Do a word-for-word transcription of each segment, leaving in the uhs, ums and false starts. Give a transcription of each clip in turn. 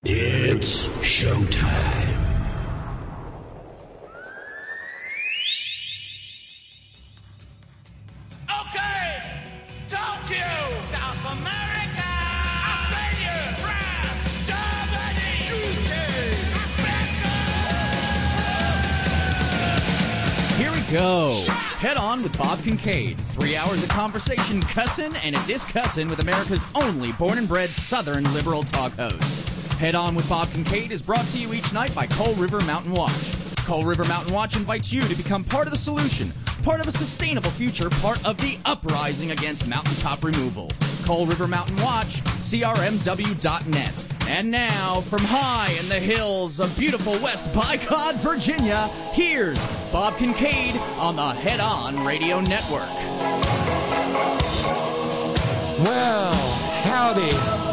It's showtime. Okay, Tokyo, South America, Australia, France, Germany, U K, America. Here we go. Head On with Bob Kincaid. Three hours of conversation, cussin' and a discussin' with America's only born and bred Southern liberal talk host. Head On with Bob Kincaid is brought to you each night by Coal River Mountain Watch. Coal River Mountain Watch invites you to become part of the solution, part of a sustainable future, part of the uprising against mountaintop removal. Coal River Mountain Watch, C R M W dot net. And now, from high in the hills of beautiful West Bicod, Virginia, here's Bob Kincaid on the Head On Radio Network. Well, howdy.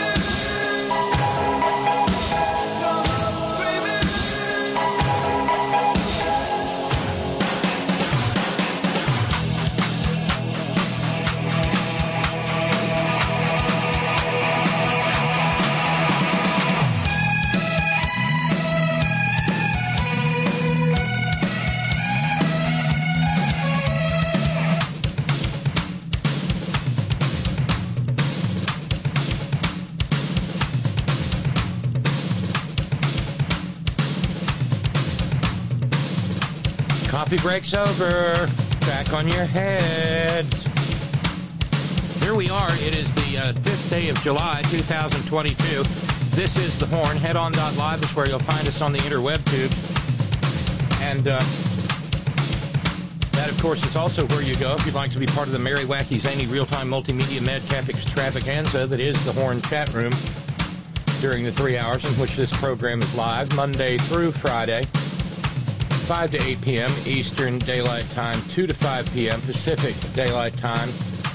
Coffee break's over. Back on your heads. Here we are. It is the uh, fifth day of July, two thousand twenty-two. This is The Horn. Head On dot live is where you'll find us on the interweb tubes. And uh, that, of course, is also where you go if you'd like to be part of the merry, wacky, zany, real-time multimedia madcap extravaganza that is The Horn chat room during the three hours in which this program is live, Monday through Friday. five to eight p.m. Eastern Daylight Time, two to five p.m. Pacific Daylight Time,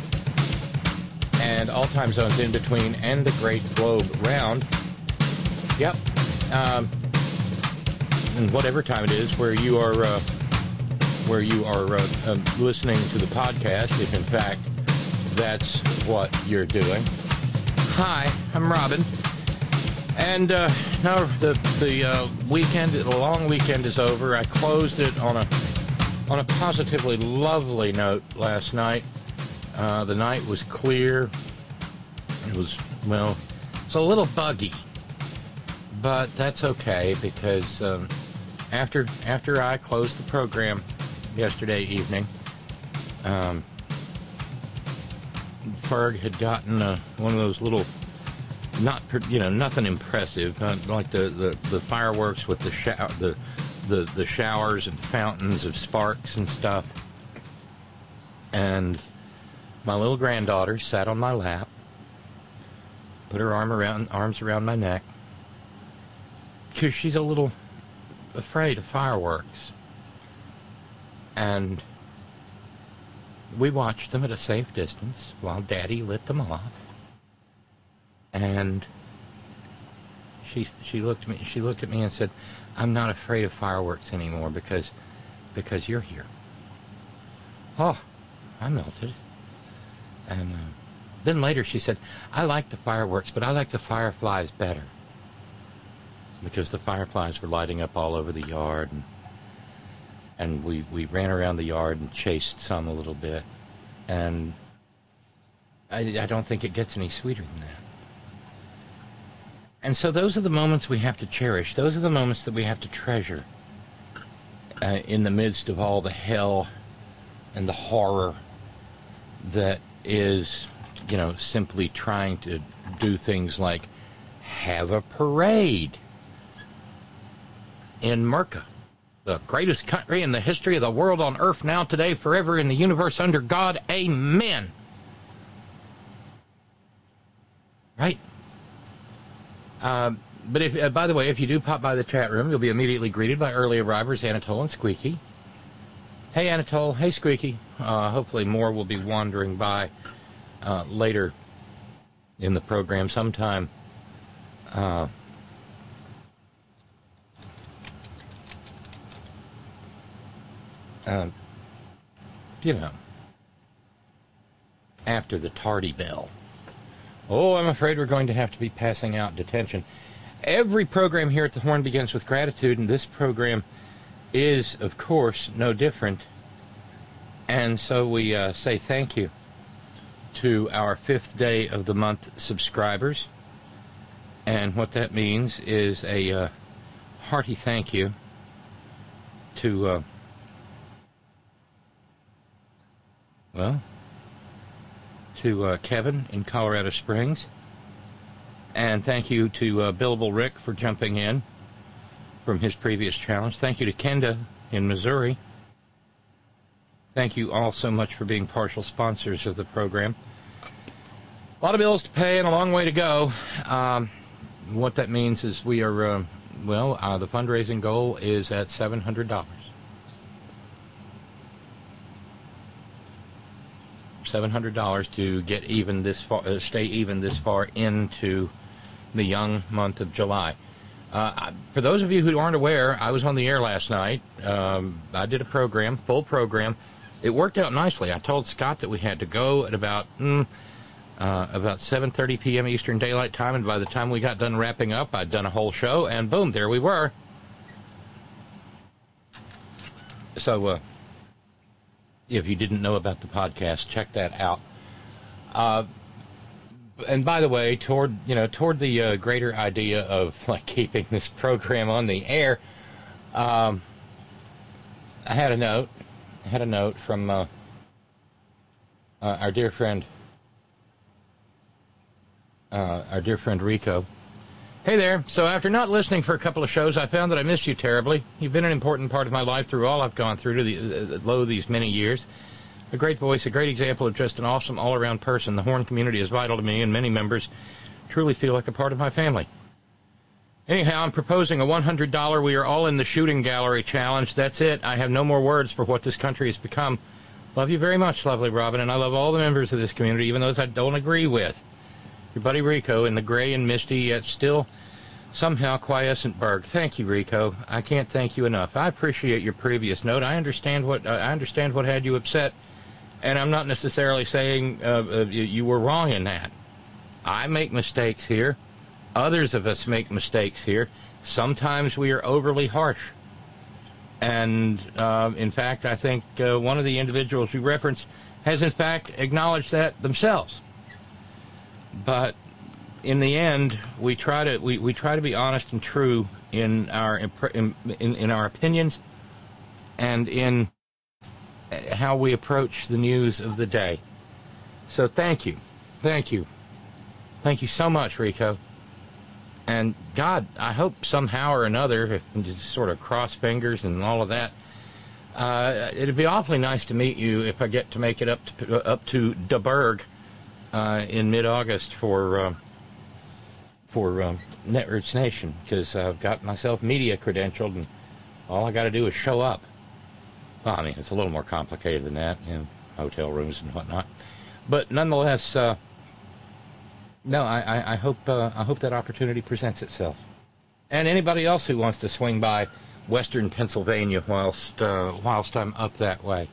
and all time zones in between, and the Great Globe Round. Yep. Um, and whatever time it is where you are uh, where you are uh, uh, listening to the podcast, if in fact that's what you're doing. Hi, I'm Robin. And uh, now the the uh, weekend, the long weekend is over. I closed it on a on a positively lovely note last night. Uh, the night was clear. It was, well, it's a little buggy, but that's okay because um, after after I closed the program yesterday evening, um, Ferg had gotten uh, one of those little. Not, you know, nothing impressive, not like the, the, the fireworks with the, shower, the the the showers and fountains of sparks and stuff. And my little granddaughter sat on my lap, put her arm around arms around my neck, because she's a little afraid of fireworks. And we watched them at a safe distance while Daddy lit them off. And she she looked at me she looked at me and said, "I'm not afraid of fireworks anymore because because you're here." Oh, I melted. And uh, then later she said, "I like the fireworks, but I like the fireflies better." Because the fireflies were lighting up all over the yard, and and we, we ran around the yard and chased some a little bit. And I, I don't think it gets any sweeter than that. And so those are the moments we have to cherish. Those are the moments that we have to treasure uh, in the midst of all the hell and the horror that is, you know, simply trying to do things like have a parade in Merca, the greatest country in the history of the world, on earth, now, today, forever, in the universe, under God. Amen. Right? Uh, but if, uh, by the way, if you do pop by the chat room, you'll be immediately greeted by early arrivals Anatole and Squeaky. Hey, Anatole. Hey, Squeaky. Uh, hopefully more will be wandering by uh, later in the program sometime. Uh, uh, you know, after the tardy bell. Oh, I'm afraid we're going to have to be passing out detention. every program here at the Horn begins with gratitude, and this program is, of course, no different. And so we uh, say thank you to our fifth day of the month subscribers. And what that means is a uh, hearty thank you to, uh, well, to uh, Kevin in Colorado Springs. And thank you to uh, Billable Rick for jumping in from his previous challenge. Thank you to Kenda in Missouri. Thank you all so much for being partial sponsors of the program. A lot of bills to pay and a long way to go. Um, what that means is we are, uh, well, uh, the fundraising goal is at seven hundred dollars. seven hundred dollars to get even this far, uh, stay even this far into the young month of July. Uh, for those of you who aren't aware, I was on the air last night. Um, I did a program, full program. It worked out nicely. I told Scott that we had to go at about mm, uh, about seven thirty p.m. Eastern Daylight Time, and by the time we got done wrapping up, I'd done a whole show, and boom, there we were. So, uh, if you didn't know about the podcast, check that out. Uh, and by the way, toward you know toward the uh, greater idea of like keeping this program on the air, um, I had a note. I had a note from uh, uh, our dear friend, uh, our dear friend Rico. Hey there. So after not listening for a couple of shows, I found that I missed you terribly. You've been an important part of my life through all I've gone through to the uh, low these many years. A great voice, a great example of just an awesome all-around person. The Horn community is vital to me, and many members truly feel like a part of my family. Anyhow, I'm proposing a one hundred dollars We Are All in the Shooting Gallery challenge. That's it. I have no more words for what this country has become. Love you very much, lovely Robin, and I love all the members of this community, even those I don't agree with. Your buddy Rico in the gray and misty, yet still somehow quiescent Berg. Thank you, Rico. I can't thank you enough. I appreciate your previous note. I understand what I understand what had you upset, and I'm not necessarily saying uh, uh, you, you were wrong in that. I make mistakes here. Others of us make mistakes here. Sometimes we are overly harsh. And, uh, in fact, I think uh, one of the individuals you referenced has, in fact, acknowledged that themselves. But in the end, we try to we, we try to be honest and true in our in, in, in our opinions and in how we approach the news of the day. So thank you. Thank you. Thank you so much, Rico. And, God, I hope somehow or another, if we just sort of cross fingers and all of that, uh, it'd be awfully nice to meet you if I get to make it up to, up to DeBerg uh, in mid-August for uh, for um, Netroots Nation, because I've got myself media credentialed, and all I got to do is show up. Well, I mean, it's a little more complicated than that, you know, hotel rooms and whatnot. But nonetheless... Uh, No, I, I hope uh, I hope that opportunity presents itself, and anybody else who wants to swing by Western Pennsylvania whilst uh, whilst I'm up that way.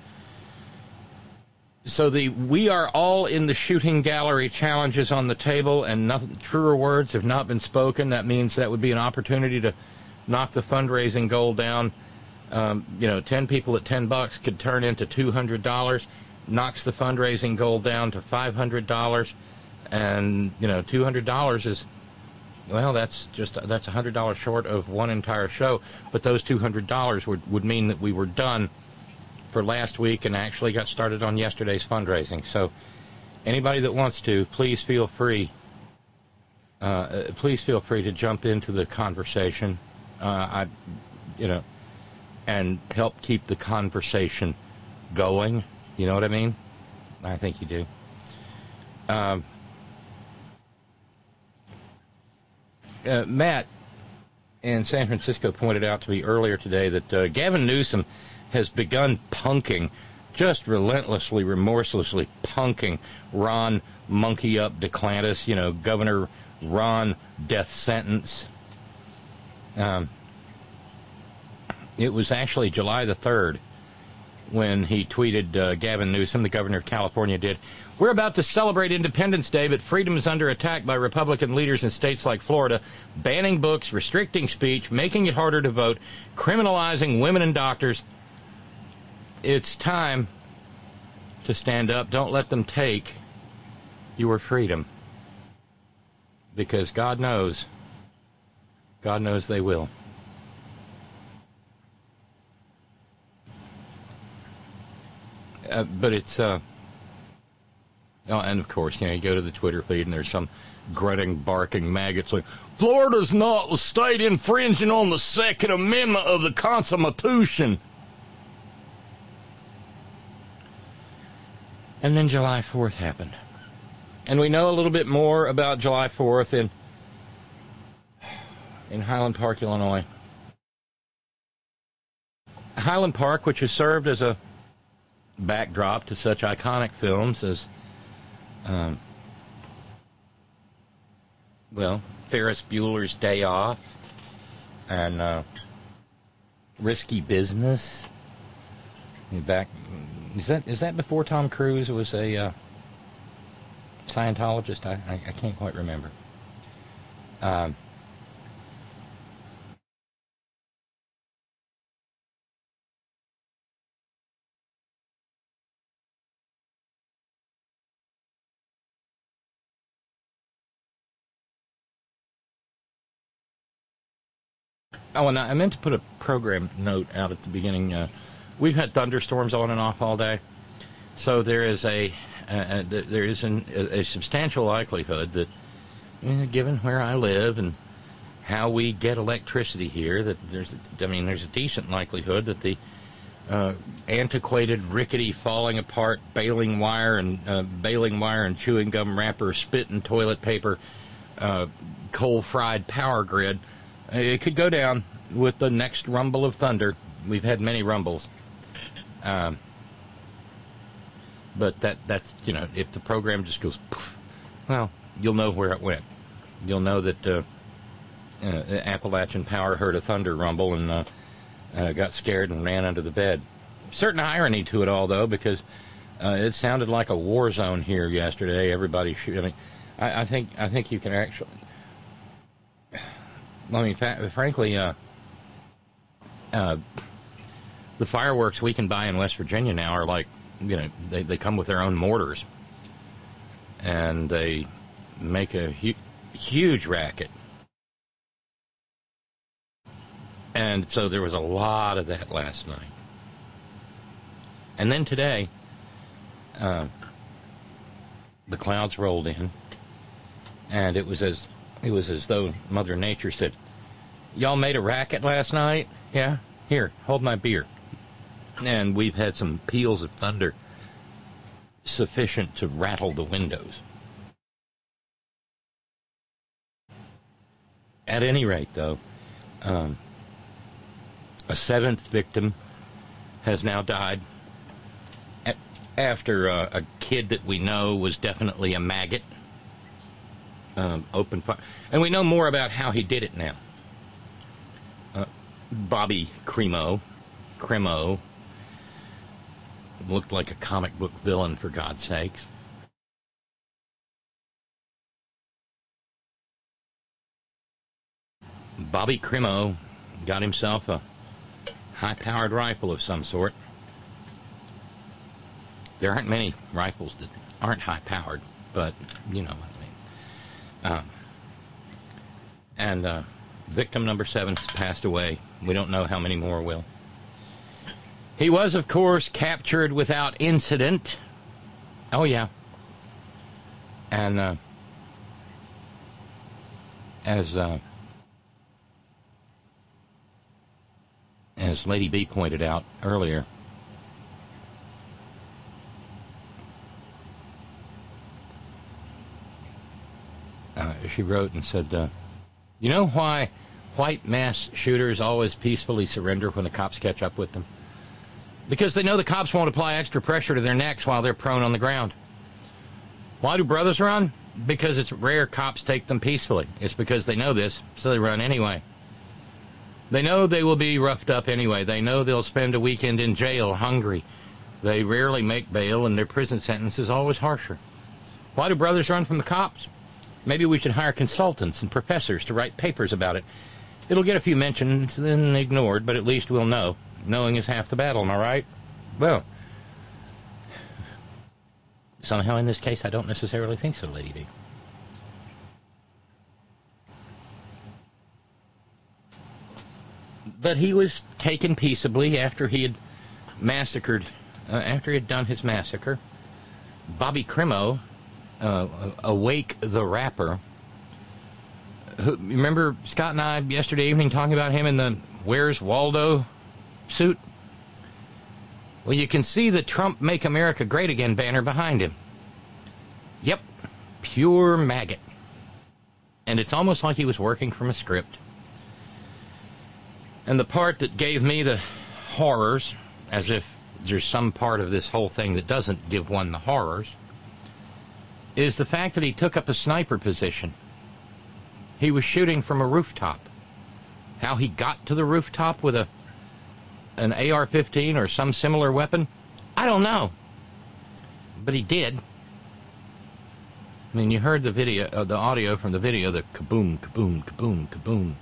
So the We Are All in the Shooting Gallery challenge is on the table, and nothing, truer words have not been spoken. That means that would be an opportunity to knock the fundraising goal down. Um, you know, ten people at ten bucks could turn into two hundred dollars. Knocks the fundraising goal down to five hundred dollars. And, you know, two hundred dollars is, well, that's just, that's one hundred dollars short of one entire show. But those two hundred dollars would, would mean that we were done for last week and actually got started on yesterday's fundraising. So anybody that wants to, please feel free. Uh, please feel free to jump into the conversation. Uh, I, you know, and help keep the conversation going. You know what I mean? I think you do. Um, Uh, Matt in San Francisco pointed out to me earlier today that uh, Gavin Newsom has begun punking, just relentlessly, remorselessly punking Ron Monkey Up DeClantis, you know, Governor Ron death sentence. Um, it was actually July the third when he tweeted, uh, Gavin Newsom, the governor of California, did, "We're about to celebrate Independence Day, but freedom is under attack by Republican leaders in states like Florida, banning books, restricting speech, making it harder to vote, criminalizing women and doctors. It's time to stand up. Don't let them take your freedom. Because God knows, God knows they will." Uh, but it's, uh, oh, and of course, you know, you go to the Twitter feed and there's some grunting, barking maggots like, "Florida's not the state infringing on the Second Amendment of the Constitution." And then July fourth happened. And we know a little bit more about July fourth in, in Highland Park, Illinois. Highland Park, which has served as a backdrop to such iconic films as, um, well, Ferris Bueller's Day Off and uh, Risky Business. Back, is that is that before Tom Cruise was a uh, Scientologist? I, I I can't quite remember. Um, Oh, and I meant to put a program note out at the beginning. Uh, we've had thunderstorms on and off all day, so there is a uh, there is an, a, a substantial likelihood that, you know, given where I live and how we get electricity here, that there's I mean there's a decent likelihood that the uh, antiquated, rickety, falling apart baling wire and uh, baling wire and chewing gum wrapper, spit and toilet paper, uh, coal fried power grid. It could go down with the next rumble of thunder. We've had many rumbles. Um, but that that's, you know, if the program just goes poof, well, you'll know where it went. You'll know that uh, uh, Appalachian Power heard a thunder rumble and uh, uh, got scared and ran under the bed. Certain irony to it all, though, because uh, it sounded like a war zone here yesterday. Everybody shoot. I mean, I, I think I think you can actually. I mean, fa- frankly, uh, uh, the fireworks we can buy in West Virginia now are like, you know, they, they come with their own mortars. And they make a hu- huge racket. And so there was a lot of that last night. And then today, uh, the clouds rolled in, and it was as it was as though Mother Nature said, "Y'all made a racket last night? Yeah? Here, hold my beer." And we've had some peals of thunder sufficient to rattle the windows. At any rate, though, um, a seventh victim has now died a- after uh, a kid that we know was definitely a maggot. Um, open fire. And we know more about how he did it now. Uh, Bobby Crimo, Crimo, looked like a comic book villain, for God's sakes. Bobby Crimo got himself a high-powered rifle of some sort. There aren't many rifles that aren't high-powered, but you know what I mean. Um, and uh, victim number seven passed away. We don't know how many more will. He was, of course, captured without incident. Oh, yeah. And uh, as uh, as Lady B pointed out earlier, Uh, she wrote and said, uh, you know why white mass shooters always peacefully surrender when the cops catch up with them? Because they know the cops won't apply extra pressure to their necks while they're prone on the ground. Why do brothers run? Because it's rare cops take them peacefully. It's because they know this, so they run anyway. They know they will be roughed up anyway. They know they'll spend a weekend in jail hungry. They rarely make bail, and their prison sentence is always harsher. Why do brothers run from the cops? Maybe we should hire consultants and professors to write papers about it. It'll get a few mentions, then ignored, but at least we'll know. Knowing is half the battle, am I right? Well, somehow in this case, I don't necessarily think so, Lady B. But he was taken peaceably after he had massacred, uh, after he had done his massacre. Bobby Crimo, uh, Awake the Rapper, who, remember Scott and I yesterday evening talking about him in the Where's Waldo suit? Well, you can see the Trump Make America Great Again banner behind him. Yep, pure maggot. And it's almost like he was working from a script. And the part that gave me the horrors, as if there's some part of this whole thing that doesn't give one the horrors, is the fact that he took up a sniper position. He was shooting from a rooftop. How he got to the rooftop with a an A R fifteen or some similar weapon, I don't know. But he did. I mean, you heard the video, uh, the audio from the video, the kaboom, kaboom, kaboom, kaboom.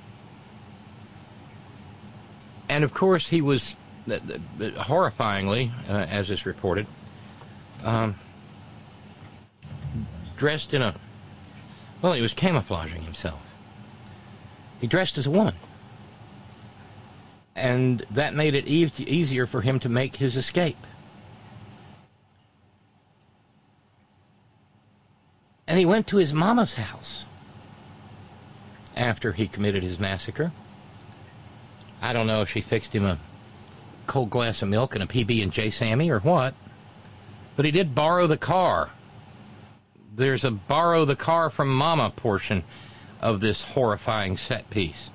And of course, he was, uh, uh, horrifyingly, uh, as is reported, um, dressed in a, well, he was camouflaging himself. He dressed as a woman. And that made it e- easier for him to make his escape. And he went to his mama's house after he committed his massacre. I don't know if she fixed him a cold glass of milk and a P B and J Sammy or what, but he did borrow the car. There's a borrow the car from mama portion of this horrifying set piece.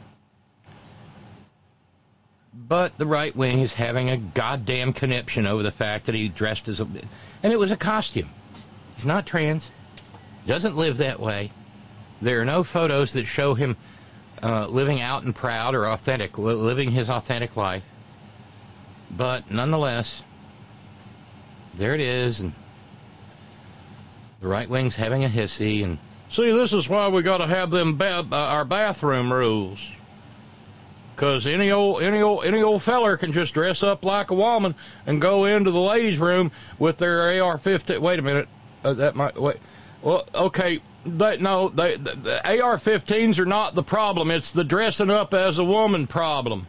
But the right wing is having a goddamn conniption over the fact that he dressed as a... And it was a costume. He's not trans. He doesn't live that way. There are no photos that show him uh, living out and proud or authentic, li- living his authentic life. But nonetheless, there it is, and the right wing's having a hissy, and... See, this is why we got to have them ba- uh, our bathroom rules. Because any old, any old, any old feller can just dress up like a woman and go into the ladies' room with their A R fifteen. Wait a minute, uh, that might wait. Well, okay, they, no, they, the, the A R fifteens are not the problem. It's the dressing up as a woman problem.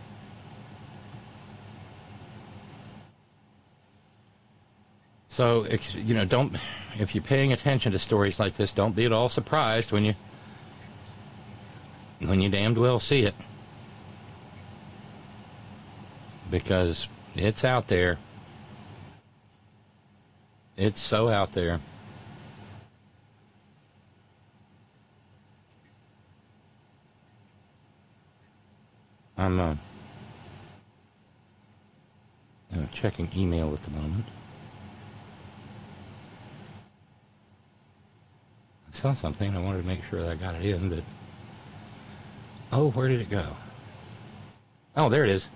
So, you know, don't, if you're paying attention to stories like this, don't be at all surprised when you, when you damned well see it. Because it's out there. It's so out there. I'm uh, uh, checking email at the moment. I saw something. I wanted to make sure that I got it in, but... Oh, where did it go? Oh, there it is.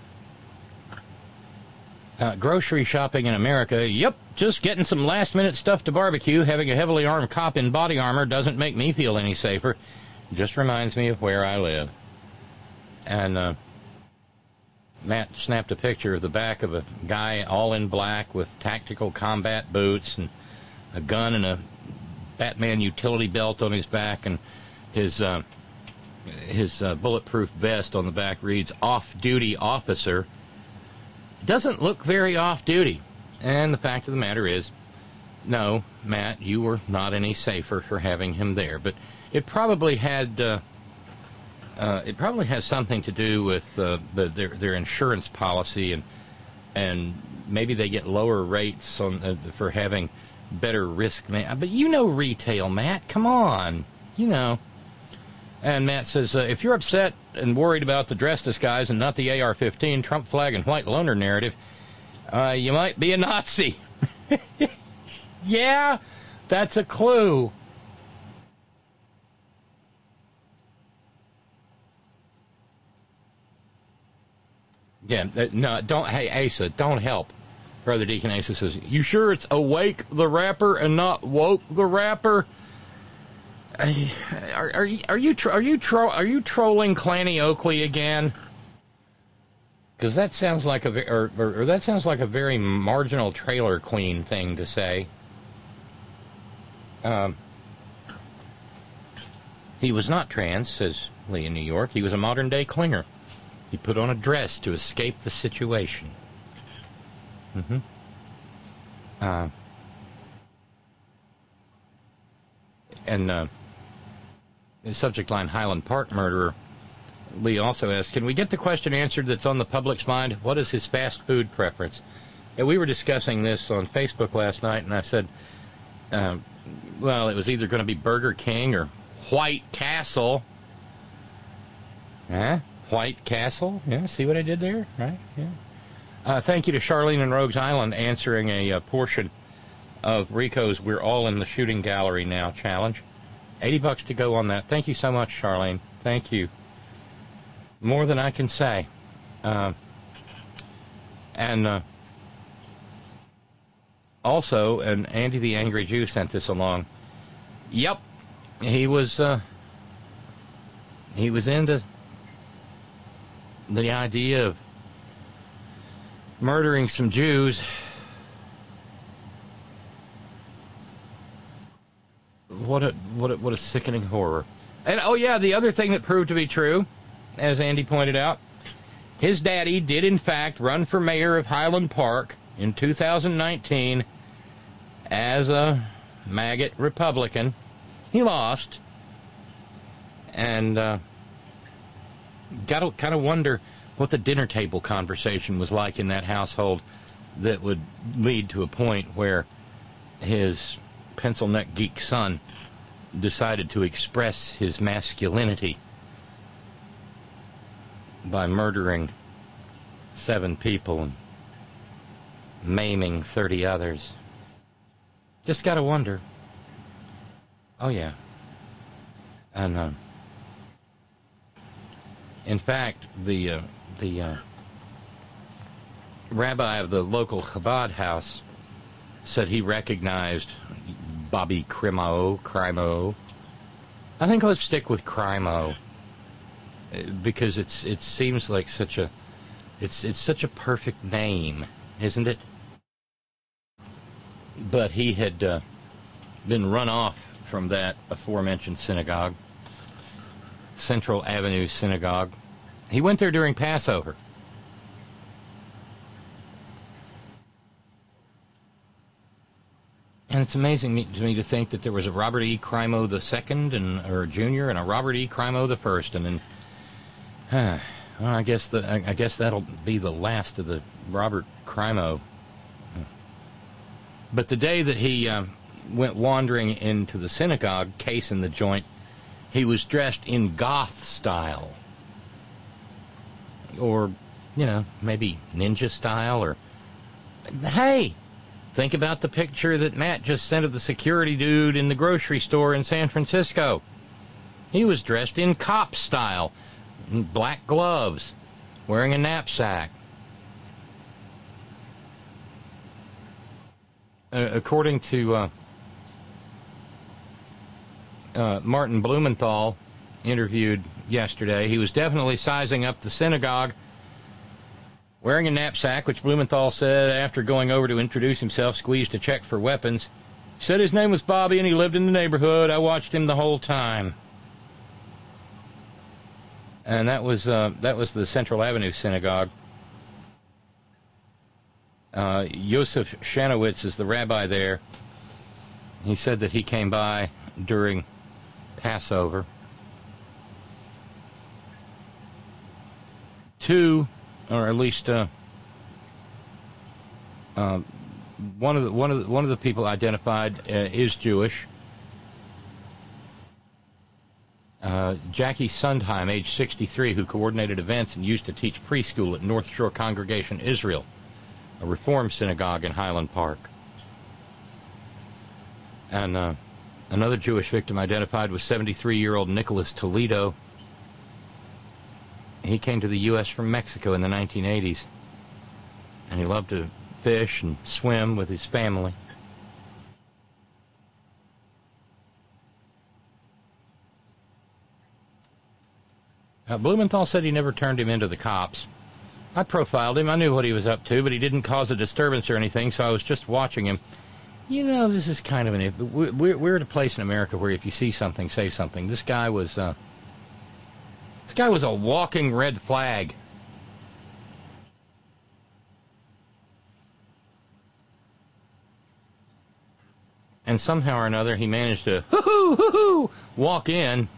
Uh, grocery shopping in America. Yep, just getting some last-minute stuff to barbecue. Having a heavily armed cop in body armor doesn't make me feel any safer. Just reminds me of where I live. And uh, Matt snapped a picture of the back of a guy all in black with tactical combat boots and a gun and a Batman utility belt on his back, and his uh, his uh, bulletproof vest on the back reads "Off-Duty Officer." Doesn't look very off-duty. And the fact of the matter is, no, Matt, you were not any safer for having him there. But it probably had, uh, uh, it probably has something to do with uh, the, their, their insurance policy, and and maybe they get lower rates on uh, for having better risk. Man, but you know retail, Matt. Come on, you know. And Matt says, uh, if you're upset and worried about the dress disguise and not the A R fifteen, Trump flag, and white loner narrative, uh, you might be a Nazi. Yeah, that's a clue. Yeah, uh, no, don't. Hey, Asa, don't help. Brother Deacon Asa says, "You sure it's Awake the Rapper and not Woke the Rapper?" Uh, are, are you are you tro- are you tro- are you trolling Clanny Oakley again? Because that sounds like a ve- or, or, or that sounds like a very marginal trailer queen thing to say. Um, he was not trans, says Lee in New York. He was a modern day clinger. He put on a dress to escape the situation. Mm-hmm. Uh, and uh, the subject line, Highland Park murderer. Lee also asked, can we get the question answered that's on the public's mind? What is his fast food preference? And we were discussing this on Facebook last night, and I said, um, well, it was either going to be Burger King or White Castle. Huh? White Castle? Yeah, see what I did there? Right? Yeah. Uh, thank you to Charlene in Rogues Island answering a, a portion of Rico's We're All in the Shooting Gallery Now challenge. eighty bucks to go on that. Thank you so much, Charlene. Thank you. More than I can say. Uh, and uh, also, and Andy the Angry Jew sent this along. Yep, he was uh, he was into the idea of murdering some Jews. What a what a, what a sickening horror. And oh yeah, the other thing that proved to be true, as Andy pointed out, his daddy did in fact run for mayor of Highland Park in two thousand nineteen as a maggot Republican. He lost. And uh, got to kind of wonder what the dinner table conversation was like in that household that would lead to a point where his pencil neck geek son decided to express his masculinity by murdering seven people and maiming thirty others. Just gotta wonder. Oh, yeah. And, uh, in fact, the, uh, the, uh, rabbi of the local Chabad house said he recognized Bobby Crimo, Crimo. I think let's stick with Crimo, because it's it seems like such a it's it's such a perfect name, isn't it? But he had uh, been run off from that aforementioned synagogue, Central Avenue Synagogue. He went there during Passover. And it's amazing to me to think that there was a Robert E. Crimo the second, and or a Junior, and a Robert E. Crimo the first, and then, huh, well, I guess the I guess that'll be the last of the Robert Crimo. But the day that he uh, went wandering into the synagogue, case in the joint, he was dressed in goth style, or you know, maybe ninja style, or hey. Think about the picture that Matt just sent of the security dude in the grocery store in San Francisco. He was dressed in cop style, black gloves, wearing a knapsack. Uh, according to uh, uh, Martin Blumenthal, interviewed yesterday, he was definitely sizing up the synagogue, wearing a knapsack, which Blumenthal said after going over to introduce himself, squeezed a check for weapons. He said his name was Bobby and he lived in the neighborhood. I watched him the whole time. And that was uh, that was the Central Avenue Synagogue. Uh, Yosef Shanowitz is the rabbi there. He said that he came by during Passover. Two... or at least uh, uh, one of the one of the, one of the people identified uh, is Jewish. Uh, Jackie Sundheim, age sixty-three, who coordinated events and used to teach preschool at North Shore Congregation Israel, a Reform synagogue in Highland Park. And uh, another Jewish victim identified was seventy-three-year-old Nicholas Toledo. he came to the U S from Mexico in the nineteen eighties, and he loved to fish and swim with his family. Uh, Blumenthal said he never turned him into the cops. I profiled him. I knew what he was up to, but he didn't cause a disturbance or anything, so I was just watching him. You know, this is kind of an... We're, we're at a place in America where if you see something, say something. This guy was... Uh, this guy was a walking red flag. And somehow or another, he managed to hoo-hoo, hoo-hoo, walk in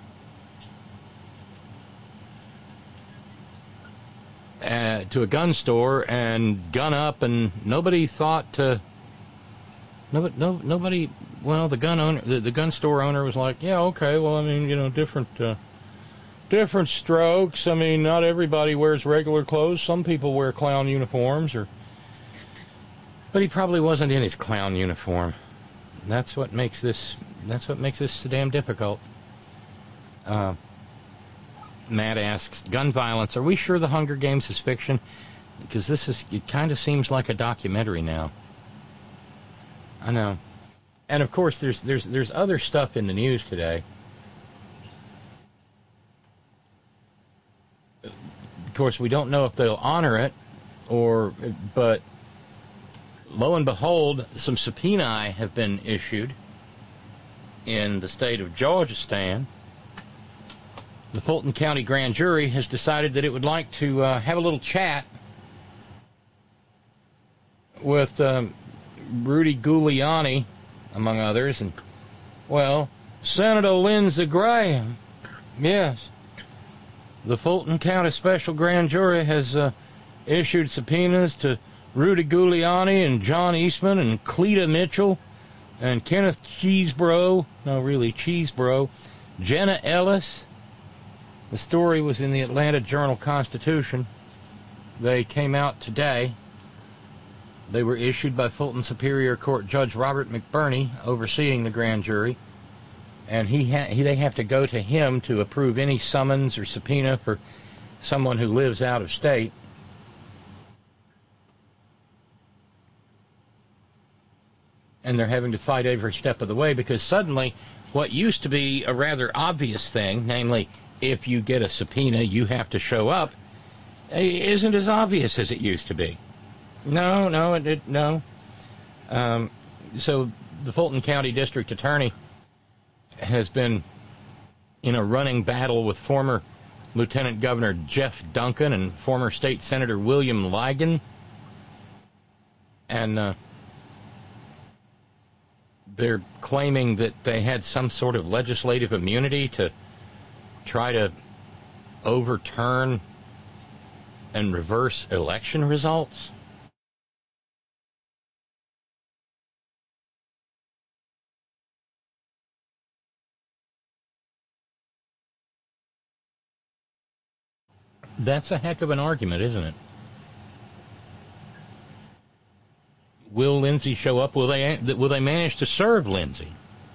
uh, to a gun store and gun up, and nobody thought to... Nobody, no, nobody, well, the gun owner, the, the gun store owner was like, yeah, okay, well, I mean, you know, different, uh, different strokes. I mean, not everybody wears regular clothes. Some people wear clown uniforms, or, but he probably wasn't in his clown uniform. That's what makes this, that's what makes this so damn difficult. Uh, Matt asks, gun violence, are we sure the Hunger Games is fiction? Because this is, it kind of seems like a documentary now. I know. And of course there's there's there's other stuff in the news today. Of course, we don't know if they'll honor it, or but lo and behold, some subpoenae have been issued in the state of Georgistan. The Fulton County Grand Jury has decided that it would like to uh, have a little chat with um, Rudy Giuliani, among others, and, well, Senator Lindsey Graham, yes. The Fulton County Special Grand Jury has uh, issued subpoenas to Rudy Giuliani and John Eastman and Cleta Mitchell and Kenneth Cheesebro, no, really, Cheesebro, Jenna Ellis. The story was in the Atlanta Journal-Constitution. They came out today. They were issued by Fulton Superior Court Judge Robert McBurney, overseeing the grand jury, and he, ha he they have to go to him to approve any summons or subpoena for someone who lives out of state. And they're having to fight every step of the way, because suddenly what used to be a rather obvious thing, namely, if you get a subpoena, you have to show up, isn't as obvious as it used to be. No, no, it, it no. Um, so the Fulton County District Attorney has been in a running battle with former Lieutenant Governor Jeff Duncan and former State Senator William Ligon. And uh, they're claiming that they had some sort of legislative immunity to try to overturn and reverse election results. That's a heck of an argument, isn't it? Will Lindsey show up? Will they will they manage to serve Lindsey?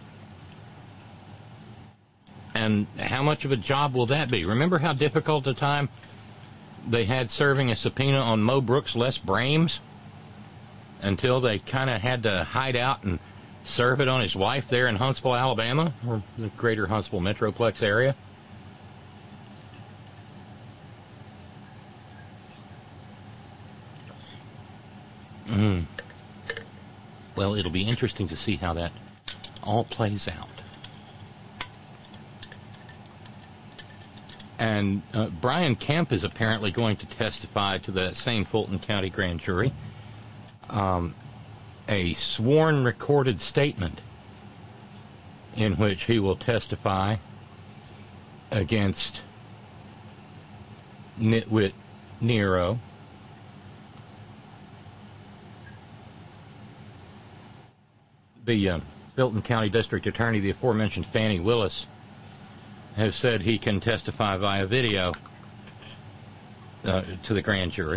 And how much of a job will that be? Remember how difficult a time they had serving a subpoena on Mo Brooks, Les Brames, until they kind of had to hide out and serve it on his wife there in Huntsville, Alabama, or the greater Huntsville Metroplex area? Mm. Well, it'll be interesting to see how that all plays out. And uh, Brian Kemp is apparently going to testify to the same Fulton County Grand Jury. Um, a sworn recorded statement in which he will testify against Nitwit Nero. The uh, Fulton County District Attorney, the aforementioned Fannie Willis, has said he can testify via video uh, to the grand jury.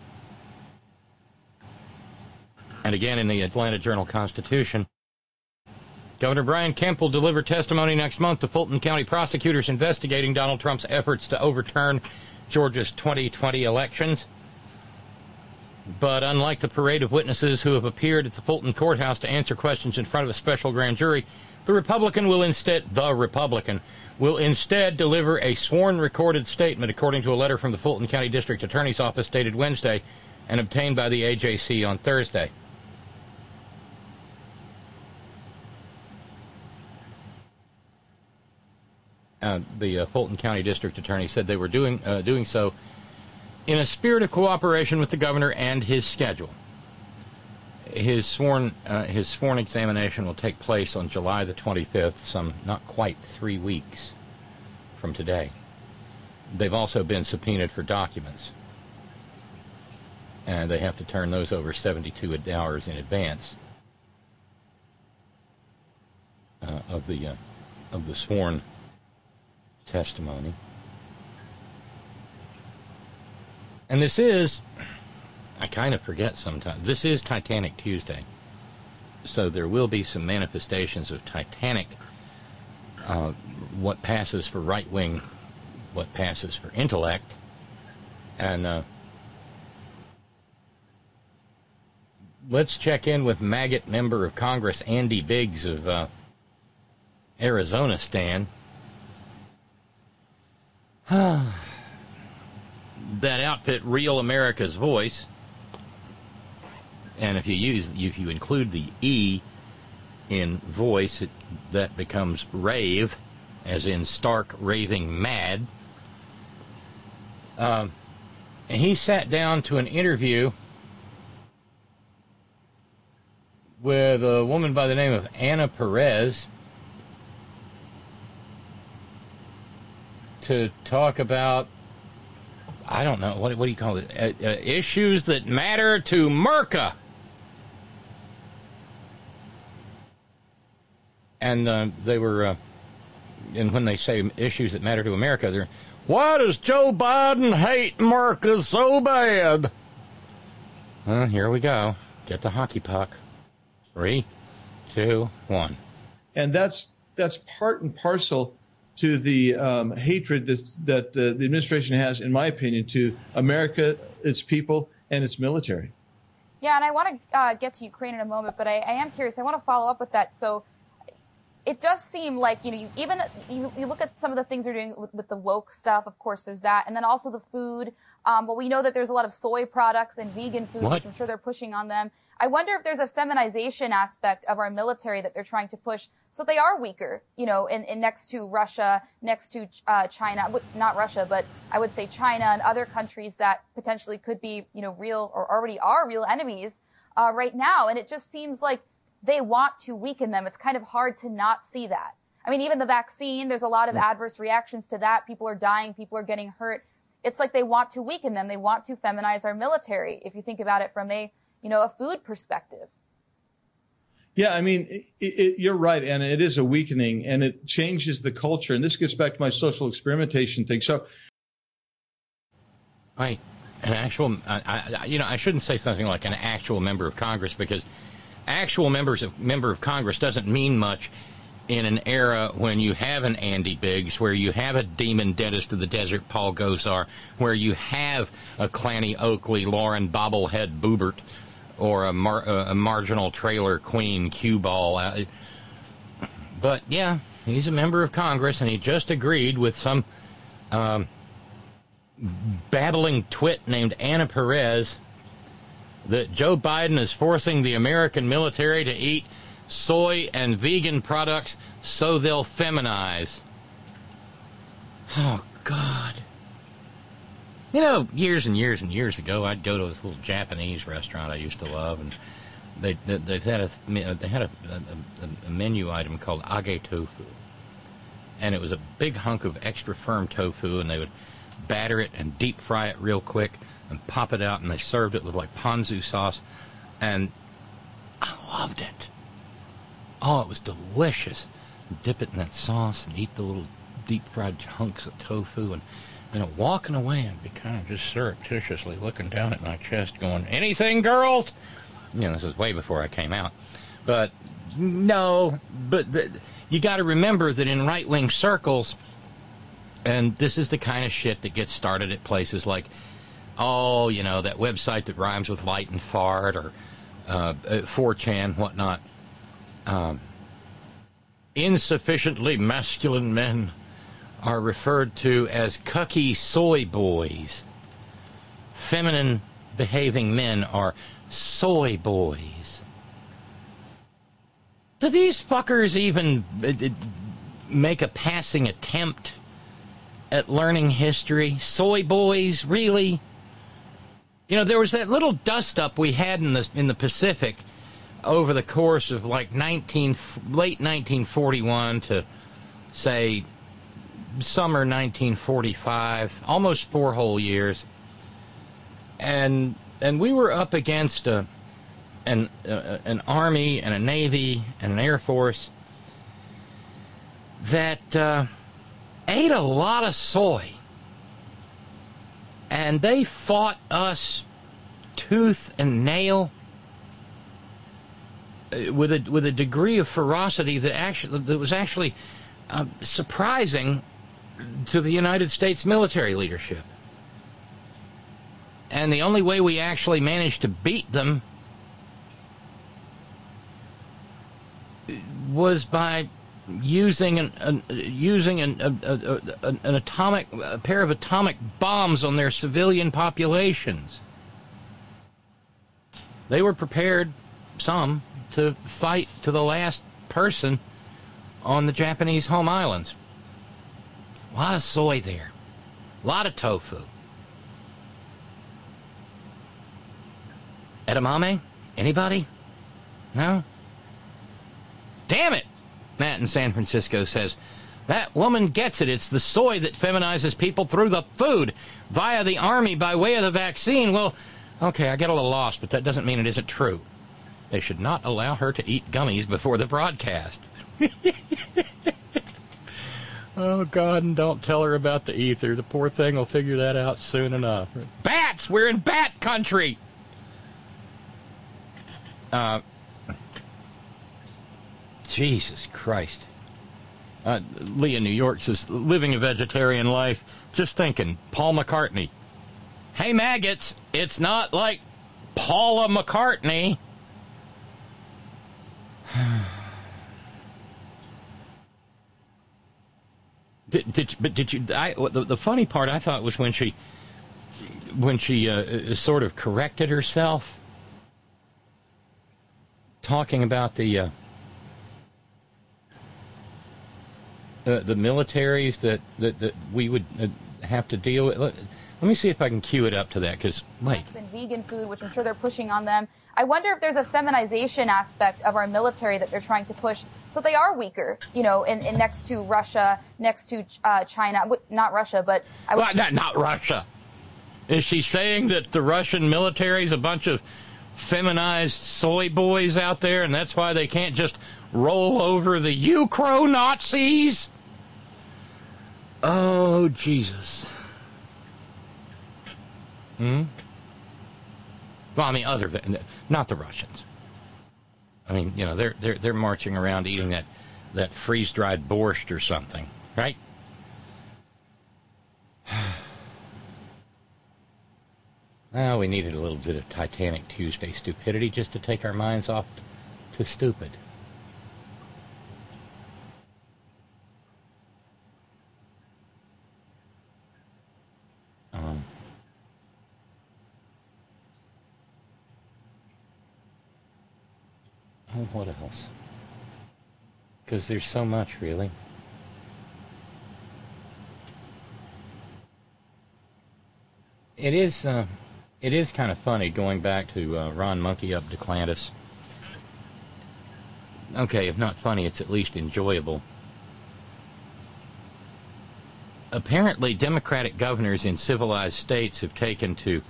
And again, in the Atlanta Journal-Constitution, Governor Brian Kemp will deliver testimony next month to Fulton County prosecutors investigating Donald Trump's efforts to overturn Georgia's twenty twenty elections. But unlike the parade of witnesses who have appeared at the Fulton Courthouse to answer questions in front of a special grand jury, the Republican will instead, the Republican, will instead deliver a sworn recorded statement, according to a letter from the Fulton County District Attorney's Office dated Wednesday and obtained by the A J C on Thursday. Uh, the uh, Fulton County District Attorney said they were doing uh, doing so in a spirit of cooperation with the governor and his schedule. His sworn uh, his sworn examination will take place on July the twenty-fifth, some not quite three weeks from today. They've also been subpoenaed for documents, and they have to turn those over seventy-two hours in advance uh, of the uh, of the sworn testimony. And this is, I kind of forget sometimes, this is Titanic Tuesday. So there will be some manifestations of Titanic, uh, what passes for right-wing, what passes for intellect. And uh, let's check in with maggot member of Congress Andy Biggs of uh, Arizona, Stan. That outfit, Real America's Voice, and if you use, if you include the E in voice, it, that becomes rave, as in stark raving mad. Um, and he sat down to an interview with a woman by the name of Anna Perez to talk about, I don't know, what, what do you call it? Uh, uh, issues that matter to Merca. And uh, they were, uh, and when they say issues that matter to America, they're, why does Joe Biden hate Merca so bad? Well, here we go. Get the hockey puck. Three, two, one. And that's that's part and parcel to the um, hatred that, that uh, the administration has, in my opinion, to America, its people, and its military. Yeah, and I want to uh, get to Ukraine in a moment, but I, I am curious. I want to follow up with that. So it does seem like, you know, you even you, you look at some of the things they're doing with, with the woke stuff. Of course, there's that, and then also the food. Um, but we know that there's a lot of soy products and vegan food, what? which I'm sure they're pushing on them. I wonder if there's a feminization aspect of our military that they're trying to push, so they are weaker, you know, in, in next to Russia, next to uh, China, not Russia, but I would say China and other countries that potentially could be, you know, real or already are real enemies uh, right now. And it just seems like they want to weaken them. It's kind of hard to not see that. I mean, even the vaccine, there's a lot of adverse reactions to that. People are dying. People are getting hurt. It's like they want to weaken them. They want to feminize our military, if you think about it from a you know, a food perspective. Yeah, I mean, it, it, you're right, Anna. It is a weakening, and it changes the culture. And this gets back to my social experimentation thing. So, right, an actual, I, I, you know, I shouldn't say something like an actual member of Congress, because actual members of member of Congress doesn't mean much in an era when you have an Andy Biggs, where you have a demon dentist of the desert, Paul Gosar, where you have a Clanny Oakley, Lauren Bobblehead Boobert, or a, mar, a marginal trailer queen cue ball. But yeah, he's a member of Congress, and he just agreed with some um, babbling twit named Anna Perez that Joe Biden is forcing the American military to eat soy and vegan products so they'll feminize. Oh, God. You know, years and years and years ago, I'd go to this little Japanese restaurant I used to love, and they they, they had a they had a, a, a menu item called age tofu, and it was a big hunk of extra firm tofu, and they would batter it and deep fry it real quick and pop it out, and they served it with like ponzu sauce, and I loved it. Oh, it was delicious. Dip it in that sauce and eat the little deep fried hunks of tofu, and you know, walking away and be kind of just surreptitiously looking down at my chest going, anything, girls? You know, this is way before I came out. But, no, but the, you got to remember that in right-wing circles, And this is the kind of shit that gets started at places like, oh, you know, that website that rhymes with light and fart, or uh, four chan, whatnot. Um, insufficiently masculine men are referred to as cucky soy boys. Feminine behaving men are soy boys. Do these fuckers even uh, make a passing attempt at learning history? Soy boys, really? You know, there was that little dust-up we had in the in the Pacific over the course of like nineteen late nineteen forty-one to, say, summer nineteen forty-five, almost four whole years, and and we were up against a an uh, an army and a navy and an air force that uh, ate a lot of soy, and they fought us tooth and nail with a with a degree of ferocity that actually that was actually uh, surprising to the United States military leadership. And the only way we actually managed to beat them was by using an, an using an, a, a, a, an atomic a pair of atomic bombs on their civilian populations. They were prepared, some, to fight to the last person on the Japanese home islands. A lot of soy there. A lot of tofu. Edamame? Anybody? No? Damn it! Matt in San Francisco says, that woman gets it. It's the soy that feminizes people through the food via the army by way of the vaccine. Well, okay, I get a little lost, but that doesn't mean it isn't true. They should not allow her to eat gummies before the broadcast. Oh, God, and don't tell her about the ether. The poor thing will figure that out soon enough. Bats! We're in bat country! Uh, Jesus Christ. Uh, Leah, New York says, living a vegetarian life, just thinking, Paul McCartney. Hey, maggots, it's not like Paula McCartney. Did, did but did you? I, the, the funny part I thought was when she, when she uh, sort of corrected herself, talking about the uh, uh, the militaries that, that, that we would uh, have to deal with. Let, let me see if I can cue it up to that. Because wait, and vegan food, which I'm sure they're pushing on them. I wonder if there's a feminization aspect of our military that they're trying to push, so they are weaker, you know, in, in next to Russia, next to uh, China. Not Russia, but I would... well, not, not Russia. Is she saying that the Russian military is a bunch of feminized soy boys out there, and that's why they can't just roll over the Ukro Nazis? Oh, Jesus. Hmm? Well, I mean, other not the Russians. I mean, you know, they're they're they're marching around eating that that freeze dried borscht or something, right? Well, we needed a little bit of Titanic Tuesday stupidity just to take our minds off to stupid. Um. Oh, what else? Because there's so much, really. It is, uh, it is kind of funny going back to uh, Ron Monkey Up DeClantis. Okay, if not funny, it's at least enjoyable. Apparently, Democratic governors in civilized states have taken to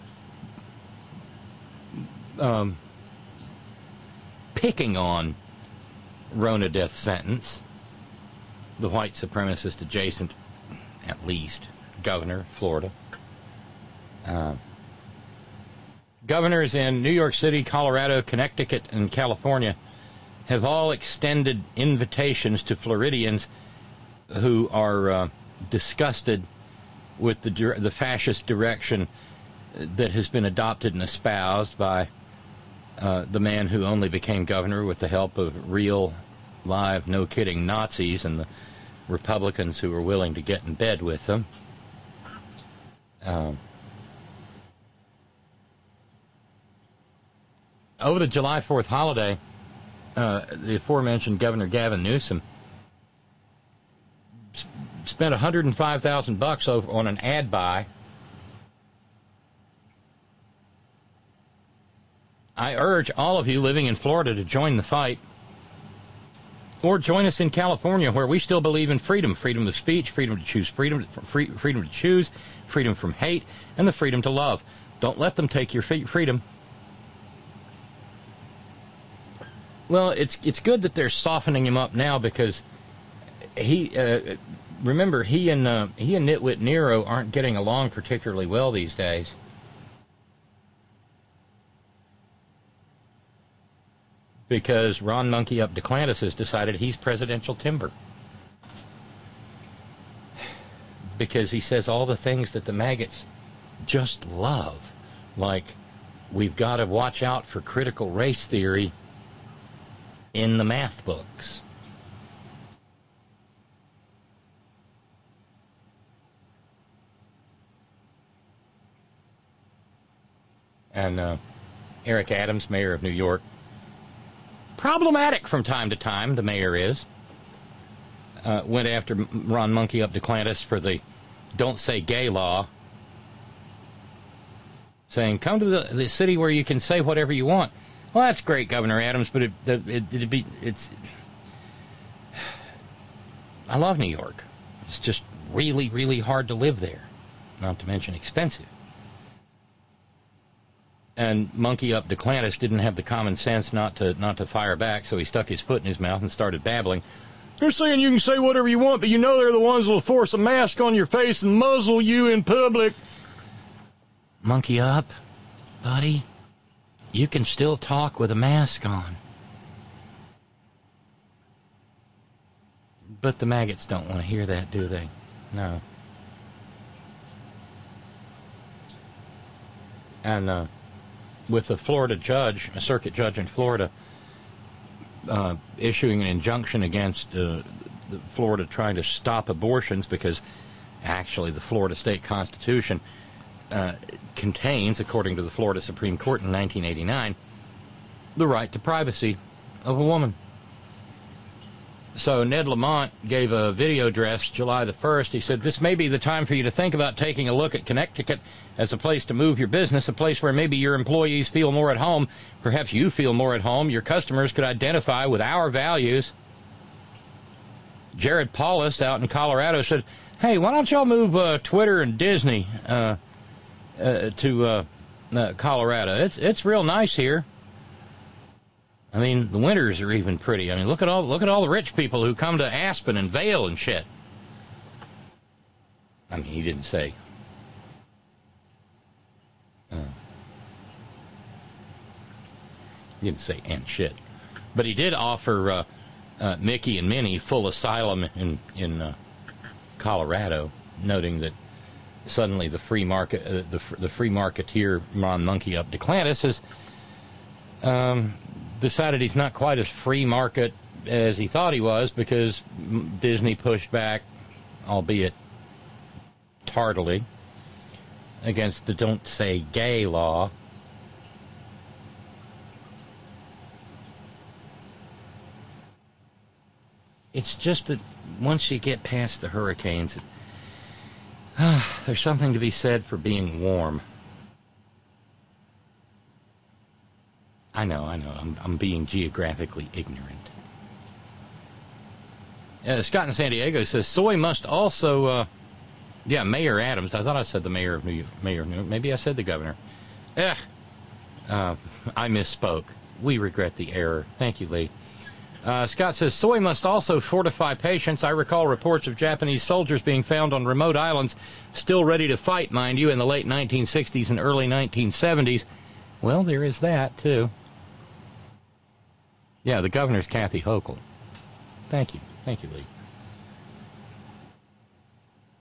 um, picking on Rona death sentence, the white supremacist adjacent, at least, governor of Florida. Uh, governors in New York City, Colorado, Connecticut, and California have all extended invitations to Floridians who are uh, disgusted with the the fascist direction that has been adopted and espoused by uh, the man who only became governor with the help of real, live, no-kidding Nazis and the Republicans who were willing to get in bed with them. Um, over the July fourth holiday, uh, the aforementioned Governor Gavin Newsom sp- spent one hundred five thousand bucks over on an ad buy. I urge all of you living in Florida to join the fight, or join us in California, where we still believe in freedom, freedom of speech, freedom to choose freedom, free, freedom to choose, freedom from hate, and the freedom to love. Don't let them take your freedom. Well, it's it's good that they're softening him up now, because he uh, remember he and uh, he and Nitwit Nero aren't getting along particularly well these days. Because Ron Monkey Up DeClantis has decided he's presidential timber. Because he says all the things that the maggots just love. Like, we've got to watch out for critical race theory in the math books. And uh, Eric Adams, mayor of New York, problematic from time to time, the mayor is, uh, went after Ron Monkey Up DeClantis for the Don't Say Gay law, saying, come to the, the city where you can say whatever you want. Well, that's great, Governor Adams, but it, it, it'd be, it's, I love New York. It's just really, really hard to live there, not to mention expensive. And Monkey Up DeClantis didn't have the common sense not to not to fire back, so he stuck his foot in his mouth and started babbling. They're saying you can say whatever you want, but you know they're the ones that'll force a mask on your face and muzzle you in public. Monkey up, buddy. You can still talk with a mask on. But the maggots don't want to hear that, do they? No. And, uh... with a Florida judge, a circuit judge in Florida, uh, issuing an injunction against uh, the Florida trying to stop abortions, because actually the Florida state constitution uh, contains, according to the Florida Supreme Court in nineteen eighty-nine, the right to privacy of a woman. So Ned Lamont gave a video address July the first. He said, this may be the time for you to think about taking a look at Connecticut as a place to move your business, a place where maybe your employees feel more at home. Perhaps you feel more at home. Your customers could identify with our values. Jared Paulus out in Colorado said, hey, why don't y'all move uh, Twitter and Disney uh, uh, to uh, uh, Colorado? It's it's real nice here. I mean, the winters are even pretty. I mean, look at all look at all the rich people who come to Aspen and Vail and shit. I mean, he didn't say. Uh, he didn't say and shit, but he did offer uh, uh, Mickey and Minnie full asylum in in uh, Colorado, noting that suddenly the free market, uh, the the free marketeer Ron Monkey Up DeClantis has um, decided he's not quite as free market as he thought he was, because Disney pushed back, albeit tardily, against the Don't Say Gay law. It's just that once you get past the hurricanes, uh, there's something to be said for being warm. I know, I know, I'm, I'm being geographically ignorant. Uh, Scott in San Diego says, soy must also... Uh, Yeah, Mayor Adams. I thought I said the mayor of New York. Mayor of New York. Maybe I said the governor. Eh, uh, I misspoke. We regret the error. Thank you, Lee. Uh, Scott says, soy must also fortify patients. I recall reports of Japanese soldiers being found on remote islands, still ready to fight, mind you, in the late nineteen sixties and early nineteen seventies. Well, there is that, too. Yeah, the governor's Kathy Hochul. Thank you. Thank you, Lee.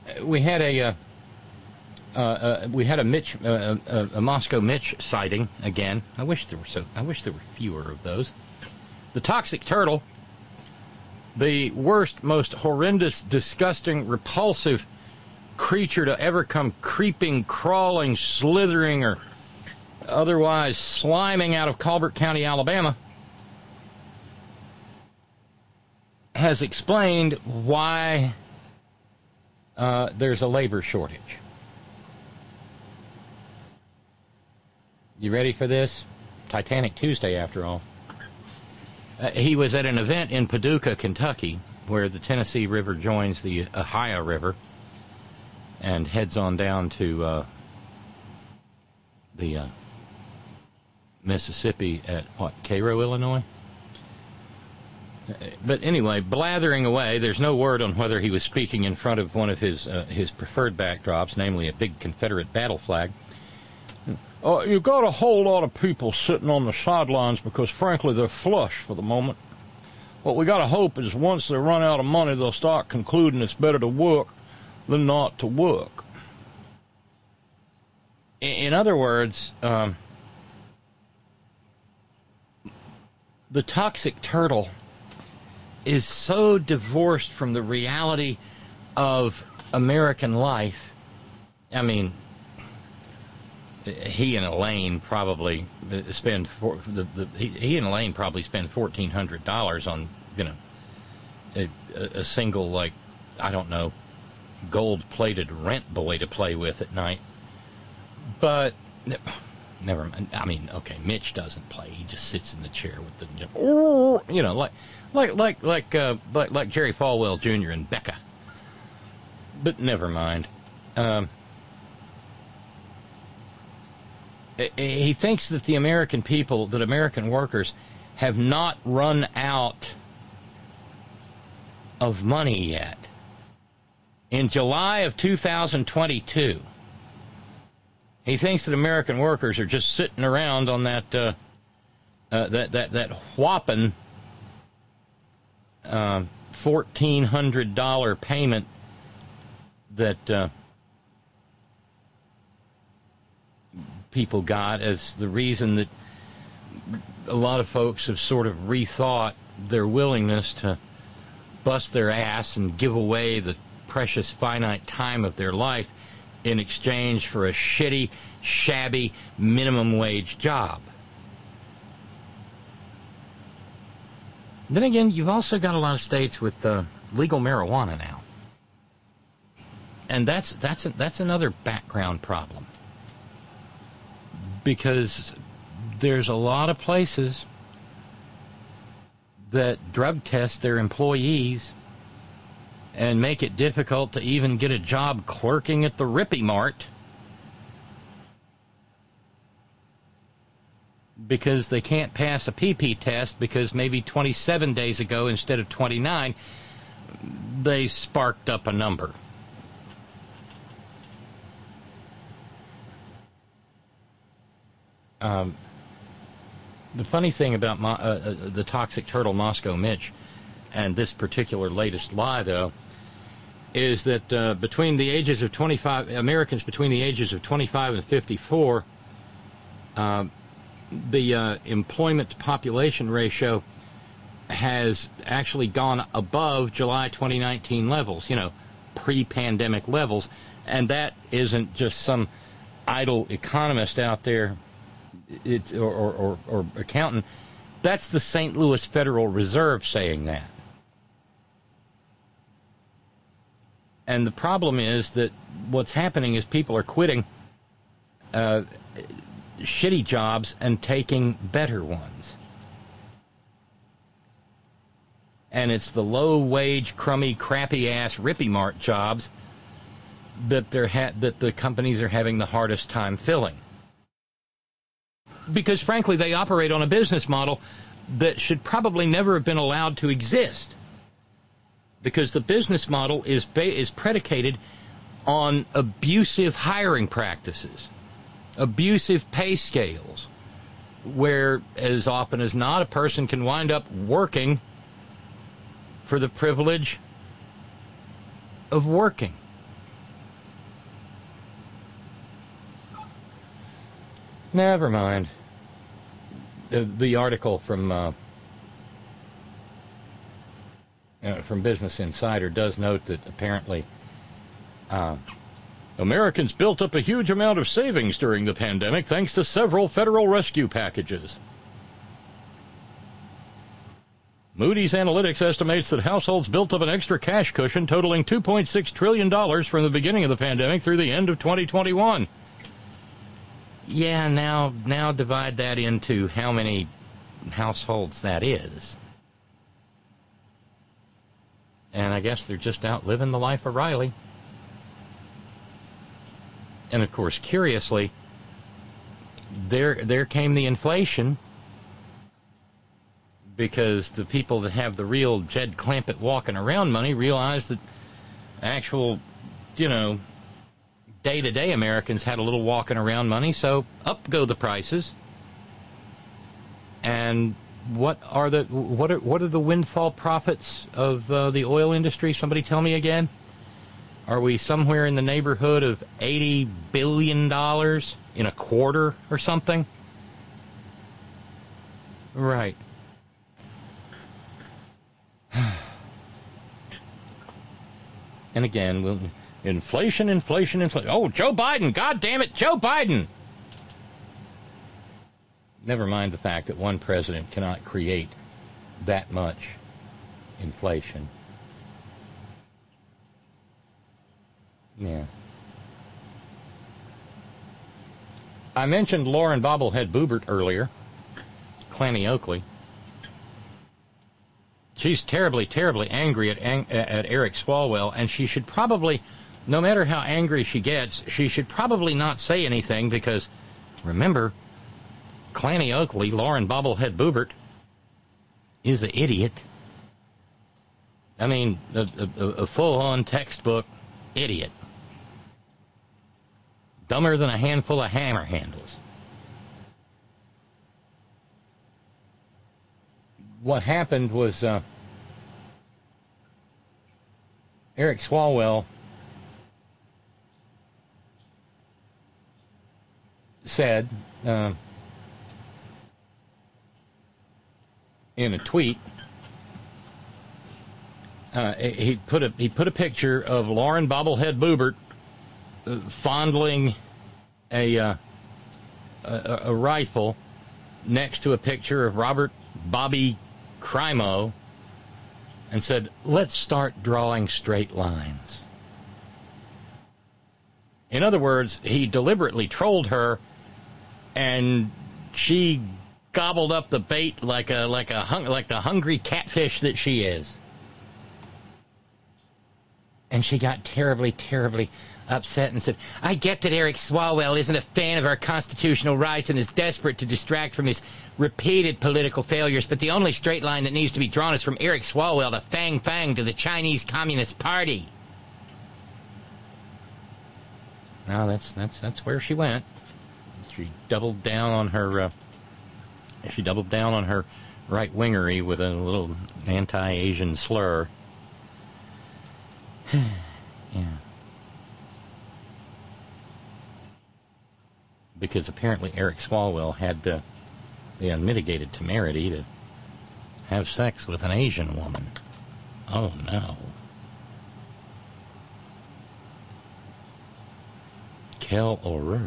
we had a uh, uh, uh, we had a Mitch uh, a, a Moscow Mitch sighting again. I wish there were so. I wish there were fewer of those. The toxic turtle, the worst, most horrendous, disgusting, repulsive creature to ever come creeping, crawling, slithering, or otherwise sliming out of Colbert County, Alabama, has explained why uh, there's a labor shortage. You ready for this? Titanic Tuesday, after all. Uh, he was at an event in Paducah, Kentucky, where the Tennessee River joins the Ohio River and heads on down to uh, the uh, Mississippi at, what, Cairo, Illinois? But anyway, blathering away, there's no word on whether he was speaking in front of one of his uh, his preferred backdrops, namely a big Confederate battle flag. Uh, you got a whole lot of people sitting on the sidelines because, frankly, they're flush for the moment. What we got to hope is once they run out of money, they'll start concluding it's better to work than not to work. In, in other words, um, the toxic turtle is so divorced from the reality of American life. I mean, he and Elaine probably spend for, the, the he, he and Elaine probably spend fourteen hundred dollars on, you know, a, a single, like, I don't know, gold-plated rent boy to play with at night. But never mind. I mean, okay, Mitch doesn't play. He just sits in the chair with the, you know, like like like like uh, like like Jerry Falwell Junior and Becca. But never mind. Um, he thinks that the American people, that American workers, have not run out of money yet. In July of two thousand twenty-two, he thinks that American workers are just sitting around on that uh, uh, that that that whopping uh, fourteen hundred dollar payment that uh, people got as the reason that a lot of folks have sort of rethought their willingness to bust their ass and give away the precious finite time of their life in exchange for a shitty, shabby, minimum wage job. Then again, you've also got a lot of states with uh, legal marijuana now. And that's that's that's another background problem. Because there's a lot of places that drug test their employees and make it difficult to even get a job clerking at the Rippy Mart because they can't pass a P P test because maybe twenty-seven days ago instead of twenty-nine, they sparked up a number. Um, the funny thing about Mo- uh, uh, the toxic turtle Moscow Mitch and this particular latest lie, though, is that uh, between the ages of twenty-five, Americans between the ages of twenty-five and fifty-four, uh, the uh, employment to population ratio has actually gone above July twenty nineteen levels, you know, pre-pandemic levels. And that isn't just some idle economist out there it, or, or, or, or accountant. That's the Saint Louis Federal Reserve saying that. And the problem is that what's happening is people are quitting uh, shitty jobs and taking better ones. And it's the low-wage, crummy, crappy-ass Rippy Mart jobs that they're ha- that the companies are having the hardest time filling. Because, frankly, they operate on a business model that should probably never have been allowed to exist. Because the business model is ba- is predicated on abusive hiring practices, abusive pay scales, where, as often as not, a person can wind up working for the privilege of working. Never mind. The, the article from uh, uh, from Business Insider does note that apparently uh, Americans built up a huge amount of savings during the pandemic thanks to several federal rescue packages. Moody's Analytics estimates that households built up an extra cash cushion totaling two point six trillion dollars from the beginning of the pandemic through the end of twenty twenty-one. Yeah, now now divide that into how many households that is. And I guess they're just out living the life of Riley. And of course, curiously, there there came the inflation, because the people that have the real Jed Clampett walking around money realized that actual, you know, day-to-day Americans had a little walking around money, so up go the prices. And what are the what are what are the windfall profits of uh, the oil industry? Somebody tell me again. Are we somewhere in the neighborhood of eighty billion dollars in a quarter or something? Right. And again, we'll, inflation, inflation, inflation. Oh, Joe Biden, God damn it, Joe Biden! Never mind the fact that one president cannot create that much inflation. Yeah. I mentioned Lauren Bobblehead Boebert earlier, Clanny Oakley. She's terribly, terribly angry at, at Eric Swalwell, and she should probably, no matter how angry she gets, she should probably not say anything, because, remember, Clanny Oakley, Lauren Bobblehead Boebert, is an idiot. I mean, a, a, a full-on textbook idiot. Dumber than a handful of hammer handles. What happened was uh, Eric Swalwell said uh, in a tweet, uh, he put a he put a picture of Lauren Bobblehead Boebert uh, fondling a, uh, a a rifle next to a picture of Robert Bobby Crimo, and said, let's start drawing straight lines. In other words, he deliberately trolled her, and she gobbled up the bait like a like a hung, like the hungry catfish that she is. And she got terribly, terribly upset and said, I get that Eric Swalwell isn't a fan of our constitutional rights and is desperate to distract from his repeated political failures, but the only straight line that needs to be drawn is from Eric Swalwell to Fang Fang to the Chinese Communist Party. Now that's that's that's where she went. She doubled down on her uh, she doubled down on her right-wingery with a little anti-Asian slur. Yeah. Because apparently Eric Swalwell had the, the unmitigated temerity to have sex with an Asian woman. Oh, no. Quelle horreur.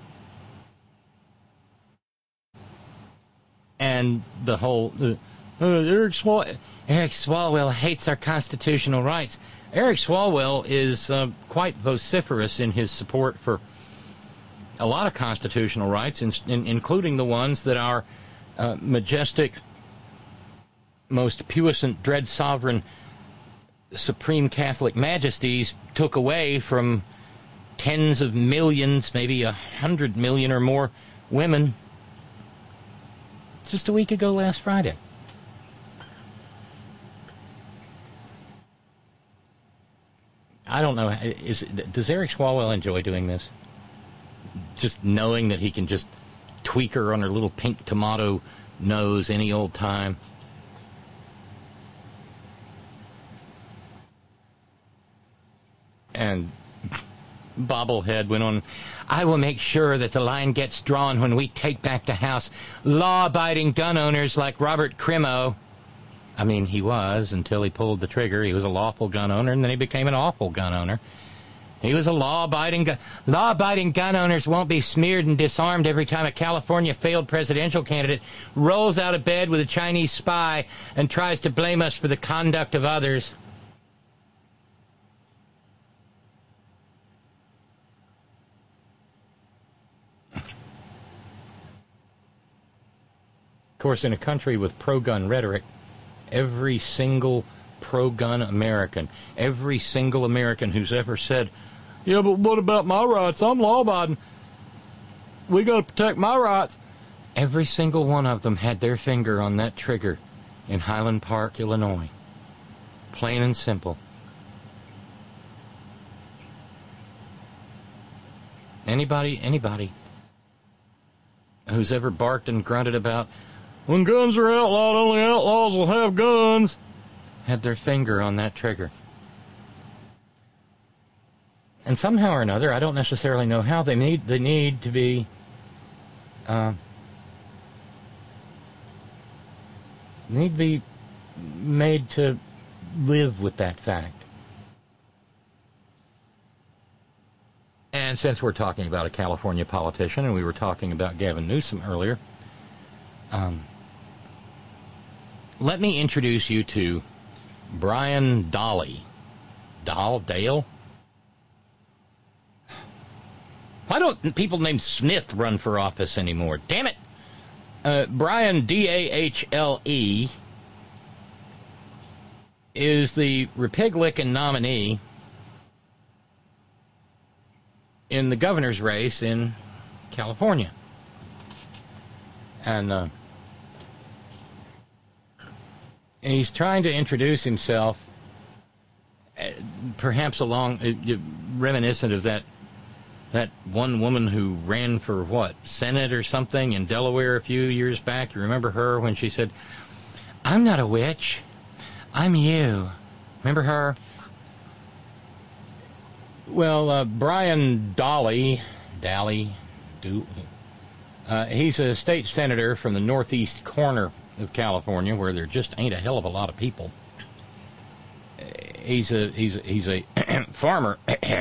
And the whole... Uh, uh, Eric, Swal- Eric Swalwell hates our constitutional rights. Eric Swalwell is uh, quite vociferous in his support for a lot of constitutional rights, in, in, including the ones that our uh, majestic, most puissant, dread sovereign, supreme Catholic majesties took away from tens of millions, maybe a hundred million or more women just a week ago last Friday. I don't know. Is, does Eric Swalwell enjoy doing this? Just knowing that he can just tweak her on her little pink tomato nose any old time. And bobblehead went on, I will make sure that the line gets drawn when we take back the House. Law-abiding gun owners like Robert Crimo. I mean, he was until he pulled the trigger. He was a lawful gun owner, and then he became an awful gun owner. He was a law-abiding gun. Law-abiding gun owners won't be smeared and disarmed every time a California failed presidential candidate rolls out of bed with a Chinese spy and tries to blame us for the conduct of others. Of course, in a country with pro-gun rhetoric, every single pro-gun American, every single American who's ever said, yeah, but what about my rights? I'm law-abiding. We got to protect my rights. Every single one of them had their finger on that trigger in Highland Park, Illinois. Plain and simple. Anybody, anybody who's ever barked and grunted about, when guns are outlawed, only outlaws will have guns, had their finger on that trigger. And somehow or another, I don't necessarily know how, they need they need to be uh, need to be made to live with that fact. And since we're talking about a California politician, and we were talking about Gavin Newsom earlier, um, let me introduce you to Brian Dahle. Dahl? Dale? Why don't people named Smith run for office anymore? Damn it! Uh, Brian, D A H L E, is the Republican nominee in the governor's race in California. And uh, he's trying to introduce himself, uh, perhaps along, uh, reminiscent of that that one woman who ran for, what, Senate or something in Delaware a few years back. You remember her when she said, I'm not a witch, I'm you. Remember her? Well, uh, Brian Dahle, Dahle, do, uh, he's a state senator from the northeast corner of California, where there just ain't a hell of a lot of people. He's a he's a, he's a farmer.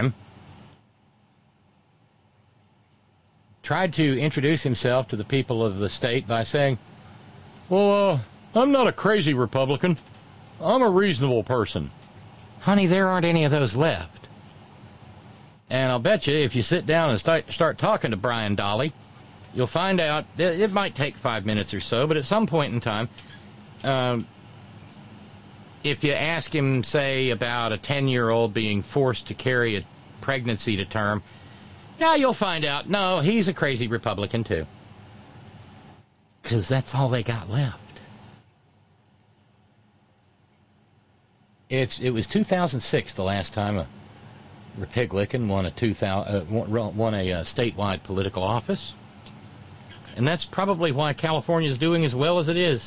Tried to introduce himself to the people of the state by saying, well, uh, I'm not a crazy Republican. I'm a reasonable person. Honey, there aren't any of those left. And I'll bet you if you sit down and start, start talking to Brian Dahle, you'll find out, it, it might take five minutes or so, but at some point in time, um, if you ask him, say, about a ten-year-old being forced to carry a pregnancy to term, yeah, you'll find out, no, he's a crazy Republican, too. Because that's all they got left. It's It was two thousand six the last time a Republican won a, two thousand, uh, won a uh, statewide political office. And that's probably why California is doing as well as it is.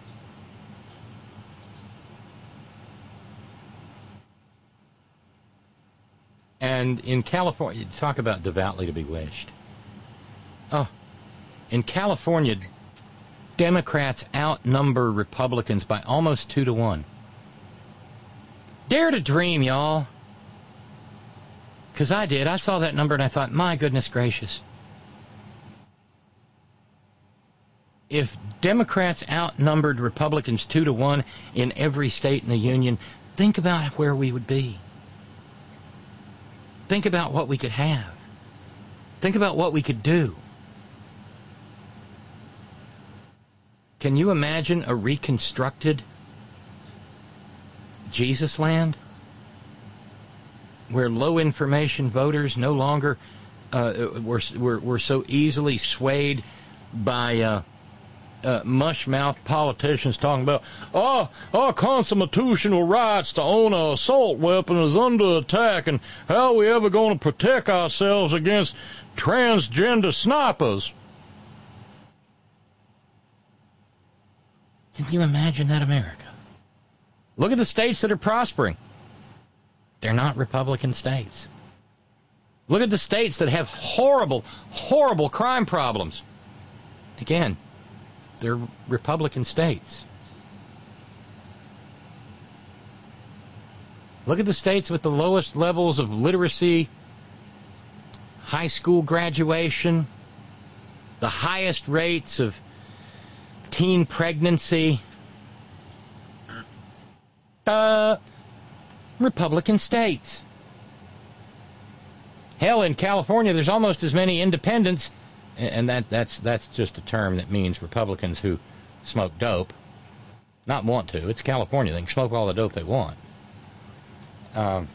And in California, talk about devoutly to be wished. Oh, in California, Democrats outnumber Republicans by almost two to one. Dare to dream, y'all. Because I did. I saw that number and I thought, my goodness gracious. If Democrats outnumbered Republicans two to one in every state in the Union, think about where we would be. Think about what we could have. Think about what we could do. Can you imagine a reconstructed Jesus land? Where low information voters no longer uh, were, were, were so easily swayed by uh, uh, mush-mouthed politicians talking about, oh, our constitutional rights to own an assault weapon is under attack, and how are we ever going to protect ourselves against transgender snipers? Can you imagine that America? Look at the states that are prospering. They're not Republican states. Look at the states that have horrible, horrible crime problems. Again, they're Republican states. Look at the states with the lowest levels of literacy, high school graduation, the highest rates of teen pregnancy. Uh, Republican states. Hell, in California, there's almost as many independents, and that, that's that's just a term that means Republicans who smoke dope. Not want to. It's California. They can smoke all the dope they want. Um,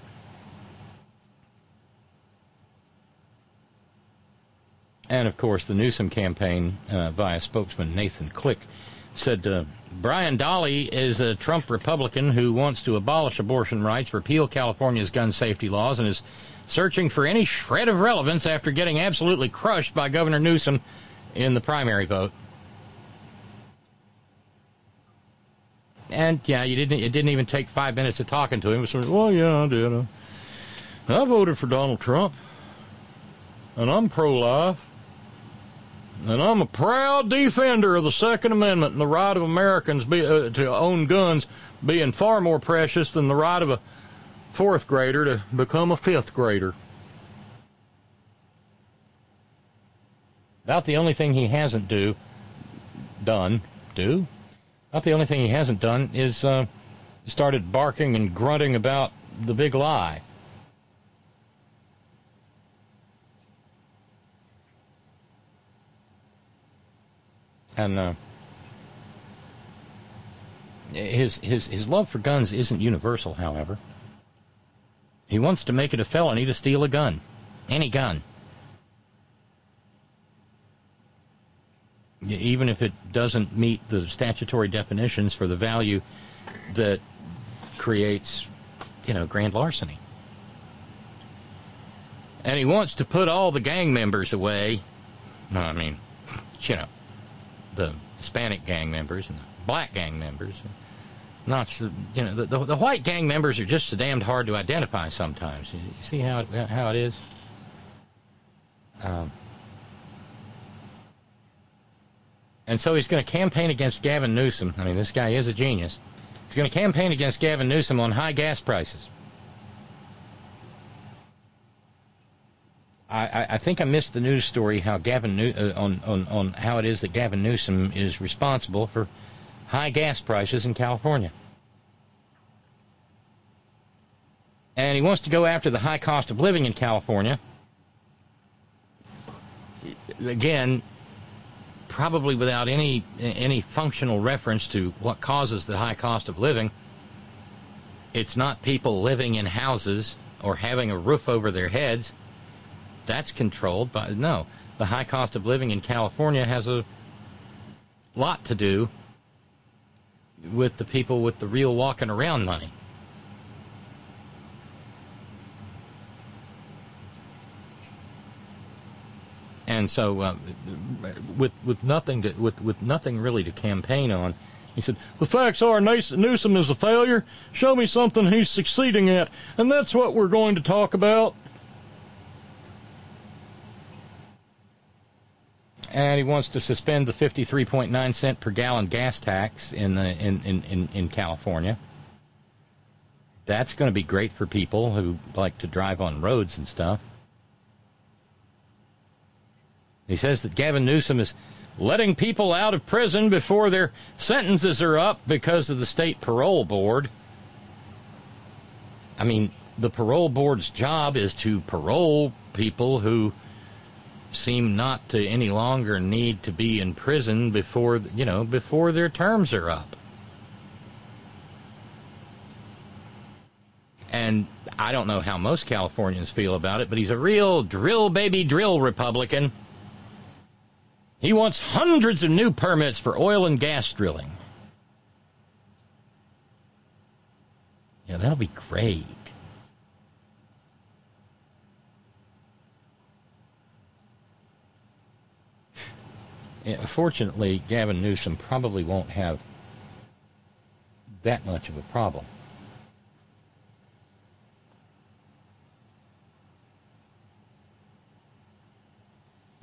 and, of course, the Newsom campaign uh, via spokesman Nathan Click said uh, Brian Dolly is a Trump Republican who wants to abolish abortion rights, repeal California's gun safety laws, and is searching for any shred of relevance after getting absolutely crushed by Governor Newsom in the primary vote. And, yeah, you didn't. It didn't even take five minutes of talking to him. It was sort of, well, yeah, I did. I, I voted for Donald Trump, and I'm pro-life, and I'm a proud defender of the Second Amendment and the right of Americans be, uh, to own guns being far more precious than the right of a fourth grader to become a fifth grader. About the only thing he hasn't do, done, do? About the only thing he hasn't done is uh, started barking and grunting about the big lie. And uh, his his his love for guns isn't universal, however. He wants to make it a felony to steal a gun. Any gun. Even if it doesn't meet the statutory definitions for the value that creates, you know, grand larceny. And he wants to put all the gang members away. I mean, you know, the Hispanic gang members and the black gang members. Not so, you know, the, the, the white gang members are just so damned hard to identify sometimes. You, you see how it, how it is? Um, and so he's going to campaign against Gavin Newsom. I mean, this guy is a genius. He's going to campaign against Gavin Newsom on high gas prices. I, I, I think I missed the news story how Gavin New, uh, on, on, on how it is that Gavin Newsom is responsible for high gas prices in California. And he wants to go after the high cost of living in California. Again, probably without any any functional reference to what causes the high cost of living. It's not people living in houses or having a roof over their heads. That's controlled by, no. The high cost of living in California has a lot to do with the people with the real walking around money. And so, uh, with with nothing to, with with nothing really to campaign on, he said, "The facts are Newsom is a failure. Show me something he's succeeding at, and that's what we're going to talk about." And he wants to suspend the fifty-three point nine cent per gallon gas tax in the in in, in, in California. That's going to be great for people who like to drive on roads and stuff. He says that Gavin Newsom is letting people out of prison before their sentences are up because of the state parole board. I mean, the parole board's job is to parole people who seem not to any longer need to be in prison before, you know, before their terms are up. And I don't know how most Californians feel about it, but he's a real drill baby drill Republican. He wants hundreds of new permits for oil and gas drilling. Yeah, that'll be great. Yeah, fortunately, Gavin Newsom probably won't have that much of a problem.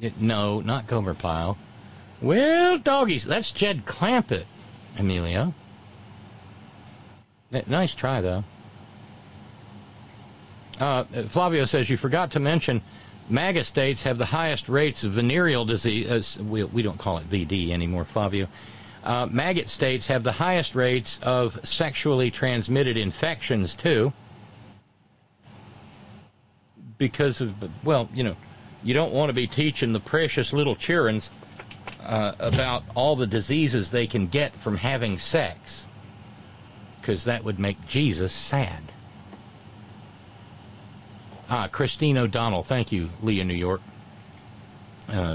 It, no, not Gomer Pyle. Well, doggies, that's Jed Clampett, Emilio. N- nice try, though. Uh, Flavio says, you forgot to mention MAGA states have the highest rates of venereal disease. Uh, we, we don't call it V D anymore, Flavio. Uh, MAGA states have the highest rates of sexually transmitted infections, too. Because of, well, you know, you don't want to be teaching the precious little children uh, about all the diseases they can get from having sex. Because that would make Jesus sad. Ah, Christine O'Donnell. Thank you, Leah, New York. Uh,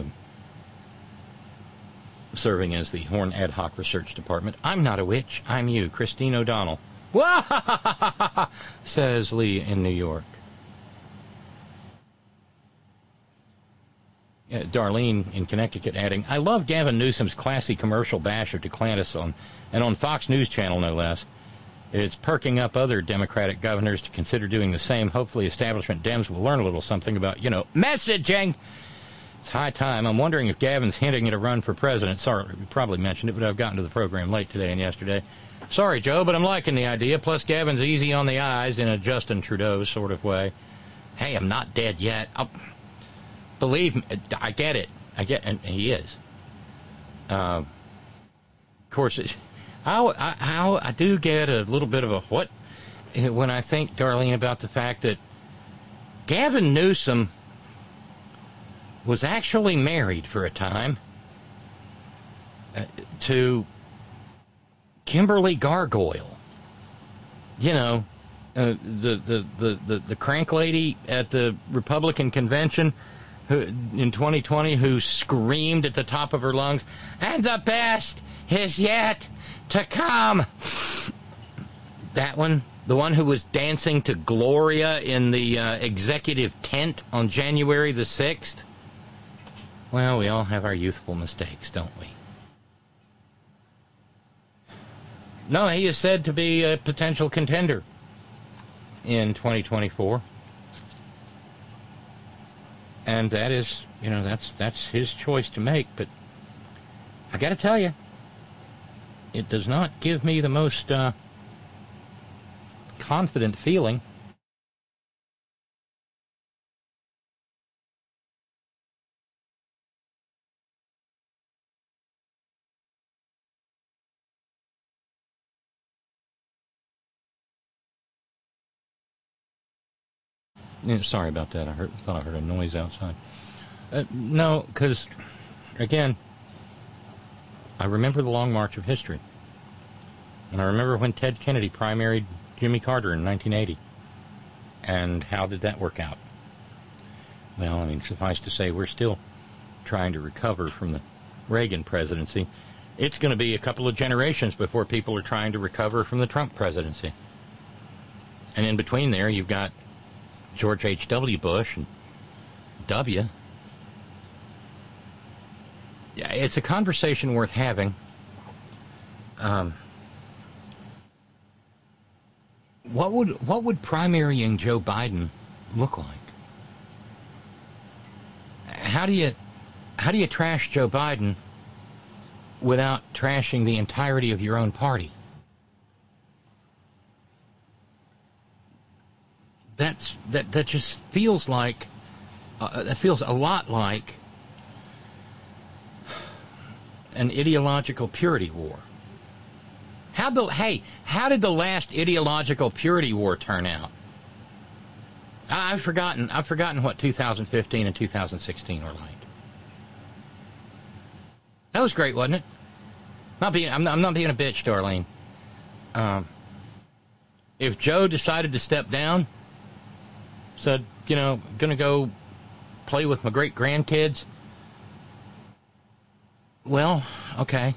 serving as the Horn Ad Hoc Research Department. I'm not a witch. I'm you, Christine O'Donnell. Says Lee in New York. Uh, Darlene in Connecticut adding, I love Gavin Newsom's classy commercial bash of Duklantis on, and on Fox News Channel, no less. It's perking up other Democratic governors to consider doing the same. Hopefully establishment Dems will learn a little something about, you know, messaging. It's high time. I'm wondering if Gavin's hinting at a run for president. Sorry, we probably mentioned it, but I've gotten to the program late today and yesterday. Sorry, Joe, but I'm liking the idea. Plus, Gavin's easy on the eyes in a Justin Trudeau sort of way. Hey, I'm not dead yet. I'll, believe me, I get it. I get, and he is. Uh, of course, it's, I, I, I do get a little bit of a what when I think, Darlene, about the fact that Gavin Newsom was actually married for a time uh, to Kimberly Gargoyle. You know, uh, the, the, the, the, the crank lady at the Republican convention who, in twenty twenty who screamed at the top of her lungs, and the best is yet to come. That one, the one who was dancing to Gloria in the uh, executive tent on January the sixth. Well, we all have our youthful mistakes, don't we? No, he is said to be a potential contender in twenty twenty-four. And that is, you know, that's that's his choice to make. But I got to tell you, it does not give me the most uh, confident feeling. Yeah, sorry about that. I heard, thought I heard a noise outside. Uh, no, because, again, I remember the long march of history. And I remember when Ted Kennedy primaried Jimmy Carter in nineteen eighty. And how did that work out? Well, I mean, suffice to say, we're still trying to recover from the Reagan presidency. It's going to be a couple of generations before people are trying to recover from the Trump presidency. And in between there, you've got George H W. Bush and W. Yeah, it's a conversation worth having. Um, what would what would primarying Joe Biden look like? How do you how do you trash Joe Biden without trashing the entirety of your own party? That's that. That just feels like uh, that feels a lot like an ideological purity war. How the hey? How did the last ideological purity war turn out? I, I've forgotten. I've forgotten what two thousand fifteen and two thousand sixteen were like. That was great, wasn't it? Not being. I'm not, I'm not being a bitch, Darlene. Um, if Joe decided to step down, said, you know, going to go play with my great-grandkids. Well, okay.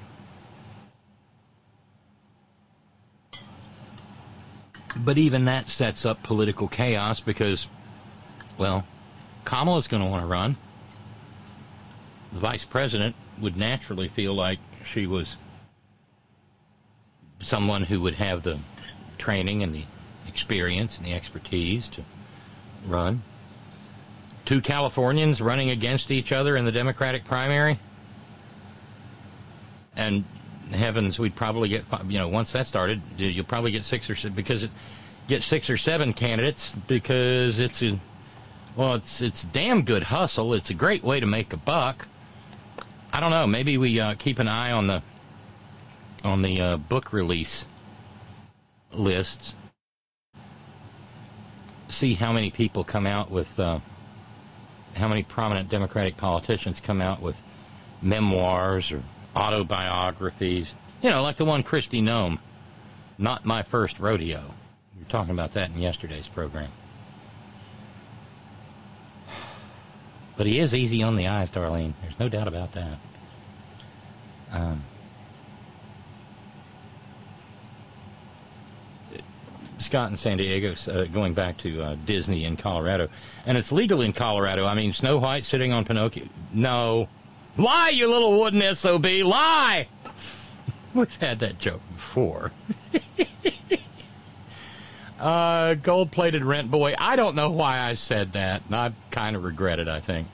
But even that sets up political chaos because, well, Kamala's going to want to run. The vice president would naturally feel like she was someone who would have the training and the experience and the expertise to run. two Californians running against each other in the Democratic primary. And heavens, we'd probably get, you know, once that started, you'll probably get six or seven, because it get six or seven candidates, because it's a, well, it's it's damn good hustle. It's a great way to make a buck. I don't know. Maybe we uh, keep an eye on the on the uh, book release lists. See how many people come out with, uh, how many prominent Democratic politicians come out with memoirs or autobiographies. You know, like the one Kristi Noem, Not My First Rodeo. We were talking about that in yesterday's program. But he is easy on the eyes, Darlene. There's no doubt about that. Um, Scott in San Diego, uh, going back to uh, Disney in Colorado. And it's legal in Colorado. I mean, Snow White sitting on Pinocchio. No. Lie, you little wooden S O B. Lie! We've had that joke before. uh, gold-plated rent boy. I don't know why I said that, and I kind of regret it, I think.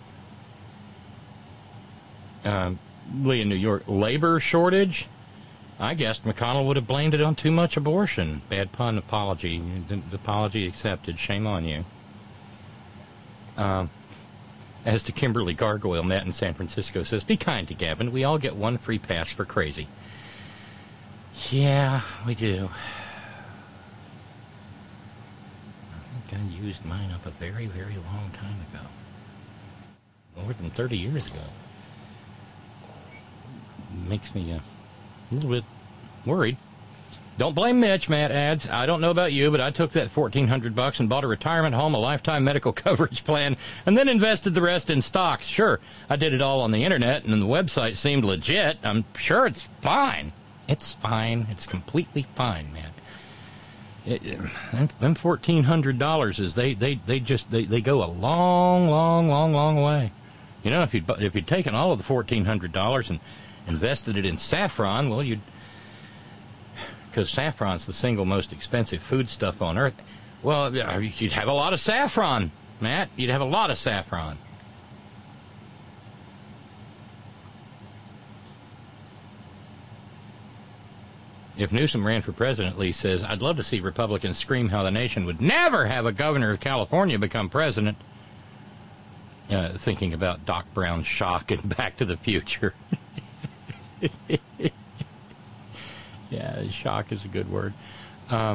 Um, Lee in New York. Labor shortage? I guessed McConnell would have blamed it on too much abortion. Bad pun, apology. Apology accepted. Shame on you. Um, as to Kimberly Gargoyle, Matt in San Francisco says, be kind to Gavin. We all get one free pass for crazy. Yeah, we do. I think I used mine up a very, very long time ago. More than thirty years ago. Makes me uh, a little bit worried. Don't blame Mitch, Matt adds. I don't know about you, but I took that fourteen hundred bucks and bought a retirement home, a lifetime medical coverage plan, and then invested the rest in stocks. Sure, I did it all on the internet, and the website seemed legit. I'm sure it's fine. It's fine. It's completely fine, man. It, it, them fourteen hundred dollars is they they they just they, they go a long, long, long, long way. You know, if you if you'd taken all of the fourteen hundred dollars and invested it in saffron, well, you'd, because saffron's the single most expensive foodstuff on earth. Well, you'd have a lot of saffron, Matt. You'd have a lot of saffron. If Newsom ran for president, Lee says, I'd love to see Republicans scream how the nation would never have a governor of California become president. Uh, thinking about Doc Brown's shock and Back to the Future. Yeah, shock is a good word. Uh,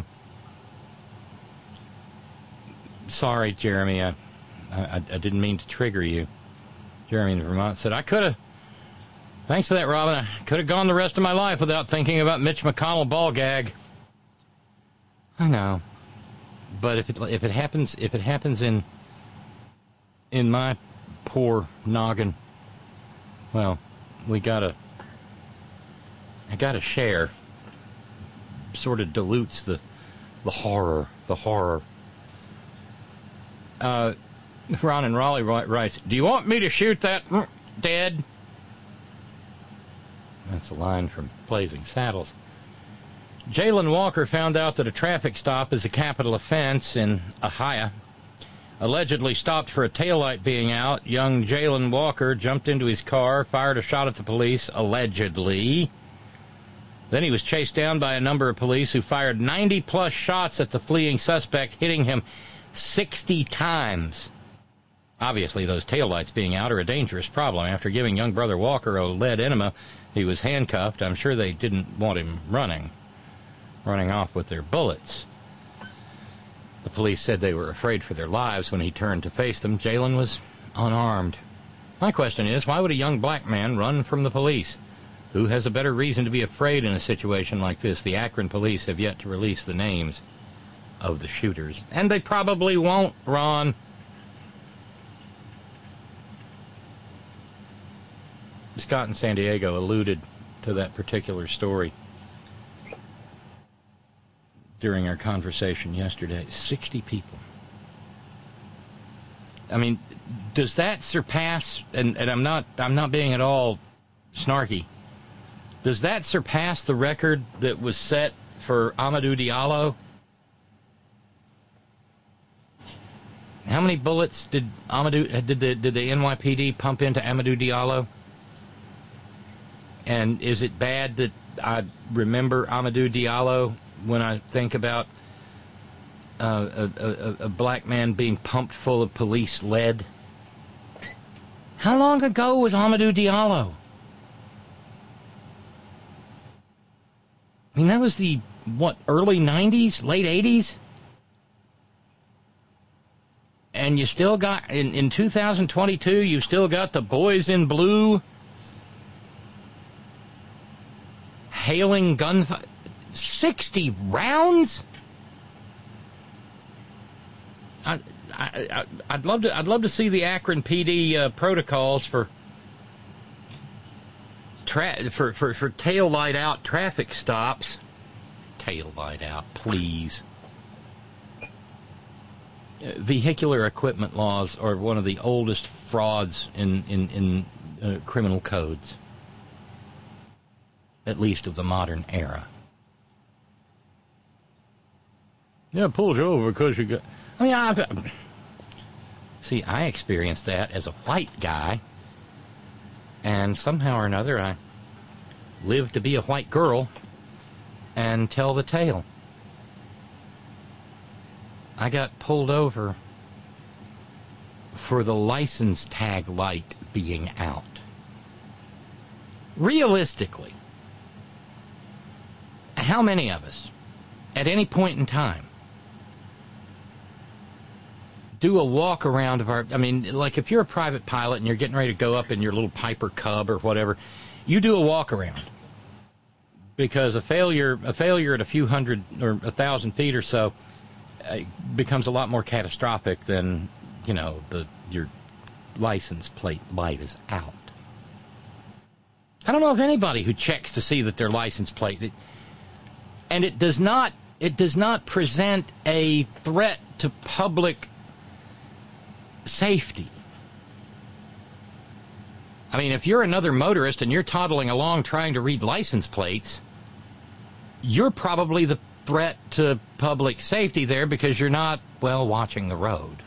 sorry, Jeremy. I, I, I didn't mean to trigger you. Jeremy in Vermont said, I could have, thanks for that, Robin, I could have gone the rest of my life without thinking about Mitch McConnell ball gag. I know. But if it if it happens if it happens in in my poor noggin, well, we gotta I gotta share. Sort of dilutes the the horror, the horror. Uh, Ron in Raleigh writes, do you want me to shoot that dead? That's a line from Blazing Saddles. Jalen Walker found out that a traffic stop is a capital offense in Ohio. Allegedly stopped for a taillight being out, young Jalen Walker jumped into his car, fired a shot at the police, allegedly. Then he was chased down by a number of police who fired ninety-plus shots at the fleeing suspect, hitting him sixty times. Obviously, those taillights being out are a dangerous problem. After giving young brother Walker a lead enema, he was handcuffed. I'm sure they didn't want him running, running off with their bullets. The police said they were afraid for their lives when he turned to face them. Jalen was unarmed. My question is, why would a young black man run from the police? Who has a better reason to be afraid in a situation like this? The Akron police have yet to release the names of the shooters. And they probably won't, Ron. Scott in San Diego alluded to that particular story during our conversation yesterday. sixty people. I mean, does that surpass, and, and I'm not I'm not being at all snarky, does that surpass the record that was set for Amadou Diallo? How many bullets did Amadou did the did the N Y P D pump into Amadou Diallo? And is it bad that I remember Amadou Diallo when I think about uh, a, a, a black man being pumped full of police lead? How long ago was Amadou Diallo? I mean, that was the, what, early nineties, late eighties? And you still got, in, in two thousand twenty-two, you still got the boys in blue hailing gunfire. sixty rounds? I, I, I, I'd love to. I'd love to see the Akron P D uh, protocols for tra- for for for tail light out traffic stops. Tail light out, please. Uh, vehicular equipment laws are one of the oldest frauds in in in uh, criminal codes, at least of the modern era. Yeah, pulled you over because you got. I mean, I've. See, I experienced that as a white guy, and somehow or another I lived to be a white girl and tell the tale. I got pulled over for the license tag light being out. Realistically, how many of us, at any point in time, do a walk around of our, I mean, like if you're a private pilot and you're getting ready to go up in your little Piper Cub or whatever, you do a walk around. Because a failure, a failure at a few hundred or a thousand feet or so uh, becomes a lot more catastrophic than, you know, the your license plate light is out. I don't know of anybody who checks to see that their license plate, it, and it does not, it does not present a threat to public safety. I mean, if you're another motorist and you're toddling along trying to read license plates, you're probably the threat to public safety there because you're not, well, watching the road.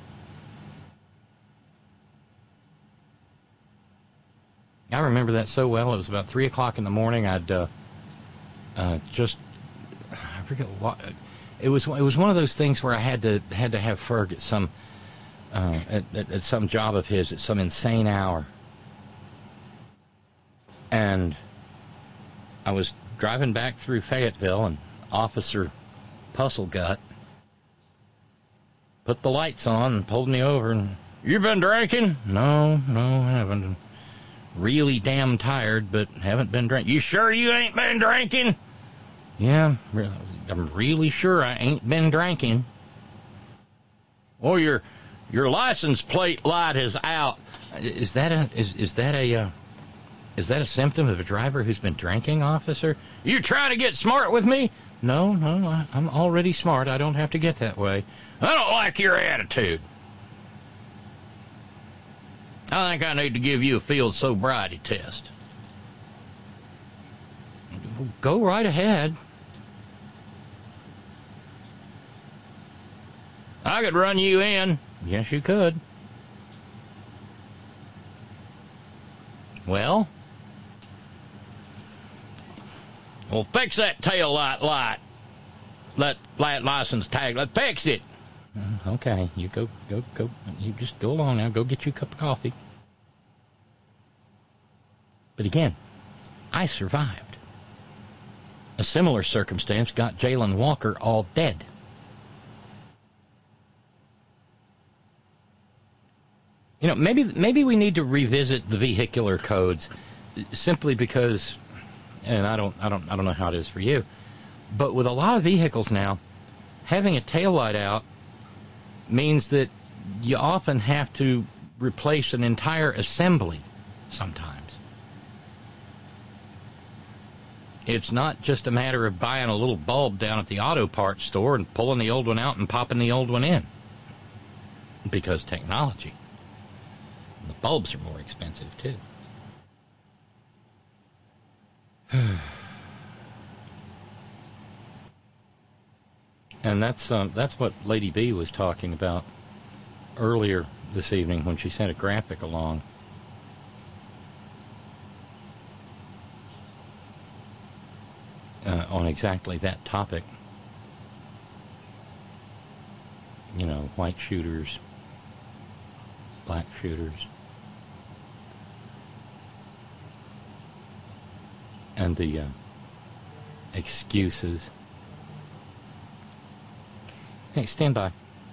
I remember that so well. It was about three o'clock in the morning. I'd uh, uh, just, I forget what, it was. It was one of those things where I had to had to have Ferg at some uh, at, at, at some job of his at some insane hour, and I was driving back through Fayetteville, and Officer Puzzlegut put the lights on and pulled me over. And, you been drinking? No, no, I haven't. Really damn tired, but haven't been drinking. You sure you ain't been drinking? Yeah, I'm really sure I ain't been drinking. Well, your your license plate light is out. Is that a is is that a uh, is that a symptom of a driver who's been drinking, officer? You trying to get smart with me? No, no, I, I'm already smart. I don't have to get that way. I don't like your attitude. I think I need to give you a field sobriety test. Go right ahead. I could run you in. Yes, you could. Well? Well, fix that tail light light. That light license tag. Let's fix it. Okay, you go, go, go. You just go along now. Go get you a cup of coffee. But again, I survived. A similar circumstance got Jalen Walker all dead. You know, maybe maybe we need to revisit the vehicular codes, simply because, and I don't I don't I don't know how it is for you, but with a lot of vehicles now, having a taillight out means that you often have to replace an entire assembly sometimes. It's not just a matter of buying a little bulb down at the auto parts store and pulling the old one out and popping the old one in. Because technology. The bulbs are more expensive, too. And that's um, that's what Lady B was talking about earlier this evening when she sent a graphic along. Uh, on exactly that topic. You know, white shooters, black shooters, and the uh, excuses. Hey, stand by.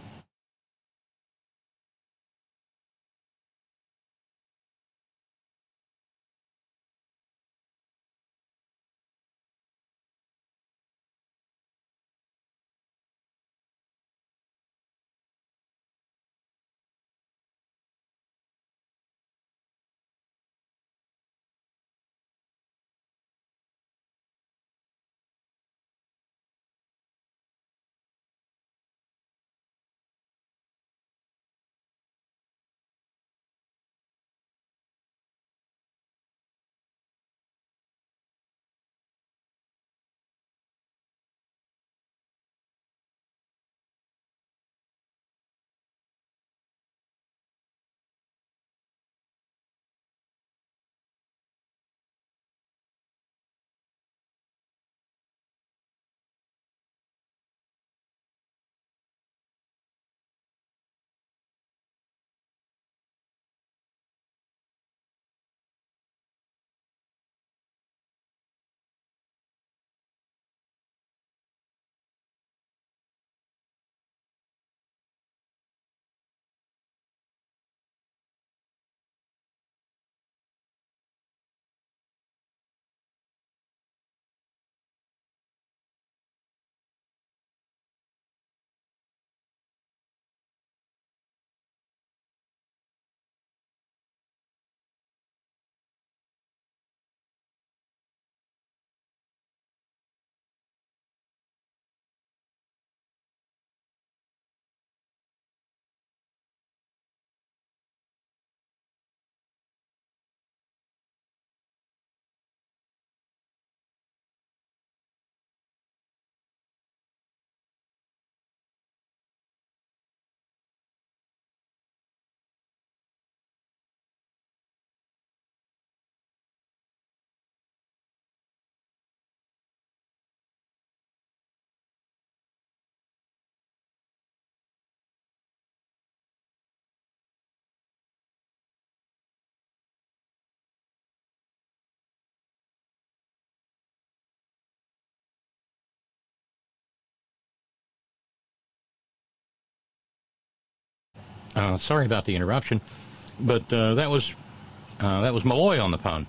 Uh, sorry about the interruption, but uh, that was uh, that was Malloy on the phone,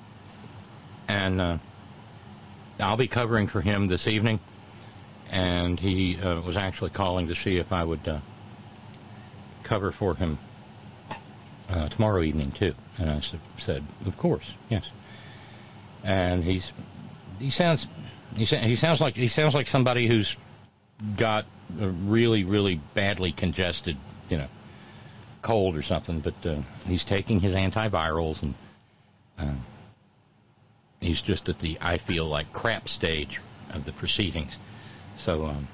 and uh, I'll be covering for him this evening. And he uh, was actually calling to see if I would uh, cover for him uh, tomorrow evening too. And I said, of course, yes. And he's he sounds he, he sounds like he sounds like somebody who's got a really really badly congested, you know, cold or something. But uh, he's taking his antivirals, and uh, he's just at the I feel like crap stage of the proceedings. So um,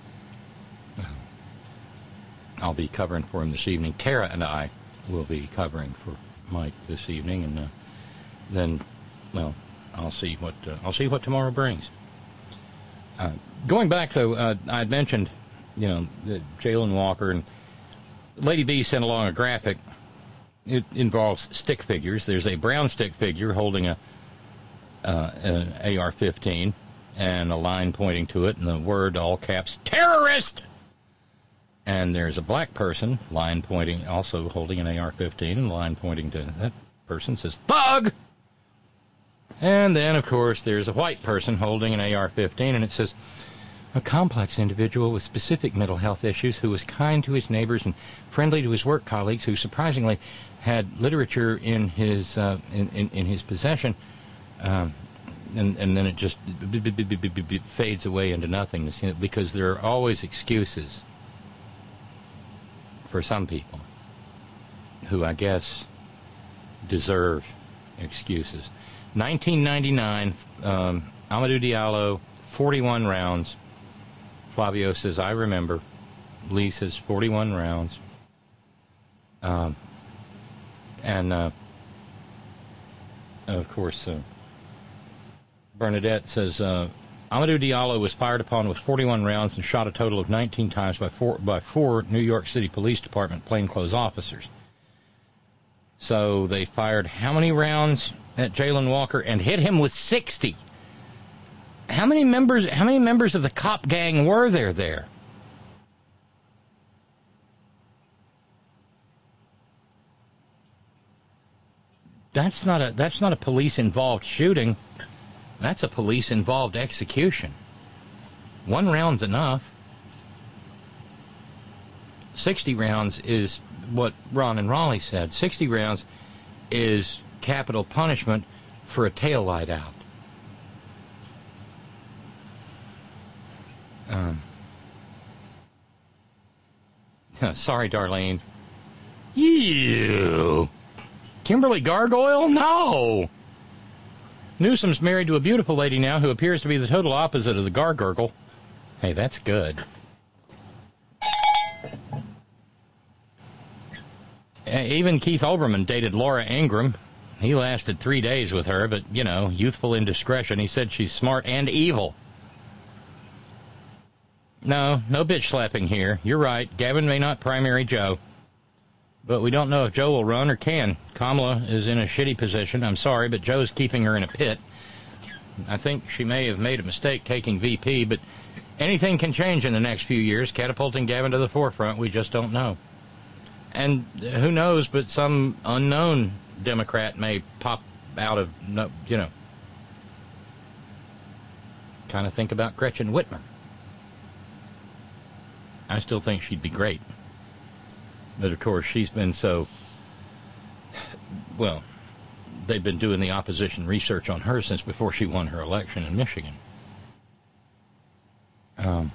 I'll be covering for him this evening. Tara and I will be covering for Mike this evening, and uh, then, well, I'll see what uh, I'll see what tomorrow brings. Uh, going back, though, uh, I had mentioned, you know, Jayland Walker, and Lady B sent along a graphic. It involves stick figures. There's a brown stick figure holding a uh, an A R fifteen. And a line pointing to it, and the word, all caps, terrorist! And there's a black person, line pointing, also holding an A R fifteen, and a line pointing to that person says, thug! And then, of course, there's a white person holding an A R fifteen, and it says, a complex individual with specific mental health issues who was kind to his neighbors and friendly to his work colleagues, who surprisingly had literature in his, uh, in, in, in his possession, um, And, and then it just b- b- b- b- b- b- fades away into nothingness, you know, because there are always excuses for some people who, I guess, deserve excuses. nineteen ninety-nine, um, Amadou Diallo, forty-one rounds. Flavio says, I remember. Lee says, forty-one rounds. Um, and, uh, of course, uh, Bernadette says, uh, Amadou Diallo was fired upon with forty-one rounds and shot a total of nineteen times by four, by four New York City Police Department plainclothes officers. So they fired how many rounds at Jayland Walker and hit him with sixty? How many members, how many members of the cop gang were there there? That's not a that's not a police-involved shooting. That's a police-involved execution. One round's enough. Sixty rounds is what Ron and Raleigh said. Sixty rounds is capital punishment for a taillight out. Um. Sorry, Darlene. You. Kimberly Gargoyle? No! Newsom's married to a beautiful lady now who appears to be the total opposite of the Gargurgle. Hey, that's good. Even Keith Olbermann dated Laura Ingraham. He lasted three days with her, but, you know, youthful indiscretion. He said she's smart and evil. No, no bitch slapping here. You're right. Gavin may not primary Joe. But we don't know if Joe will run or can. Kamala is in a shitty position. I'm sorry, but Joe's keeping her in a pit. I think she may have made a mistake taking V P, but anything can change in the next few years, catapulting Gavin to the forefront. We just don't know. And who knows, but some unknown Democrat may pop out of, you know, kind of think about Gretchen Whitmer. I still think she'd be great. But, of course, she's been so, well, they've been doing the opposition research on her since before she won her election in Michigan. Um,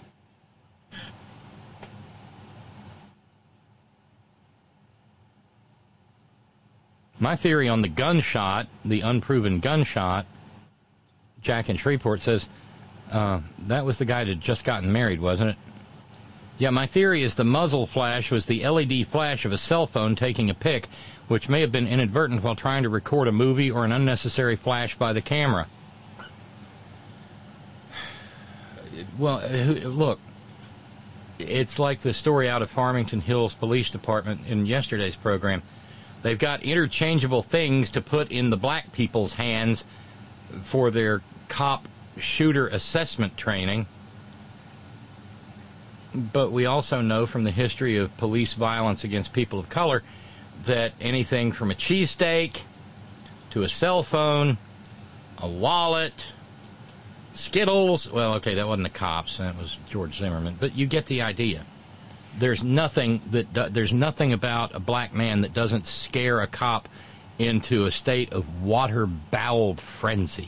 my theory on the gunshot, the unproven gunshot, Jack in Shreveport says, uh, that was the guy that had just gotten married, wasn't it? Yeah, my theory is the muzzle flash was the L E D flash of a cell phone taking a pic, which may have been inadvertent while trying to record a movie or an unnecessary flash by the camera. Well, look, it's like the story out of Farmington Hills Police Department in yesterday's program. They've got interchangeable things to put in the black people's hands for their cop shooter assessment training. But we also know from the history of police violence against people of color that anything from a cheesesteak to a cell phone, a wallet, Skittles, well, okay, that wasn't the cops, that was George Zimmerman, but you get the idea. There's nothing that there's nothing about a black man that doesn't scare a cop into a state of water-boweled frenzy.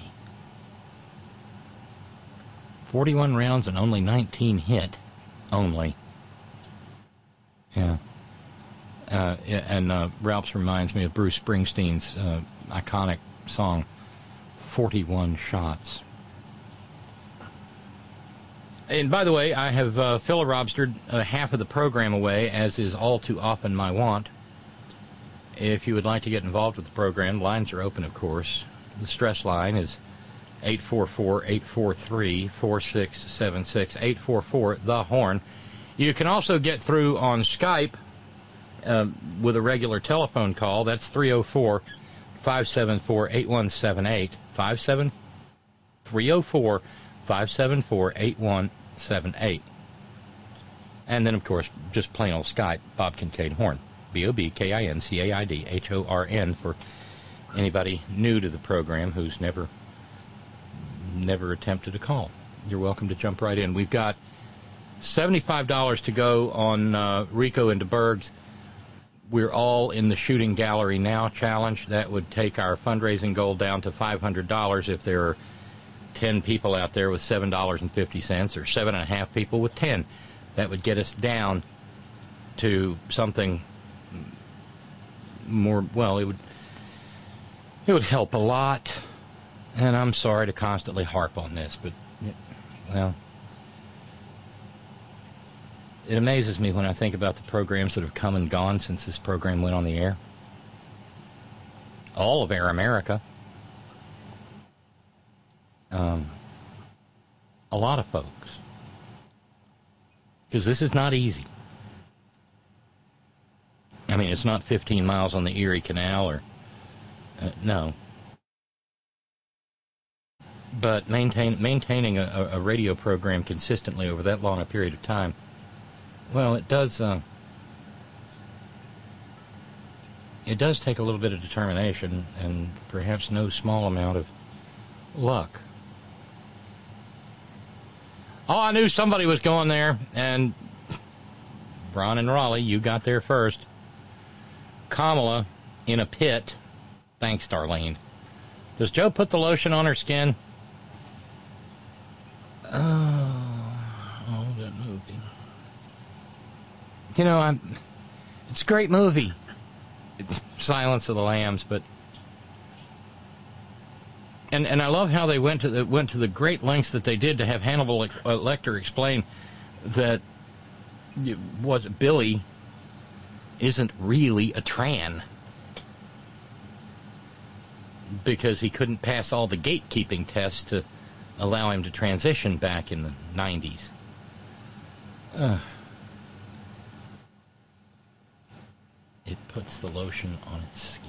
forty-one rounds and only nineteen hit. Only. Yeah. Uh, and uh, Ralph's reminds me of Bruce Springsteen's uh, iconic song, forty-one shots. And by the way, I have uh, filibustered uh, half of the program away, as is all too often my wont. If you would like to get involved with the program, lines are open, of course. The stress line is eight four four, eight four three, four six seven six, eight four four, the horn. You can also get through on Skype uh, with a regular telephone call. That's three oh four, five seven four, eight one seven eight, three oh four, five seven four, eight one seven eight. And then, of course, just plain old Skype, Bob Kincaid Horn, B O B K I N C A I D H O R N, for anybody new to the program who's never never attempted a call. You're welcome to jump right in. We've got seventy-five dollars to go on uh, Rico and DeBerg's We're All in the Shooting Gallery Now challenge. That would take our fundraising goal down to five hundred dollars if there are ten people out there with seven dollars and fifty cents, or seven and a half people with ten. That would get us down to something more, well, it would it would help a lot. And I'm sorry to constantly harp on this, but, well, it amazes me when I think about the programs that have come and gone since this program went on the air. All of Air America. Um, a lot of folks. Because this is not easy. I mean, it's not fifteen miles on the Erie Canal or... Uh, no. But maintain, maintaining a, a radio program consistently over that long a period of time, well, it does... Uh, it does take a little bit of determination and perhaps no small amount of luck. Oh, I knew somebody was going there, and Ron and Raleigh, you got there first. Kamala in a pit. Thanks, Darlene. Does Joe put the lotion on her skin? Oh, oh, that movie. You know, I'm. It's a great movie. It's Silence of the Lambs, but and and I love how they went to the went to the great lengths that they did to have Hannibal Lecter explain that was Billy isn't really a Tran because he couldn't pass all the gatekeeping tests to allow him to transition back in the nineties. Uh, it puts the lotion on its skin.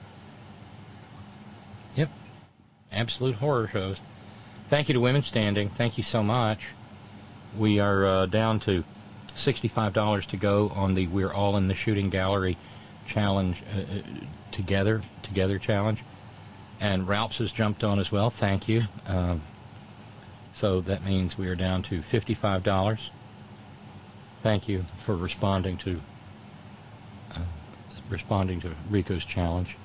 Yep. Absolute horror shows. Thank you to Women Standing. Thank you so much. We are uh, down to sixty-five dollars to go on the We're All in the Shooting Gallery challenge, uh, together, together challenge. And Ralph's has jumped on as well. Thank you. Um, so that means we are down to fifty-five dollars. Thank you for responding to uh, responding to Rico's challenge.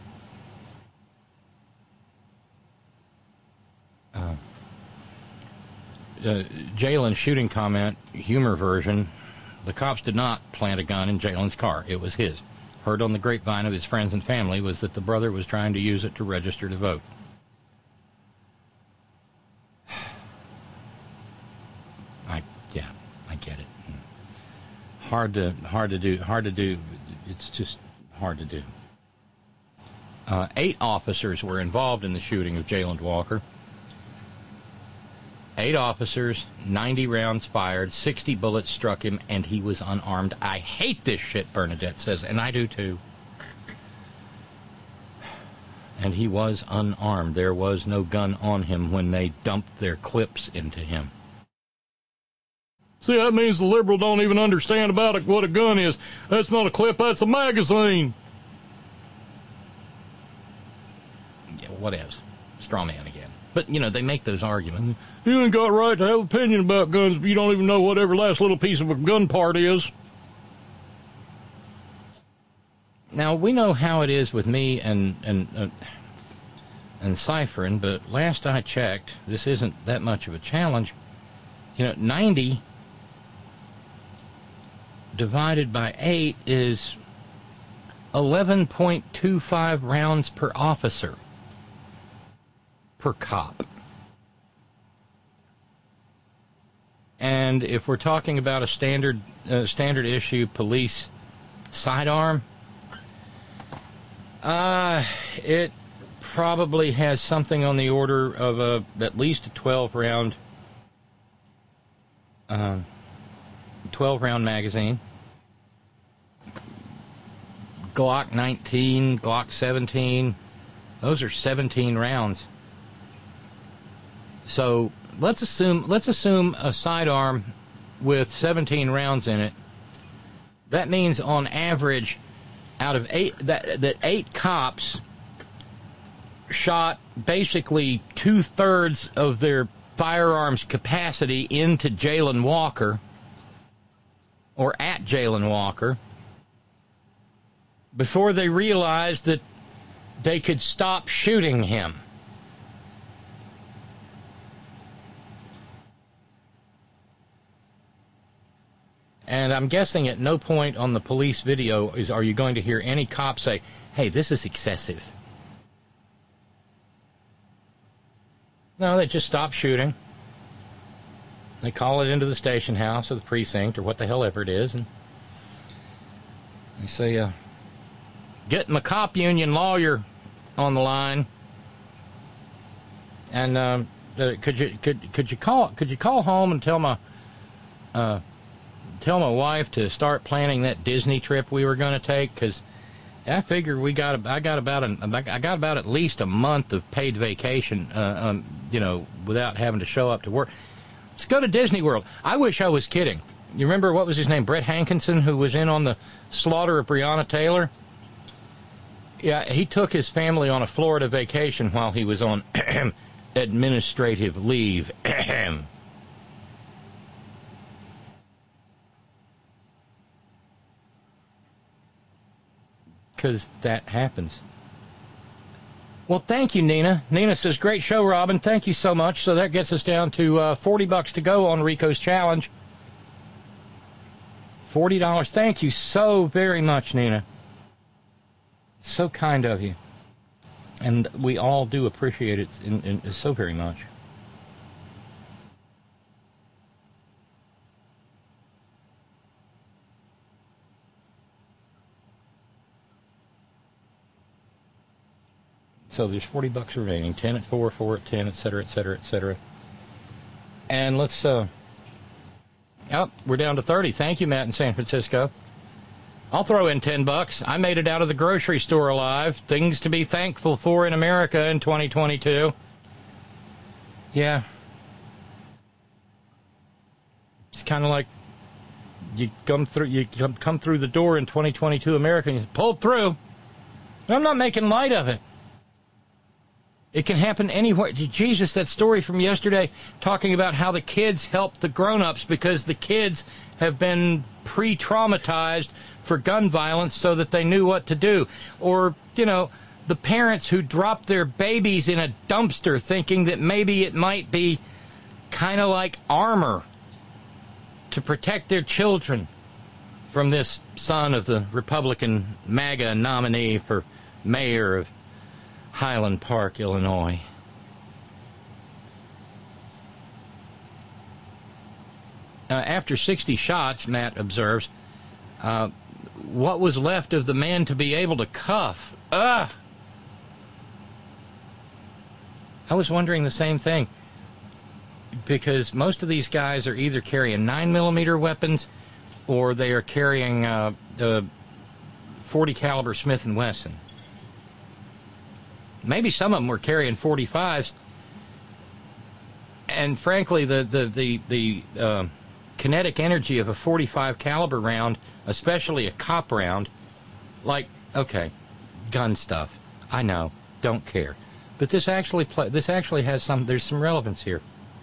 Uh, uh, Jalen's shooting comment, humor version. The cops did not plant a gun in Jalen's car. It was his. Heard on the grapevine of his friends and family was that the brother was trying to use it to register to vote. I yeah, I get it. Hard to hard to do. Hard to do. It's just hard to do. Uh, eight officers were involved in the shooting of Jalen Walker. Eight officers, ninety rounds fired, sixty bullets struck him, and he was unarmed. I hate this shit, Bernadette says, and I do too. And he was unarmed. There was no gun on him when they dumped their clips into him. See, that means the liberal don't even understand about it, what a gun is. That's not a clip, that's a magazine. Yeah, whatevs. Straw man again. But, you know, they make those arguments. You ain't got a right to have an opinion about guns, but you don't even know what every last little piece of a gun part is. Now, we know how it is with me and and uh, and Cyphering, but last I checked, this isn't that much of a challenge. You know, ninety divided by eight is eleven point two five rounds per officer. Per cop. And if we're talking about a standard uh, standard issue police sidearm, uh, it probably has something on the order of a at least a twelve round uh, twelve round magazine. Glock nineteen, Glock seventeen, those are seventeen rounds. So let's assume let's assume a sidearm with seventeen rounds in it. That means on average, out of eight that that eight cops shot basically two thirds of their firearms capacity into Jalen Walker or at Jalen Walker before they realized that they could stop shooting him. And I'm guessing at no point on the police video is are you going to hear any cop say, hey, this is excessive. No, they just stopped shooting. They call it into the station house or the precinct or what the hell ever it is, and they say, uh, getting the cop union lawyer on the line, and uh, uh, could you could could you call could you call home and tell my uh, tell my wife to start planning that Disney trip we were going to take, because I figure we got I got about an, I got about at least a month of paid vacation, uh, um, you know, without having to show up to work. Let's go to Disney World. I wish I was kidding. You remember, what was his name, Brett Hankinson, who was in on the slaughter of Breonna Taylor? Yeah, he took his family on a Florida vacation while he was on administrative leave. Because that happens. Well, thank you, Nina. Nina says, great show, Robin. Thank you so much. So that gets us down to uh, forty bucks to go on Rico's Challenge. forty dollars. Thank you so very much, Nina. So kind of you. And we all do appreciate it in, in, so very much. So there's forty bucks remaining. ten at four, four at ten, et cetera, et cetera, et cetera. And let's, uh, oh, we're down to thirty. Thank you, Matt in San Francisco. I'll throw in ten bucks. I made it out of the grocery store alive. Things to be thankful for in America in twenty twenty-two. Yeah. It's kind of like you come through, you come, come through the door in twenty twenty-two America and you pulled through. I'm not making light of it. It can happen anywhere. Jesus, that story from yesterday talking about how the kids help the grown-ups because the kids have been pre-traumatized for gun violence so that they knew what to do. Or, you know, the parents who dropped their babies in a dumpster thinking that maybe it might be kind of like armor to protect their children from this son of the Republican MAGA nominee for mayor of Highland Park, Illinois. Uh, after sixty shots, Matt observes, uh, what was left of the man to be able to cuff? Ugh! I was wondering the same thing, because most of these guys are either carrying nine millimeter weapons or they are carrying uh, uh, forty caliber Smith and Wesson. Maybe some of them were carrying forty-fives, and frankly, the the the the uh, kinetic energy of a forty-five caliber round, especially a cop round, like, okay, gun stuff, I know, don't care, but this actually play, this actually has some. There's some relevance here.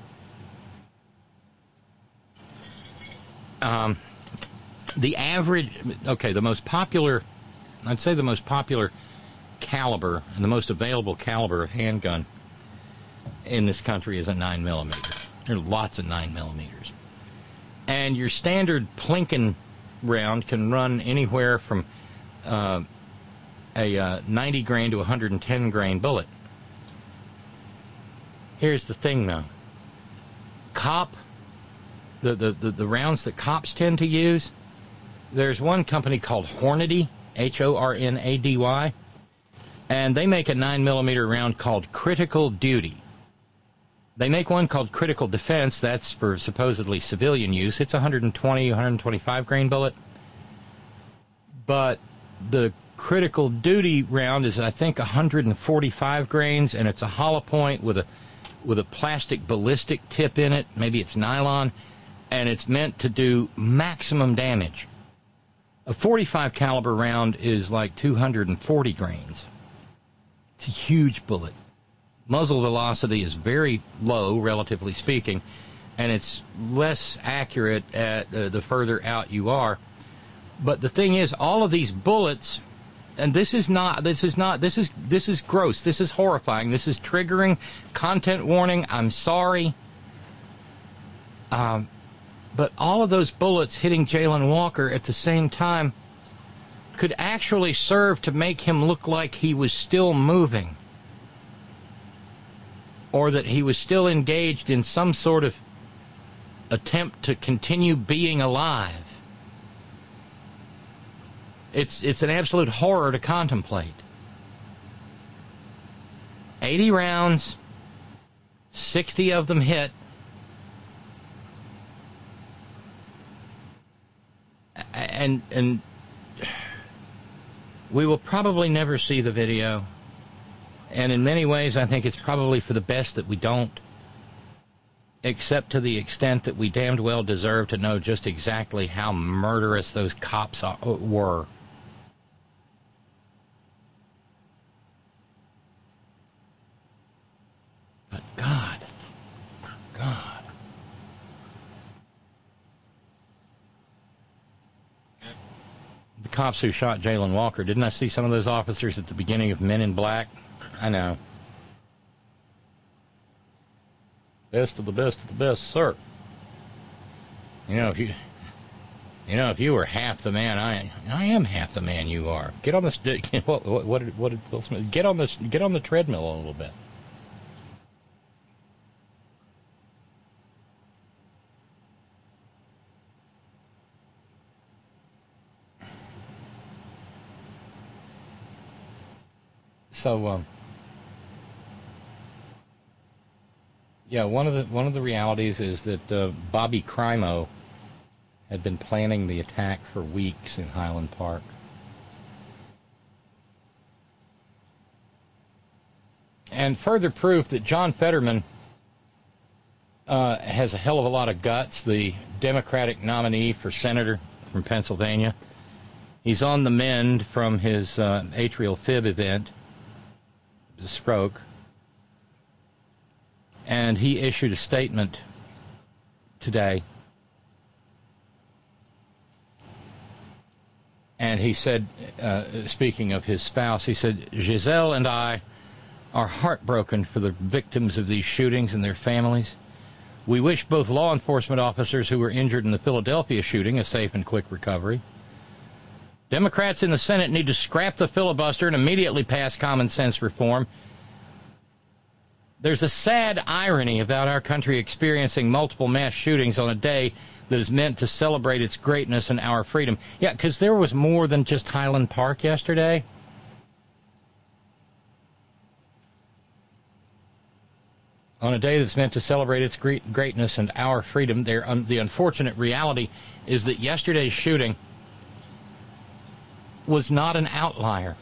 Um, the average, okay, the most popular, I'd say the most popular caliber and the most available caliber of handgun in this country is a nine millimeter. There are lots of nine millimeters, and your standard Plinken round can run anywhere from uh, a uh, ninety grain to one hundred ten grain bullet. Here's the thing, though. Cop, the the the, the rounds that cops tend to use. There's one company called Hornady, H O R N A D Y. And they make a nine millimeter round called Critical Duty. They make one called Critical Defense. That's for supposedly civilian use. It's a one hundred twenty, one hundred twenty-five grain bullet. But the Critical Duty round is, I think, one hundred forty-five grains, and it's a hollow point with a with a plastic ballistic tip in it. Maybe it's nylon, and it's meant to do maximum damage. A forty-five caliber round is like two hundred forty grains. It's a huge bullet. Muzzle velocity is very low, relatively speaking, and it's less accurate at uh, the further out you are. But the thing is, all of these bullets, and this is not, this is not, this is, this is gross. This is horrifying. This is triggering. Content warning. I'm sorry. Um, but all of those bullets hitting Jayland Walker at the same time could actually serve to make him look like he was still moving, or that he was still engaged in some sort of attempt to continue being alive. It's, it's an absolute horror to contemplate. eighty rounds, sixty of them hit. And, and we will probably never see the video. And in many ways, I think it's probably for the best that we don't, except to the extent that we damned well deserve to know just exactly how murderous those cops are, were. But God, God. The cops who shot Jayland Walker, didn't I see some of those officers at the beginning of Men in Black? I know. Best of the best of the best, sir. You know, if you, you know, if you were half the man I, I am half the man you are. Get on this. What, what, what did, what did Will Smith? Get on this. Get on the treadmill a little bit. So, um, yeah, one of the one of the realities is that uh, Bobby Crimo had been planning the attack for weeks in Highland Park. And further proof that John Fetterman uh, has a hell of a lot of guts, the Democratic nominee for senator from Pennsylvania. He's on the mend from his uh, atrial fib event, the stroke, and he issued a statement today, and he said, uh, speaking of his spouse, he said, Giselle and I are heartbroken for the victims of these shootings and their families. We wish both law enforcement officers who were injured in the Philadelphia shooting a safe and quick recovery. Democrats in the Senate need to scrap the filibuster and immediately pass common sense reform. There's a sad irony about our country experiencing multiple mass shootings on a day that is meant to celebrate its greatness and our freedom. Yeah, because there was more than just Highland Park yesterday. On a day that's meant to celebrate its great greatness and our freedom, there, um, the unfortunate reality is that yesterday's shooting was not an outlier.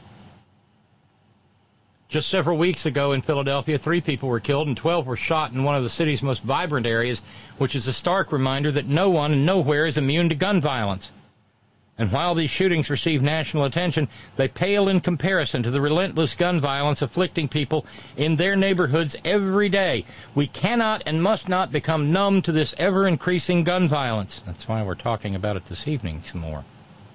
Just several weeks ago in Philadelphia, three people were killed and twelve were shot in one of the city's most vibrant areas, which is a stark reminder that no one and nowhere is immune to gun violence. And while these shootings receive national attention, they pale in comparison to the relentless gun violence afflicting people in their neighborhoods every day. We cannot and must not become numb to this ever-increasing gun violence. That's why we're talking about it this evening some more.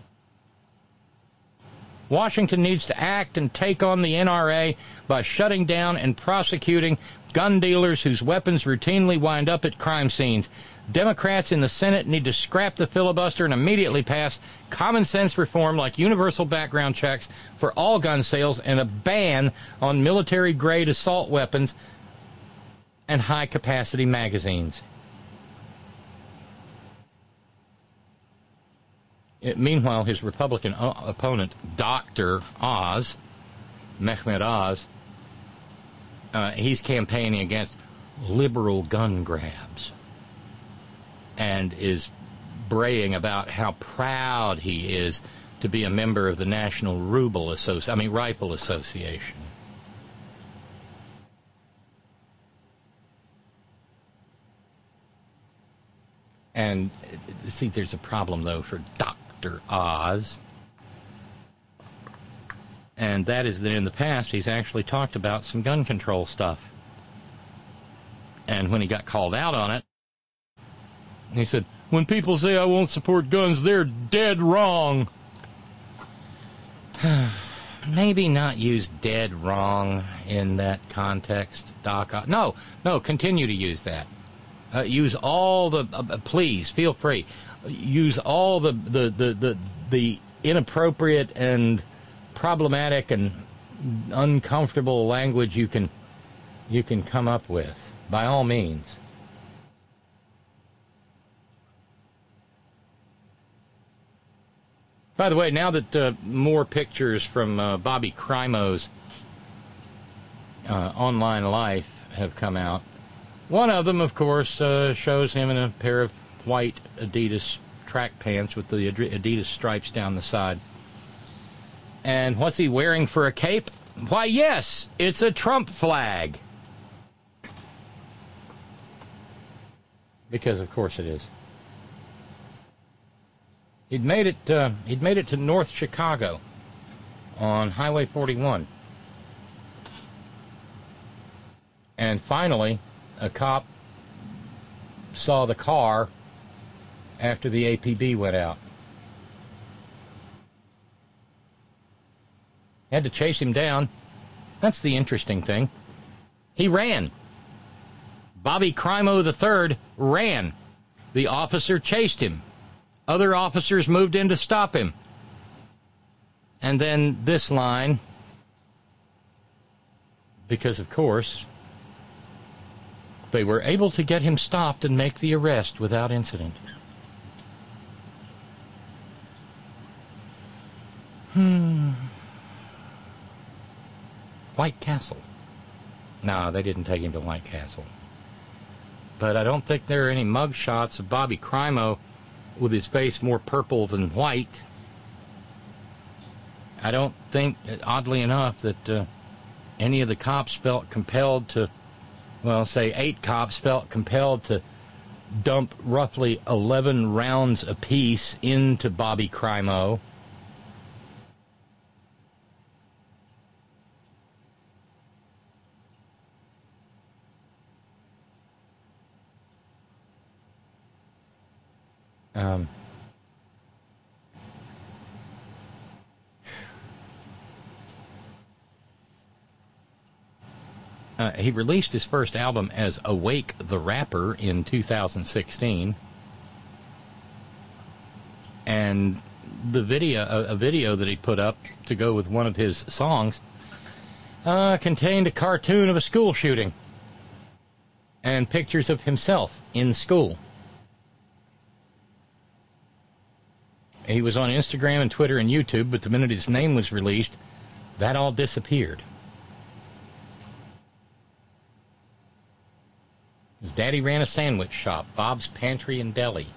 Washington needs to act and take on the N R A by shutting down and prosecuting gun dealers whose weapons routinely wind up at crime scenes. Democrats in the Senate need to scrap the filibuster and immediately pass common sense reform like universal background checks for all gun sales and a ban on military-grade assault weapons and high-capacity magazines. It, meanwhile, his Republican o- opponent, Doctor Oz, Mehmet Oz, uh, he's campaigning against liberal gun grabs and is braying about how proud he is to be a member of the National Ruble Associ- I mean, Rifle Association. And, see, there's a problem, though, for Doctor Oz. And that is that in the past, he's actually talked about some gun control stuff. And when he got called out on it, he said, when people say I won't support guns, they're dead wrong. Maybe not use dead wrong in that context, Doc. Oz. No, no, continue to use that. Uh, use all the, uh, please, feel free. Use all the, the, the, the, the inappropriate and problematic and uncomfortable language you can, you can come up with, by all means. By the way, now that uh, more pictures from uh, Bobby Crimo's uh, online life have come out, one of them, of course, uh, shows him in a pair of white Adidas track pants with the Adidas stripes down the side. And what's he wearing for a cape? Why, yes, it's a Trump flag. Because, of course, it is. He'd made it. Uh, he'd made it to North Chicago on Highway forty-one, and finally, a cop saw the car after the A P B went out. Had to chase him down. That's the interesting thing. He ran. Bobby Crimo the third ran. The officer chased him. Other officers moved in to stop him. And then this line, because of course, they were able to get him stopped and make the arrest without incident. Hmm. White Castle. No, they didn't take him to White Castle. But I don't think there are any mug shots of Bobby Crimo with his face more purple than white. I don't think, oddly enough, that uh, any of the cops felt compelled to, well, say eight cops felt compelled to dump roughly eleven rounds apiece into Bobby Crimo. Um, uh, he released his first album as Awake the Rapper in two thousand sixteen, and the video, a, a video that he put up to go with one of his songs, uh, contained a cartoon of a school shooting and pictures of himself in school. He was on Instagram and Twitter and YouTube, but the minute his name was released, that all disappeared. His daddy ran a sandwich shop, Bob's Pantry and Deli.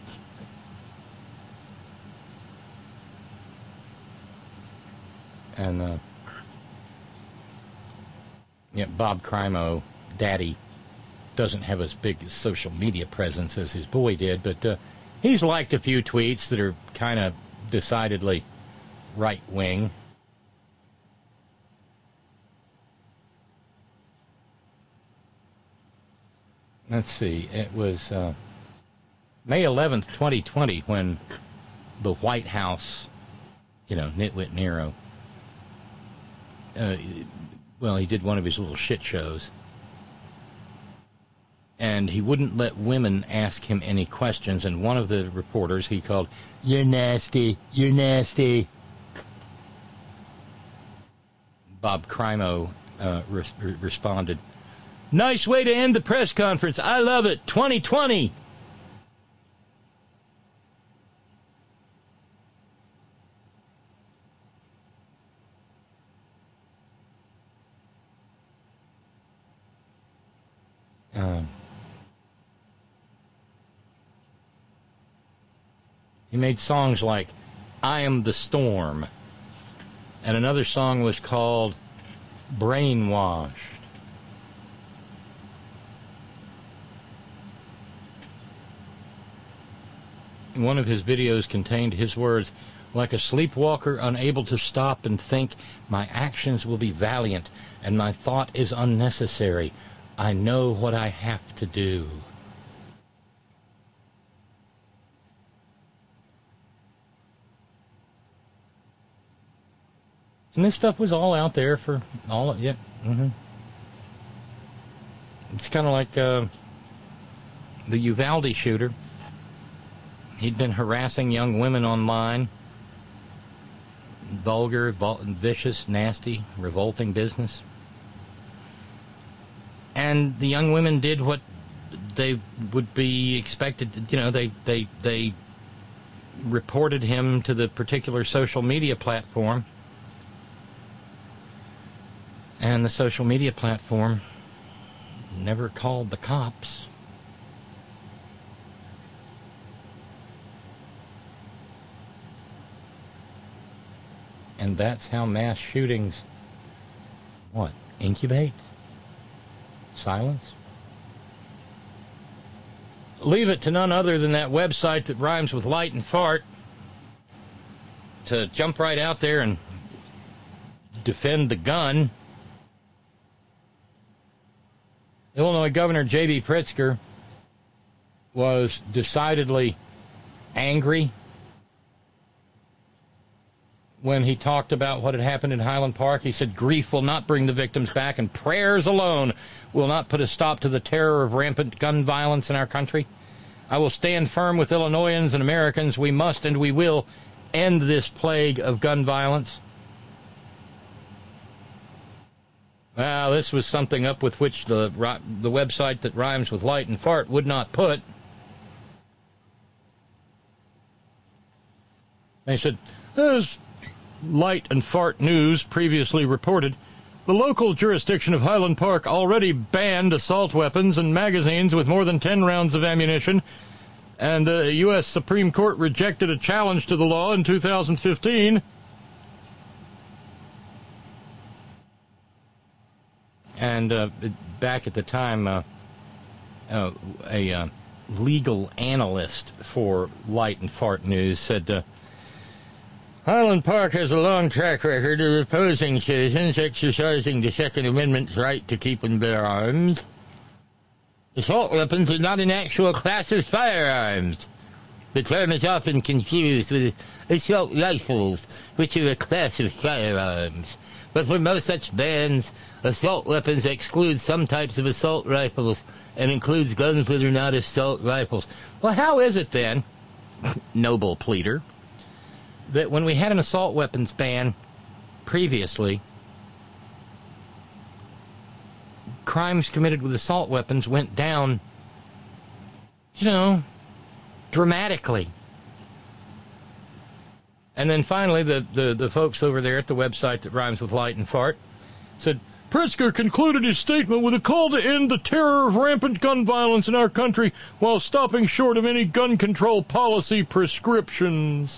And, uh, yeah, Bob Crimo, daddy, doesn't have as big a social media presence as his boy did, but, uh, he's liked a few tweets that are kind of decidedly right-wing. Let's see, it was uh, May eleventh, twenty twenty, when the White House, you know, Nitwit Nero, uh, well, he did one of his little shit shows. And he wouldn't let women ask him any questions. And one of the reporters he called, "You're nasty, you're nasty." Bob Crimo uh, re- re- responded, "Nice way to end the press conference. I love it. twenty twenty. Um. He made songs like I Am the Storm, and another song was called Brainwashed. One of his videos contained his words, "Like a sleepwalker unable to stop and think, my actions will be valiant, and my thought is unnecessary. I know what I have to do." And this stuff was all out there for all of it. Yeah, mm-hmm. It's kind of like uh, the Uvalde shooter. He'd been harassing young women online. Vulgar, vul- vicious, nasty, revolting business. And the young women did what they would be expected to, you know, they, they, they reported him to the particular social media platform, and the social media platform never called the cops. And that's how mass shootings, what, incubate? Silence? Leave it to none other than that website that rhymes with light and fart to jump right out there and defend the gun. Illinois Governor J B Pritzker was decidedly angry when he talked about what had happened in Highland Park. He said, "Grief will not bring the victims back, and prayers alone will not put a stop to the terror of rampant gun violence in our country. I will stand firm with Illinoisans and Americans. We must and we will end this plague of gun violence." Well, this was something up with which the the website that rhymes with light and fart would not put. They said, as Light and Fart News previously reported, the local jurisdiction of Highland Park already banned assault weapons and magazines with more than ten rounds of ammunition, and the U S Supreme Court rejected a challenge to the law in two thousand fifteen. And uh, back at the time, uh, uh, a uh, legal analyst for Light and Fart News said, uh, Highland Park has a long track record of opposing citizens exercising the Second Amendment's right to keep and bear arms. Assault weapons are not an actual class of firearms. The term is often confused with assault rifles, which are a class of firearms. But for most such bans, assault weapons exclude some types of assault rifles and includes guns that are not assault rifles. Well, how is it then, noble pleader, that when we had an assault weapons ban previously, crimes committed with assault weapons went down, you know, dramatically? And then finally, the, the, the folks over there at the website that rhymes with light and fart said, Pritzker concluded his statement with a call to end the terror of rampant gun violence in our country while stopping short of any gun control policy prescriptions.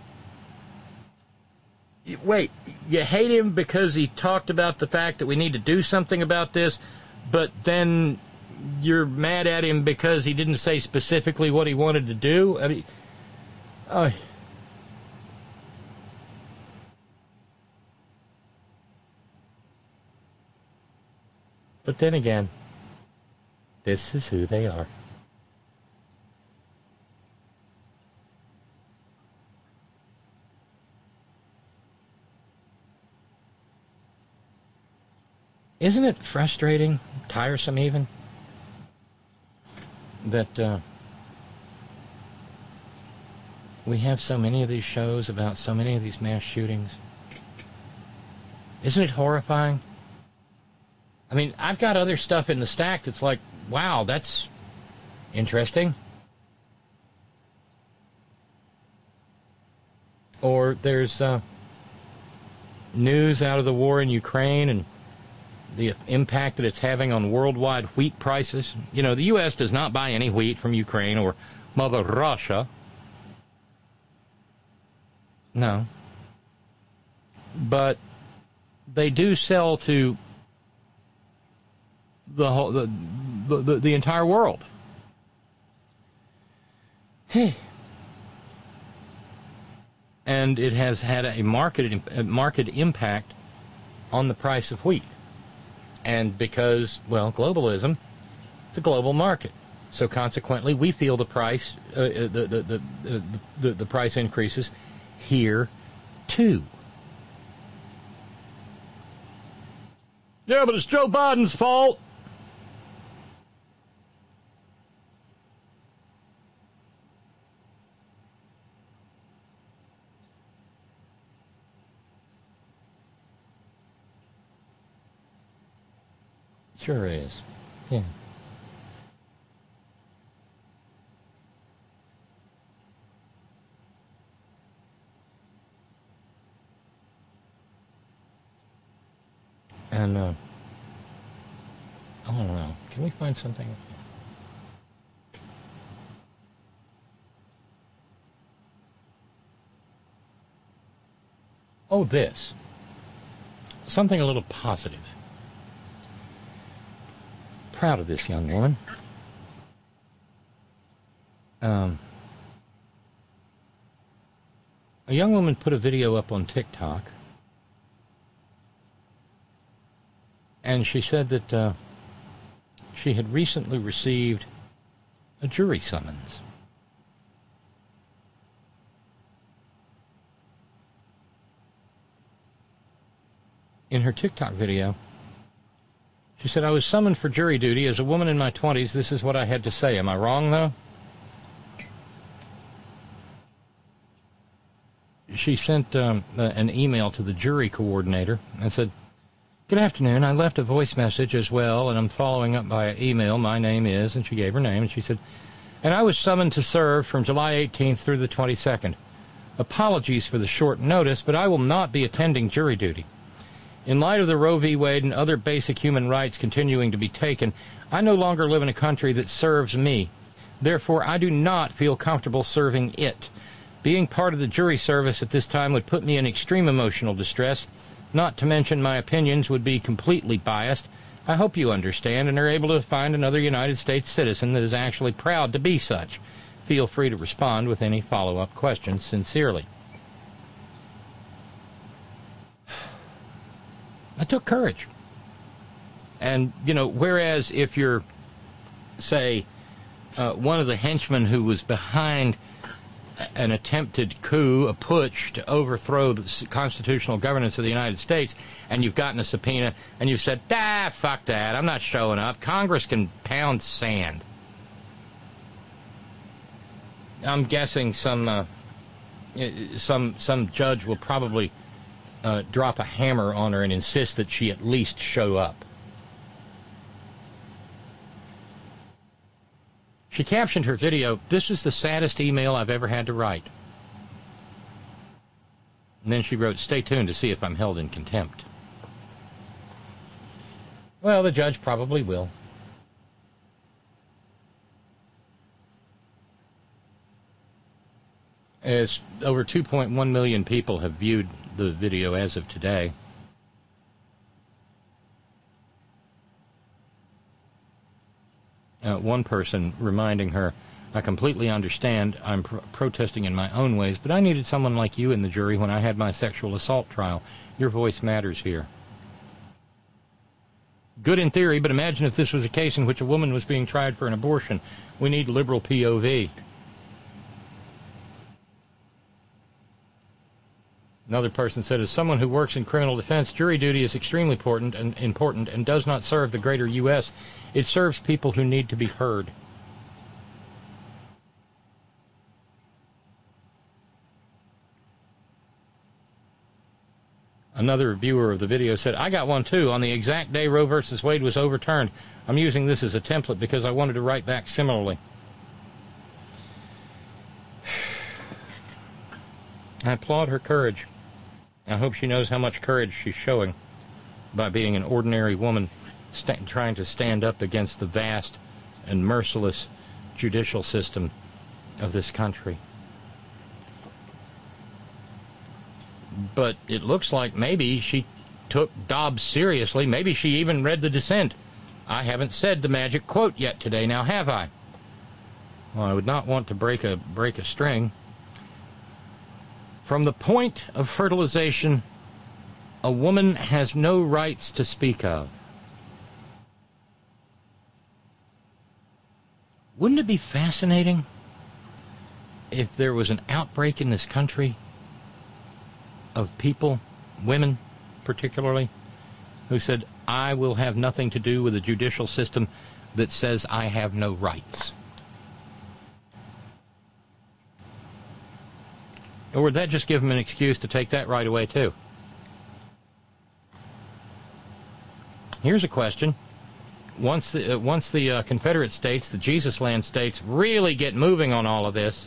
Wait, you hate him because he talked about the fact that we need to do something about this, but then you're mad at him because he didn't say specifically what he wanted to do? I mean, oh... But then again, this is who they are. Isn't it frustrating, tiresome even, that uh, we have so many of these shows about so many of these mass shootings? Isn't it horrifying? I mean, I've got other stuff in the stack that's like, wow, that's interesting. Or there's uh, news out of the war in Ukraine and the impact that it's having on worldwide wheat prices. You know, the U S does not buy any wheat from Ukraine or Mother Russia. No. But they do sell to the whole, the, the, the entire world. And it has had a market, a market impact on the price of wheat. And because, well, globalism, it's a global market. So consequently, we feel the price, uh, the, the, the, the, the, the price increases here, too. Yeah, but it's Joe Biden's fault. Sure is. Yeah. And, uh, I don't know. Can we find something? Oh, this. Something a little positive. Proud of this young woman. Um, a young woman put a video up on TikTok, and she said that uh, she had recently received a jury summons. In her TikTok video, she said, I was summoned for jury duty. As a woman in my twenties, this is what I had to say. Am I wrong, though? She sent um, uh, an email to the jury coordinator and said, good afternoon. I left a voice message as well, and I'm following up by email. My name is, and she gave her name, and she said, and I was summoned to serve from July eighteenth through the twenty-second. Apologies for the short notice, but I will not be attending jury duty. In light of the Roe v. Wade and other basic human rights continuing to be taken, I no longer live in a country that serves me. Therefore, I do not feel comfortable serving it. Being part of the jury service at this time would put me in extreme emotional distress, not to mention my opinions would be completely biased. I hope you understand and are able to find another United States citizen that is actually proud to be such. Feel free to respond with any follow-up questions. Sincerely. I took courage. And, you know, whereas if you're, say, uh, one of the henchmen who was behind an attempted coup, a putsch to overthrow the constitutional governance of the United States, and you've gotten a subpoena, and you've said, ah, fuck that, I'm not showing up. Congress can pound sand. I'm guessing some, uh, some, some judge will probably Uh, drop a hammer on her and insist that she at least show up. She captioned her video, this is the saddest email I've ever had to write. And then she wrote, stay tuned to see if I'm held in contempt. Well, the judge probably will. As over two point one million people have viewed the video as of today. Uh, one person reminding her, I completely understand I'm pro protesting in my own ways, but I needed someone like you in the jury when I had my sexual assault trial. Your voice matters here. Good in theory, but imagine if this was a case in which a woman was being tried for an abortion. We need liberal P O V. Another person said, as someone who works in criminal defense, jury duty is extremely important and important and does not serve the greater U S It serves people who need to be heard. Another viewer of the video said, I got one too on the exact day Roe versus Wade was overturned. I'm using this as a template because I wanted to write back similarly. I applaud her courage. I hope she knows how much courage she's showing by being an ordinary woman st- trying to stand up against the vast and merciless judicial system of this country. But it looks like maybe she took Dobbs seriously. Maybe she even read the dissent. I haven't said the magic quote yet today, now have I? Well, I would not want to break a break a string. From the point of fertilization, a woman has no rights to speak of. Wouldn't it be fascinating if there was an outbreak in this country of people, women particularly, who said, I will have nothing to do with a judicial system that says I have no rights? Or would that just give them an excuse to take that right away, too? Here's a question. Once the, uh, once the uh, Confederate states, the Jesus Land states, really get moving on all of this,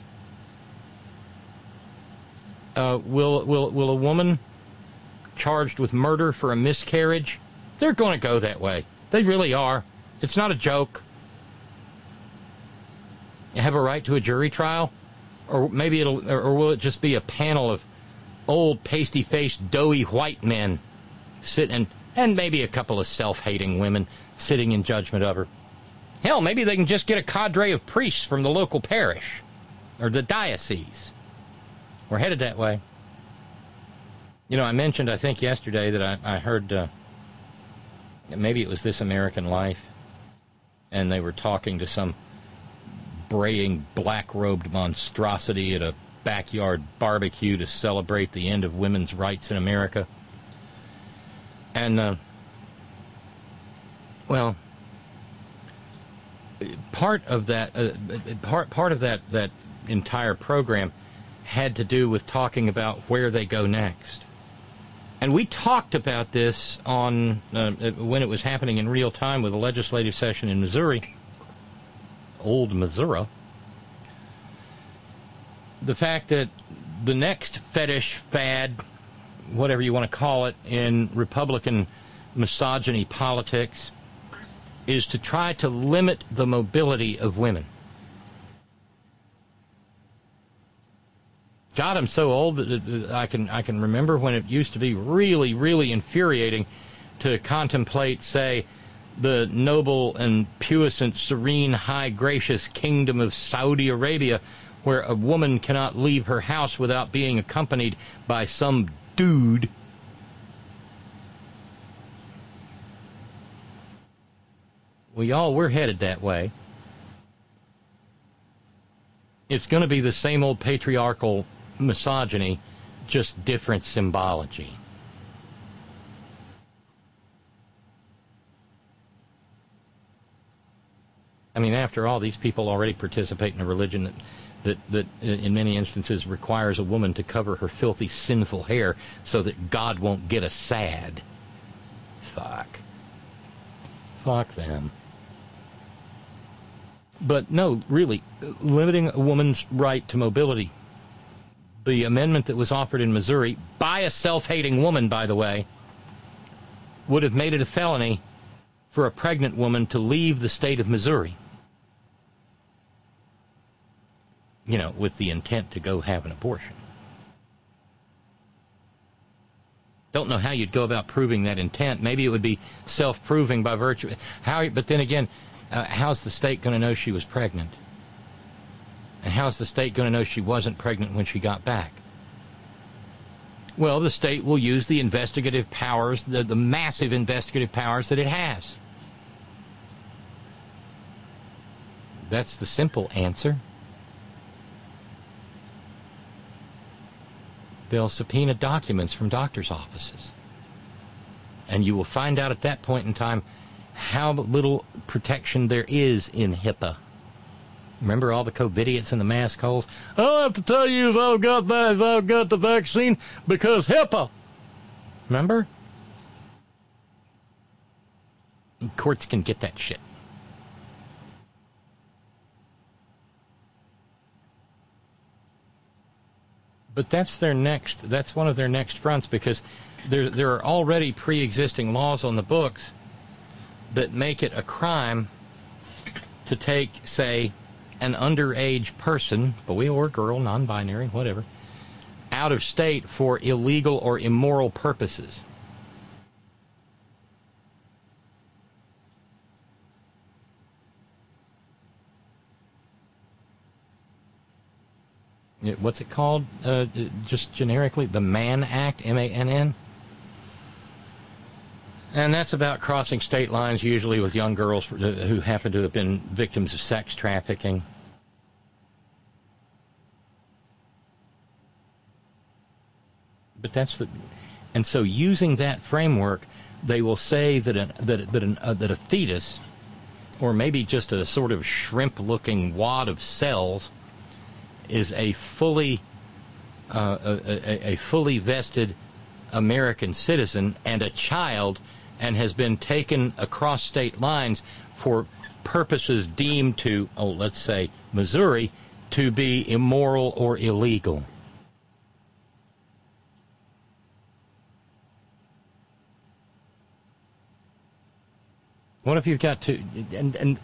uh, will, will, will a woman charged with murder for a miscarriage They're going to go that way. They really are. It's not a joke. You have a right to a jury trial? Or maybe it'll, or will it just be a panel of old, pasty-faced, doughy white men sitting, and maybe a couple of self-hating women sitting in judgment of her? Hell, maybe they can just get a cadre of priests from the local parish or the diocese. We're headed that way. You know, I mentioned, I think, yesterday that I, I heard, uh, maybe it was This American Life, and they were talking to some braying, black-robed monstrosity at a backyard barbecue to celebrate the end of women's rights in America. And, uh, well, part of that, uh, part part of that, that entire program had to do with talking about where they go next. And we talked about this on uh, when it was happening in real time with a legislative session in Missouri. Old Missouri. The fact that the next fetish, fad, whatever you want to call it, in Republican misogyny politics is to try to limit the mobility of women. God, I'm so old that I can I can remember when it used to be really, really infuriating to contemplate, say, the noble and puissant, serene, high, gracious kingdom of Saudi Arabia, where a woman cannot leave her house without being accompanied by some dude. We all, we're headed that way. It's going to be the same old patriarchal misogyny, just different symbology. I mean, after all, these people already participate in a religion that, that, that in many instances requires a woman to cover her filthy, sinful hair so that God won't get a sad. Fuck. Fuck them. But no, really, limiting a woman's right to mobility. The amendment that was offered in Missouri, by a self-hating woman, by the way, would have made it a felony for a pregnant woman to leave the state of Missouri. You know, with the intent to go have an abortion. Don't know how you'd go about proving that intent. Maybe it would be self-proving by virtue. How? But then again, uh, how's the state going to know she was pregnant? And how's the state going to know she wasn't pregnant when she got back? Well, the state will use the investigative powers, the, the massive investigative powers that it has. That's the simple answer. They'll subpoena documents from doctors' offices. And you will find out at that point in time how little protection there is in HIPAA. Remember all the COVIDiots and the mask holes? I don't have to tell you if I've got that, if I've got the vaccine, because HIPAA. Remember? Courts can get that shit. But that's their next, that's one of their next fronts, because there there are already pre-existing laws on the books that make it a crime to take, say, an underage person, boy or girl, non-binary, whatever, out of state for illegal or immoral purposes. What's it called, uh, just generically? The Mann Act, M A N N? And that's about crossing state lines, usually with young girls who happen to have been victims of sex trafficking. But that's the... And so using that framework, they will say that, a, that, that, an, uh, that a fetus, or maybe just a sort of shrimp-looking wad of cells, is a fully uh, a, a, a fully vested American citizen and a child, and has been taken across state lines for purposes deemed to, oh, let's say, Missouri, to be immoral or illegal. What if you've got to, and and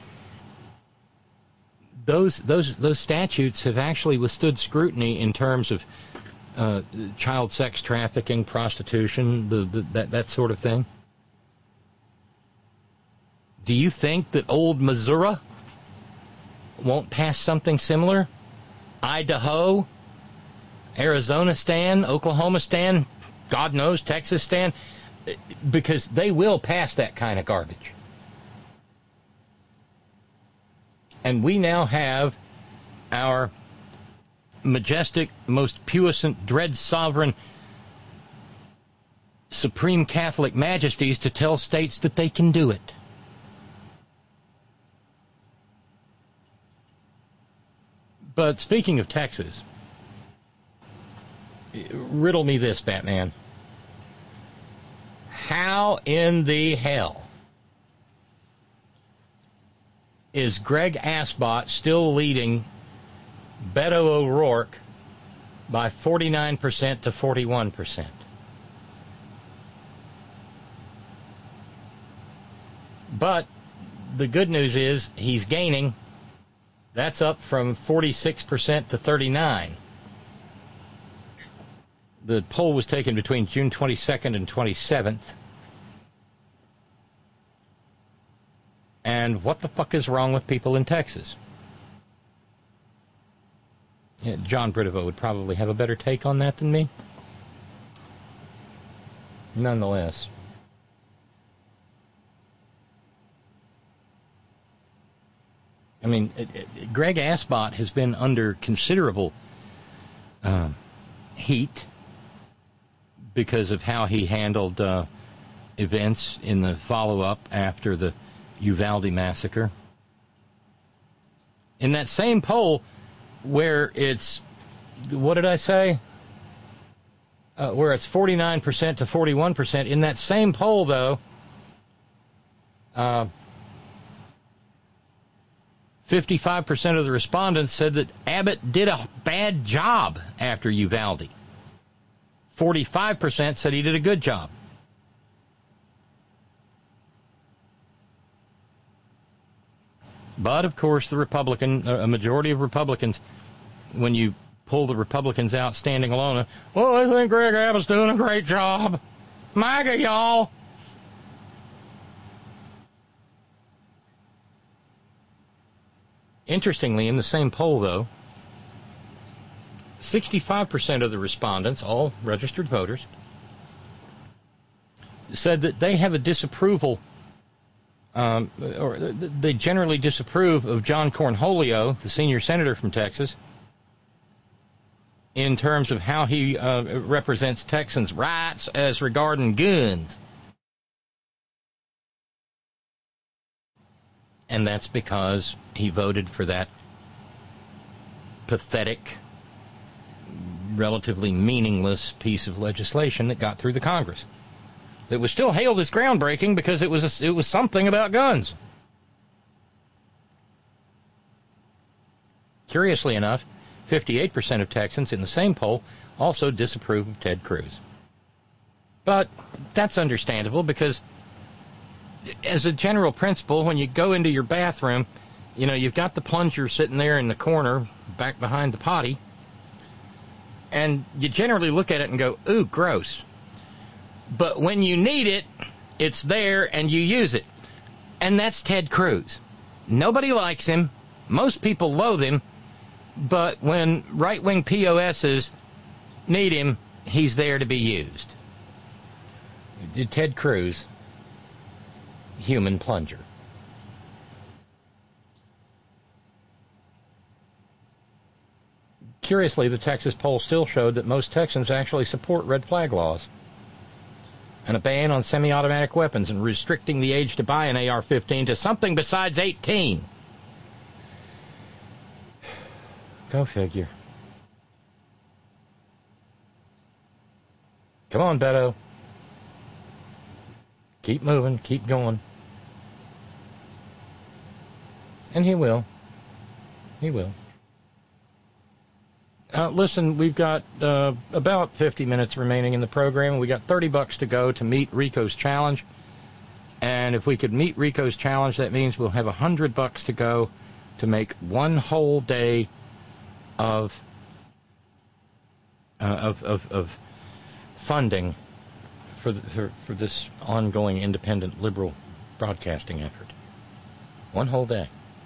those those those statutes have actually withstood scrutiny in terms of uh, child sex trafficking, prostitution, the, the that that sort of thing. Do you think that old Missouri won't pass something similar? Idaho, Arizona stand, Oklahoma stand, God knows, Texas stand, because they will pass that kind of garbage. And we now have our majestic, most puissant, dread sovereign, supreme Catholic majesties to tell states that they can do it. But speaking of Texas, riddle me this, Batman. How in the hell is Greg Asbot still leading Beto O'Rourke by forty-nine percent to forty-one percent? But the good news is he's gaining. That's up from forty-six percent to thirty-nine. The poll was taken between June twenty-second and twenty-seventh. And what the fuck is wrong with people in Texas? Yeah, John Bridevo would probably have a better take on that than me. Nonetheless. I mean, it, it, Greg Asbot has been under considerable uh, heat because of how he handled uh, events in the follow-up after the Uvalde massacre. In that same poll, where it's, what did I say? Uh, where it's forty-nine percent to forty-one percent, in that same poll, though, uh, fifty-five percent of the respondents said that Abbott did a bad job after Uvalde. forty-five percent said he did a good job. But, of course, the Republican, a majority of Republicans, when you pull the Republicans out standing alone, well, I think Greg Abbott's doing a great job. MAGA, y'all. Interestingly, in the same poll, though, sixty-five percent of the respondents, all registered voters, said that they have a disapproval, um, or they generally disapprove of John Cornholio, the senior senator from Texas, in terms of how he uh, represents Texans' rights as regarding guns. And that's because he voted for that pathetic, relatively meaningless piece of legislation that got through the Congress. That was still hailed as groundbreaking because it was a, it was something about guns. Curiously enough, fifty-eight percent of Texans in the same poll also disapprove of Ted Cruz. But that's understandable because, as a general principle, when you go into your bathroom, you know, you've got the plunger sitting there in the corner back behind the potty, and you generally look at it and go, ooh, gross. But when you need it, it's there and you use it. And that's Ted Cruz. Nobody likes him. Most people loathe him. But when right-wing P O S's need him, he's there to be used. Ted Cruz, human plunger. Curiously, the Texas poll still showed that most Texans actually support red flag laws and a ban on semi-automatic weapons and restricting the age to buy an A R fifteen to something besides eighteen. Go figure. Come on, Beto. Keep moving, keep going. And he will. He will. Uh, listen, we've got uh, about fifty minutes remaining in the program, and we got thirty bucks to go to meet Rico's challenge. And if we could meet Rico's challenge, that means we'll have a hundred bucks to go to make one whole day of, uh, of, of, of funding for, the, for, for this ongoing independent liberal broadcasting effort. One whole day.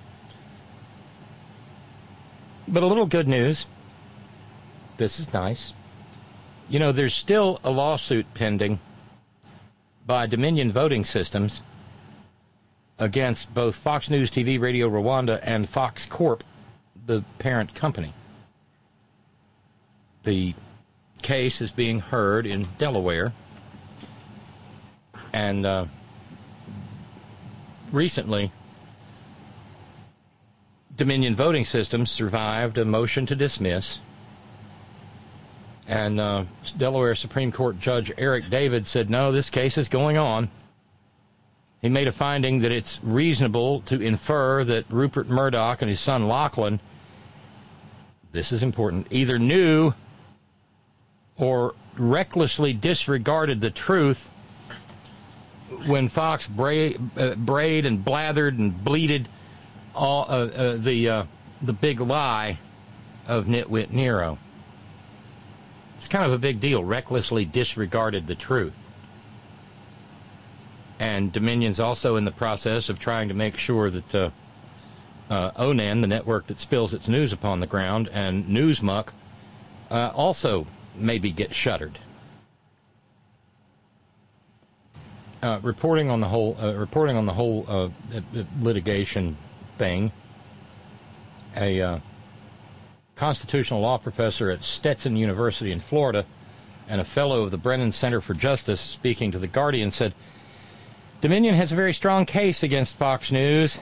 But a little good news. This is nice. You know, there's still a lawsuit pending by Dominion Voting Systems against both Fox News T V, Radio Rwanda, and Fox Corp, the parent company. The case is being heard in Delaware, and uh, recently, Dominion Voting Systems survived a motion to dismiss, and uh, Delaware Supreme Court Judge Eric David said, no, this case is going on. He made a finding that it's reasonable to infer that Rupert Murdoch and his son Lachlan, this is important, either knew or recklessly disregarded the truth when Fox bra- uh, brayed and blathered and bleated all uh, uh, the uh, the big lie of Nitwit Nero. It's kind of a big deal. Recklessly disregarded the truth. And Dominion's also in the process of trying to make sure that uh, uh, O N N, the network that spills its news upon the ground, and Newsmuck uh, also maybe get shuttered. Uh, reporting on the whole, uh, reporting on the whole uh, litigation thing, a uh, constitutional law professor at Stetson University in Florida and a fellow of the Brennan Center for Justice, speaking to The Guardian, said, Dominion has a very strong case against Fox News.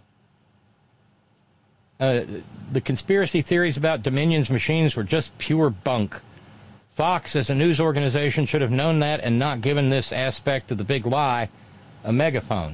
Uh, the conspiracy theories about Dominion's machines were just pure bunk. Fox, as a news organization, should have known that and not given this aspect of the big lie a megaphone.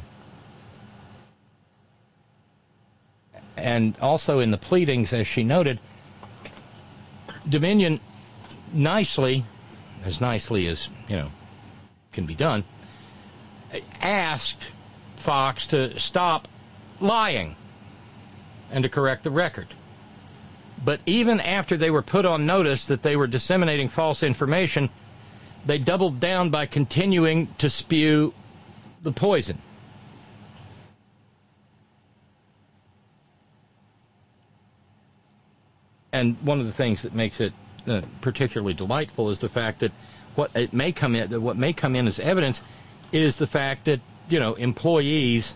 And also in the pleadings, as she noted, Dominion nicely, as nicely as, you know, can be done, asked Fox to stop lying and to correct the record. But even after they were put on notice that they were disseminating false information, they doubled down by continuing to spew the poison. And one of the things that makes it uh, particularly delightful is the fact that what it may come in, what may come in as evidence is the fact that, you know, employees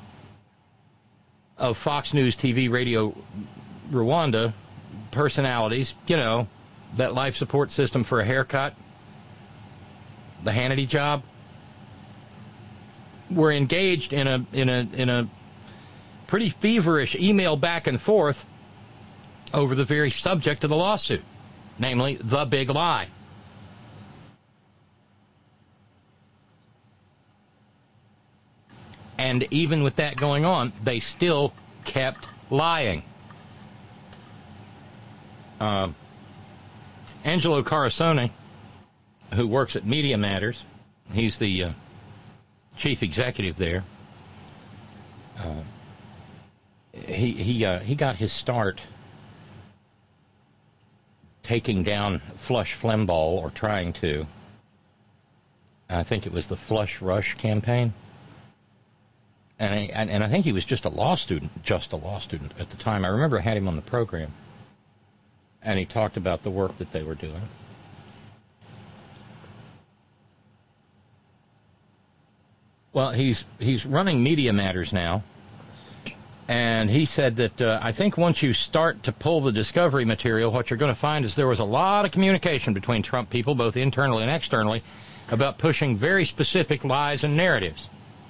of Fox News T V, Radio Rwanda, personalities, you know, that life support system for a haircut, the Hannity job, were engaged in a in a in a pretty feverish email back and forth over the very subject of the lawsuit, namely the big lie. And even with that going on, they still kept lying. Uh, Angelo Carusone, who works at Media Matters, he's the uh, chief executive there. Uh, he he uh, he got his start taking down Flush Flemmball, or trying to. I think it was the Flush Rush campaign. And I, and I think he was just a law student, just a law student at the time. I remember I had him on the program, and he talked about the work that they were doing. Well, he's he's running Media Matters now, and he said that uh, I think once you start to pull the discovery material, what you're going to find is there was a lot of communication between Trump people, both internally and externally, about pushing very specific lies and narratives.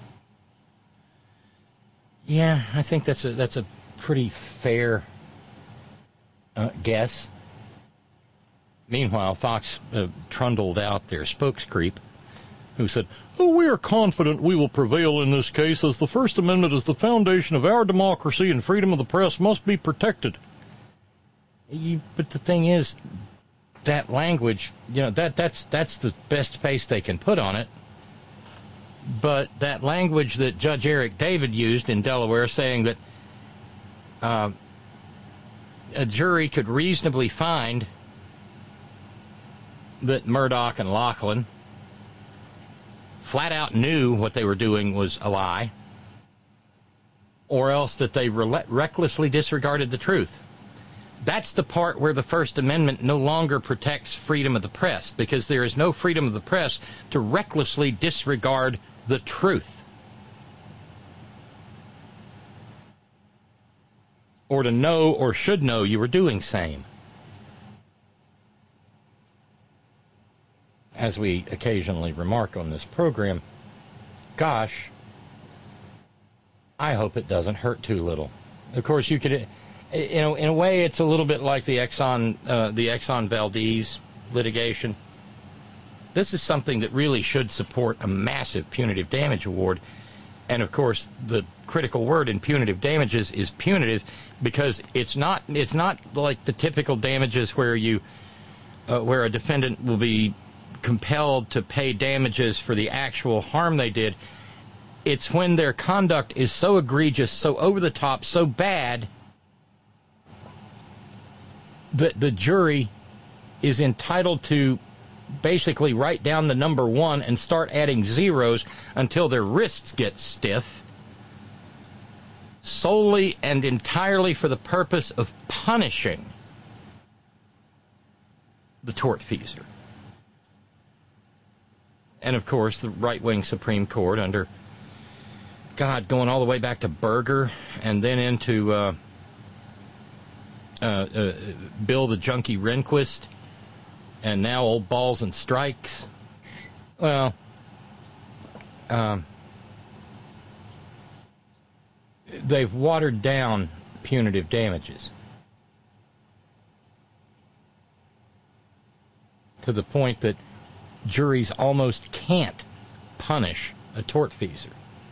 Yeah, I think that's a that's a pretty fair uh, guess. Meanwhile, Fox uh, trundled out their spokescreep, who said, "Oh, we are confident we will prevail in this case, as the First Amendment is the foundation of our democracy and freedom of the press must be protected." You, but the thing is, that language, you know, that that's that's the best face they can put on it. But that language that Judge Eric David used in Delaware, saying that uh, a jury could reasonably find that Murdaugh and Laughlin flat out knew what they were doing was a lie, or else that they re- recklessly disregarded the truth. That's the part where the First Amendment no longer protects freedom of the press, because there is no freedom of the press to recklessly disregard the truth, or to know or should know you were doing same. As we occasionally remark on this program, gosh, I hope it doesn't hurt too little. Of course, you could, you know, in a way, it's a little bit like the Exxon, uh, the Exxon Valdez litigation. This is something that really should support a massive punitive damage award. And of course, the critical word in punitive damages is punitive, because it's not it's not like the typical damages where you uh, where a defendant will be compelled to pay damages for the actual harm they did. It's when their conduct is so egregious, so over the top, so bad that the jury is entitled to basically write down the number one and start adding zeros until their wrists get stiff, solely and entirely for the purpose of punishing the tortfeasor. And of course, the right-wing Supreme Court under, God, going all the way back to Berger and then into uh, uh, uh, Bill the Junkie Rehnquist, and now old Balls and Strikes. Well, um, they've watered down punitive damages to the point that juries almost can't punish a tortfeasor.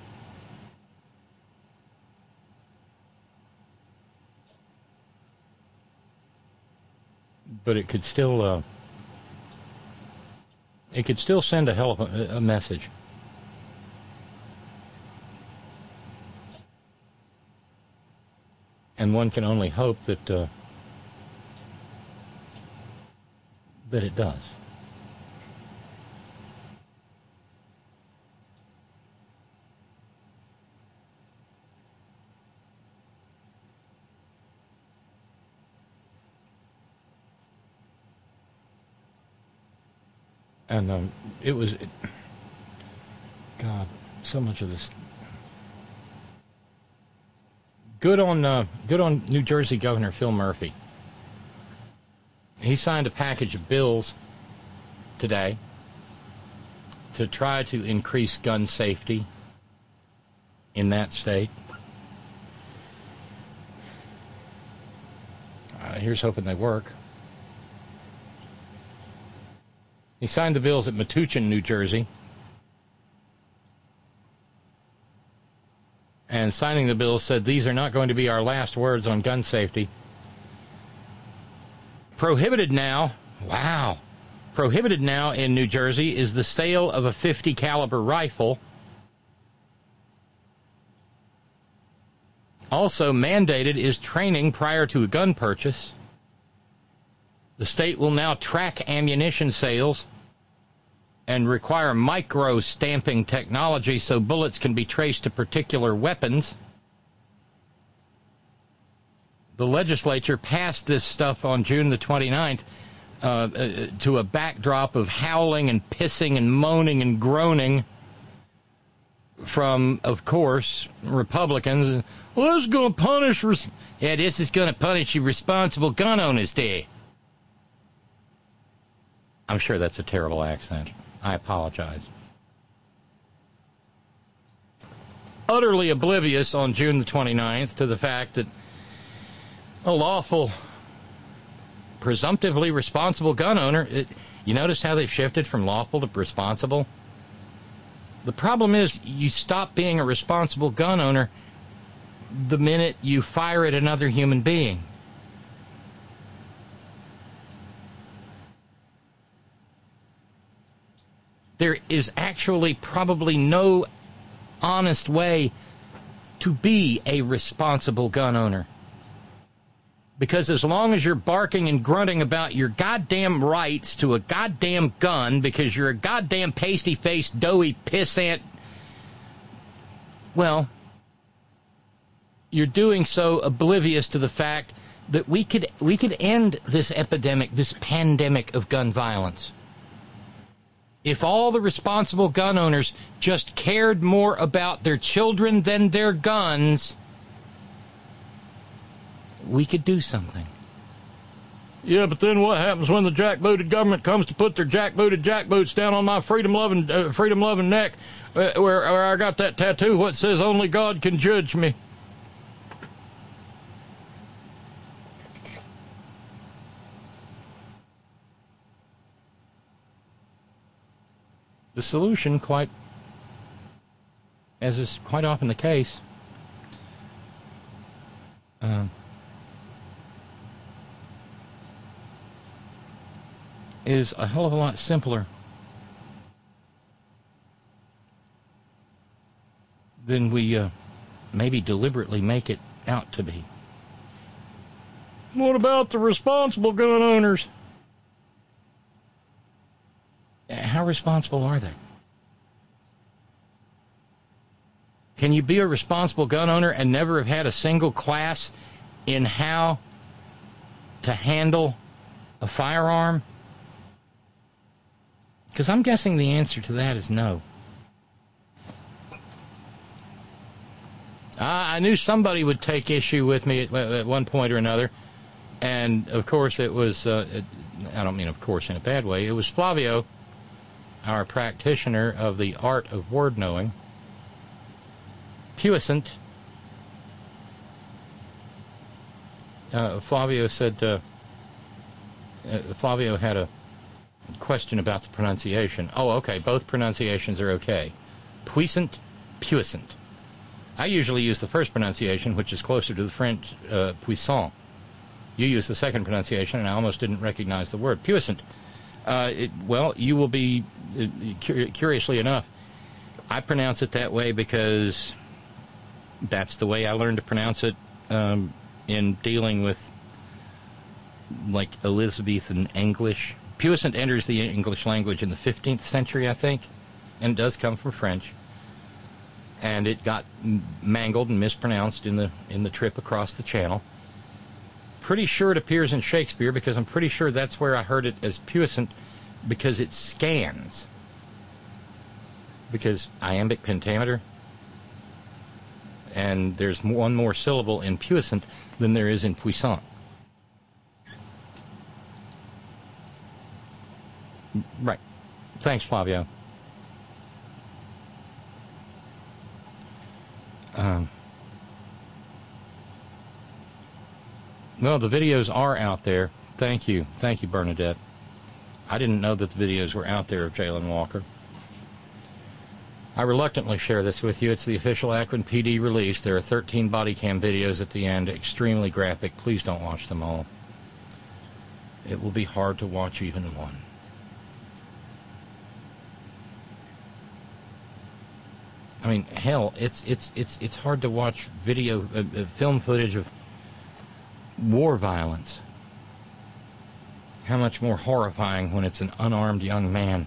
But it could still, uh, it could still send a hell of a, a message. And one can only hope that uh, that it does. And um, it was, it, God, so much of this. Good on, uh, good on New Jersey Governor Phil Murphy. He signed a package of bills today to try to increase gun safety in that state. Uh, here's hoping they work. He signed the bills at Metuchen, New Jersey. And signing the bills said, these are not going to be our last words on gun safety. Prohibited now, wow, prohibited now in New Jersey is the sale of a fifty caliber rifle. Also mandated is training prior to a gun purchase. The state will now track ammunition sales and require micro-stamping technology so bullets can be traced to particular weapons. The legislature passed this stuff on June the twenty-ninth uh, uh, to a backdrop of howling and pissing and moaning and groaning from, of course, Republicans. Well, this is going to punish... Res- yeah, this is going to punish you responsible gun owners there. I'm sure that's a terrible accent. I apologize. Utterly oblivious on June the twenty-ninth to the fact that a lawful, presumptively responsible gun owner, it, you notice how they've shifted from lawful to responsible? The problem is you stop being a responsible gun owner the minute you fire at another human being. there is actually probably no honest way to be a responsible gun owner. Because as long as you're barking and grunting about your goddamn rights to a goddamn gun because you're a goddamn pasty-faced, doughy pissant, well, you're doing so oblivious to the fact that we could we could end this epidemic, this pandemic of gun violence. If all the responsible gun owners just cared more about their children than their guns, we could do something. Yeah, but then what happens when the jackbooted government comes to put their jackbooted jackboots down on my freedom-loving uh, freedom-loving neck uh, where, where I got that tattoo what says only God can judge me? The solution, quite as is quite often the case, uh, is a hell of a lot simpler than we uh, maybe deliberately make it out to be. What about the responsible gun owners? How responsible are they? Can you be a responsible gun owner and never have had a single class in how to handle a firearm? Because I'm guessing the answer to that is no. I knew somebody would take issue with me at, at one point or another. And, of course, it was, uh, it, I don't mean, of course, in a bad way, it was Flavio, our practitioner of the art of word knowing, puissant. Uh, Flavio said, uh, uh, Flavio had a question about the pronunciation. Oh, okay, both pronunciations are okay. Puissant, puissant. I usually use the first pronunciation, which is closer to the French uh, puissant. You use the second pronunciation, and I almost didn't recognize the word. Puissant. Uh, it, well, you will be, uh, cur- curiously enough, I pronounce it that way because that's the way I learned to pronounce it um, in dealing with, like, Elizabethan English. Puissant enters the English language in the fifteenth century, I think, and it does come from French. And it got mangled and mispronounced in the in the trip across the channel. Pretty sure it appears in Shakespeare because I'm pretty sure that's where I heard it as puissant because it scans. Because iambic pentameter, and there's one more syllable in puissant than there is in puissant. Right. Thanks, Flavio. Um, well, the videos are out there. Thank you. Thank you, Bernadette. I didn't know that the videos were out there of Jayland Walker. I reluctantly share this with you. It's the official Akron P D release. There are thirteen body cam videos at the end, extremely graphic. Please don't watch them all. It will be hard to watch even one. I mean, hell, it's it's it's it's hard to watch video, uh, uh, film footage of war violence. How much more horrifying when it's an unarmed young man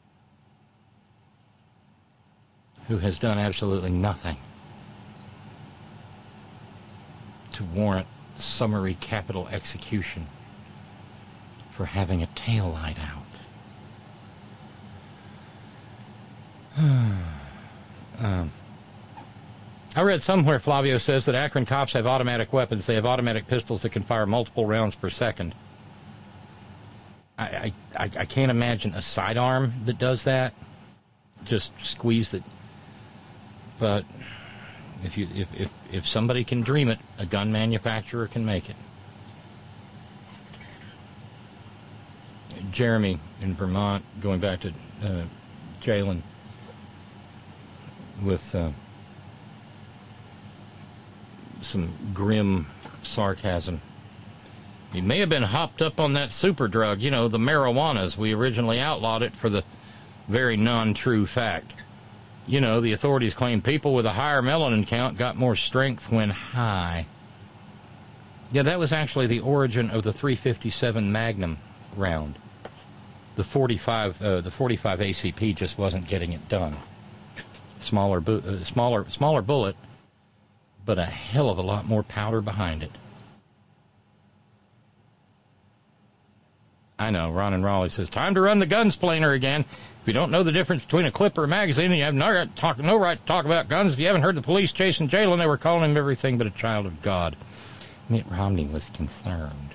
who has done absolutely nothing to warrant summary capital execution for having a tail light out. Um, I read somewhere Flavio says that Akron cops have automatic weapons. They have automatic pistols that can fire multiple rounds per second. I, I, I can't imagine a sidearm that does that. Just squeeze it. But if you if, if, if somebody can dream it, a gun manufacturer can make it. Jeremy in Vermont, going back to uh, Jayland, with uh, some grim sarcasm. He may have been hopped up on that super drug, you know, the marijuanas. We originally outlawed it for the very non-true fact. You know, the authorities claim people with a higher melanin count got more strength when high. Yeah, that was actually the origin of the three fifty-seven Magnum round. The forty-five, uh, the forty-five A C P just wasn't getting it done. Smaller, bu- uh, smaller, smaller bullet, but a hell of a lot more powder behind it. I know, Ron and Raleigh says, time to run the gunsplainer again. If you don't know the difference between a clip or a magazine, you have no right, to talk, no right to talk about guns. If you haven't heard the police chasing Jalen, they were calling him everything but a child of God. Mitt Romney was concerned.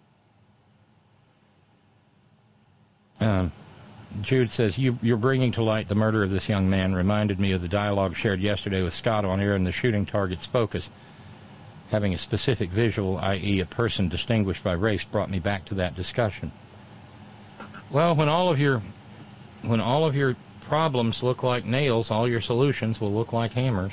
Um, Jude says, you, you're bringing to light the murder of this young man reminded me of the dialogue shared yesterday with Scott on air and the shooting target's focus. Having a specific visual, that is a person distinguished by race, brought me back to that discussion. Well, when all of your when all of your problems look like nails, all your solutions will look like hammers.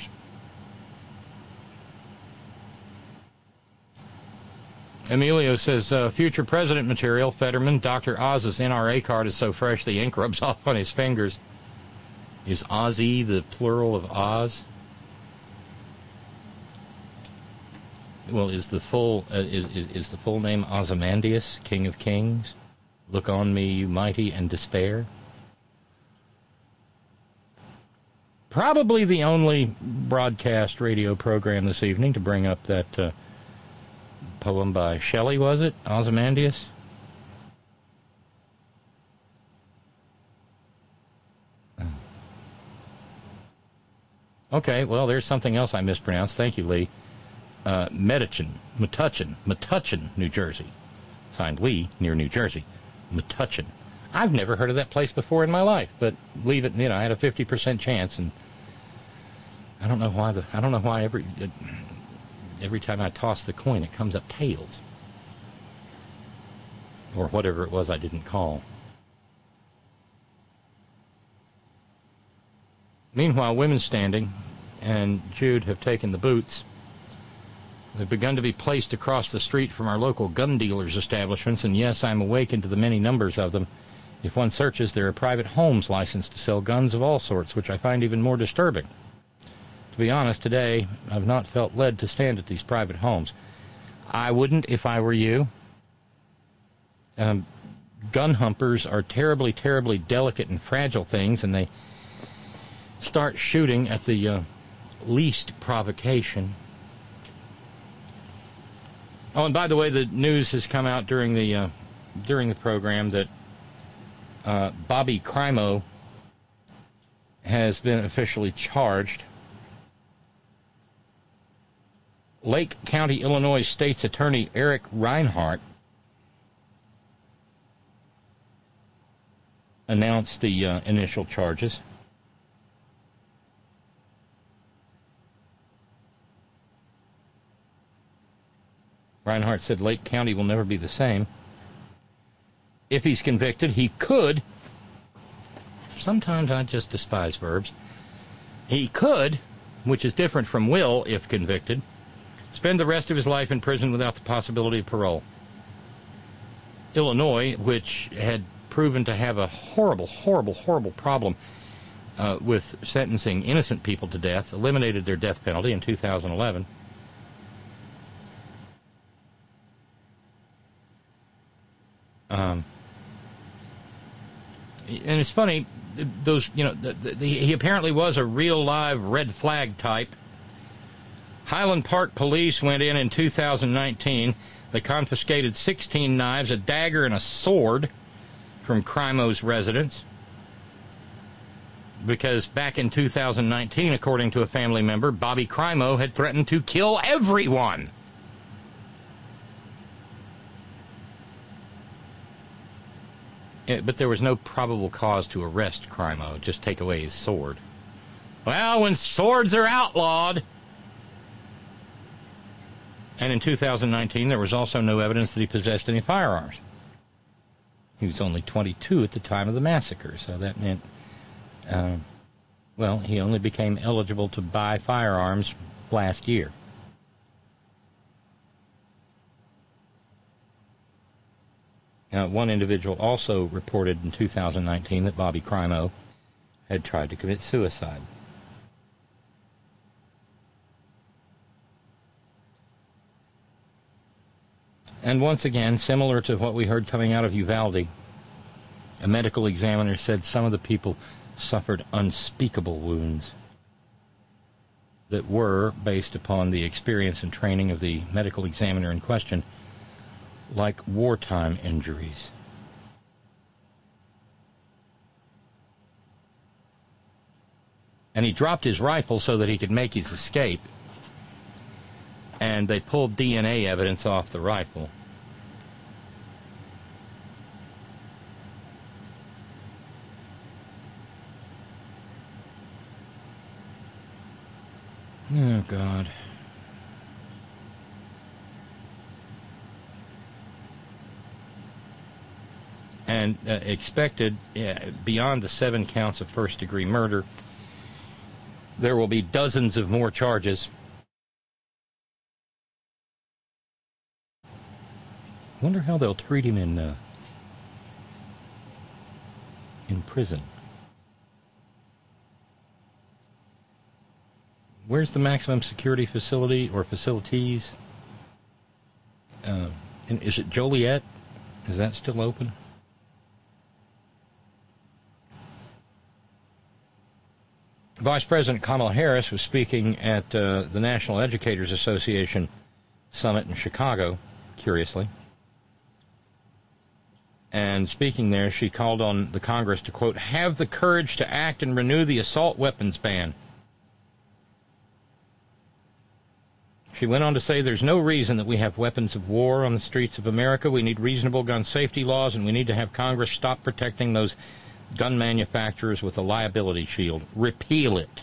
Emilio says, uh, future president material, Fetterman, Doctor Oz's N R A card is so fresh the ink rubs off on his fingers. Is Ozzy the plural of Oz? Well, is the full uh, is, is is the full name Ozymandias, King of Kings? Look on me, you mighty, and despair. Probably the only broadcast radio program this evening to bring up that uh, poem by Shelley, was it? Ozymandias? Okay, well, there's something else I mispronounced. Thank you, Lee. Uh, Metuchen, Metuchen, Metuchen, New Jersey. Signed Lee, near New Jersey. Metuchen. I've never heard of that place before in my life, but leave it, you know, I had a fifty percent chance, and I don't know why the, I don't know why every, uh, every time I toss the coin, it comes up tails. Or whatever it was I didn't call. Meanwhile, Women Standing and Jude have taken the boots. They've begun to be placed across the street from our local gun dealers' establishments, and yes, I'm awakened to the many numbers of them. If one searches, there are private homes licensed to sell guns of all sorts, which I find even more disturbing. To be honest, today, I've not felt led to stand at these private homes. I wouldn't if I were you. Um, gun humpers are terribly, terribly delicate and fragile things, and they start shooting at the uh, least provocation. Oh, and by the way, the news has come out during the uh, during the program that uh, Bobby Crimo has been officially charged. Lake County, Illinois State's Attorney Eric Reinhart announced the uh, initial charges. Reinhart said Lake County will never be the same. If he's convicted, he could, sometimes I just despise verbs, he could, which is different from will if convicted, spend the rest of his life in prison without the possibility of parole. Illinois, which had proven to have a horrible, horrible, horrible problem uh, with sentencing innocent people to death, eliminated their death penalty in two thousand eleven. Um, and it's funny, those, you know, the, the, he apparently was a real live red flag type. Highland Park Police went in in two thousand nineteen. They confiscated sixteen knives, a dagger, and a sword from Crimo's residence. Because back in two thousand nineteen, according to a family member, Bobby Crimo had threatened to kill everyone. But there was no probable cause to arrest Crimo, just take away his sword. Well, when swords are outlawed. And in two thousand nineteen, there was also no evidence that he possessed any firearms. He was only twenty-two at the time of the massacre, so that meant, uh, well, he only became eligible to buy firearms last year. Uh, one individual also reported in two thousand nineteen that Bobby Crimo had tried to commit suicide. And once again, similar to what we heard coming out of Uvalde, a medical examiner said some of the people suffered unspeakable wounds that were, based upon the experience and training of the medical examiner in question, like wartime injuries. And he dropped his rifle so that he could make his escape. And they pulled D N A evidence off the rifle. Oh, God. And uh, expected, uh, beyond the seven counts of first-degree murder, there will be dozens of more charges. Wonder how they'll treat him in uh, in prison. Where's the maximum security facility or facilities? Uh, and is it Joliet? Is that still open? Vice President Kamala Harris was speaking at uh, the National Educators Association Summit in Chicago, curiously. And speaking there, she called on the Congress to, quote, have the courage to act and renew the assault weapons ban. She went on to say there's no reason that we have weapons of war on the streets of America. We need reasonable gun safety laws, and we need to have Congress stop protecting those gun manufacturers with a liability shield. Repeal it.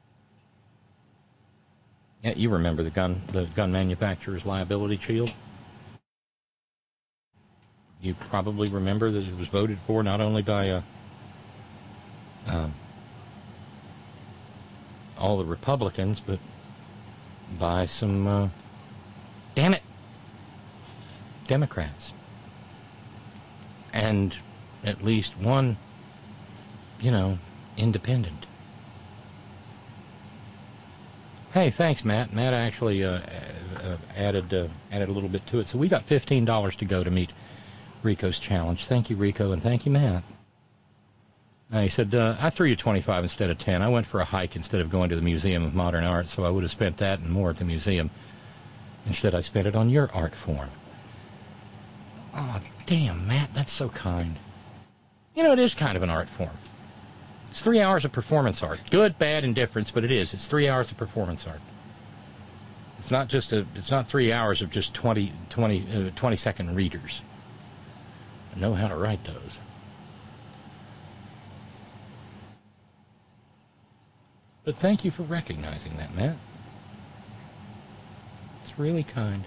Yeah, you remember the gun, the gun manufacturer's liability shield? You probably remember that it was voted for not only by uh, uh, all the Republicans, but by some, uh, damn it, Democrats. And at least one, you know, independent. Hey, thanks, Matt. Matt actually uh, uh, added uh, added a little bit to it. So we got fifteen dollars to go to meet Rico's challenge. Thank you, Rico, and thank you, Matt. Uh, he said, uh, I threw you twenty-five instead of ten. I went for a hike instead of going to the Museum of Modern Art, so I would have spent that and more at the museum. Instead, I spent it on your art form. Oh, damn, Matt, that's so kind. You know, it is kind of an art form. It's three hours of performance art. Good, bad, indifference, but it is. It's three hours of performance art. It's not just a, it's not three hours of just twenty, twenty, uh, twenty second readers. I know how to write those. But thank you for recognizing that, Matt. It's really kind.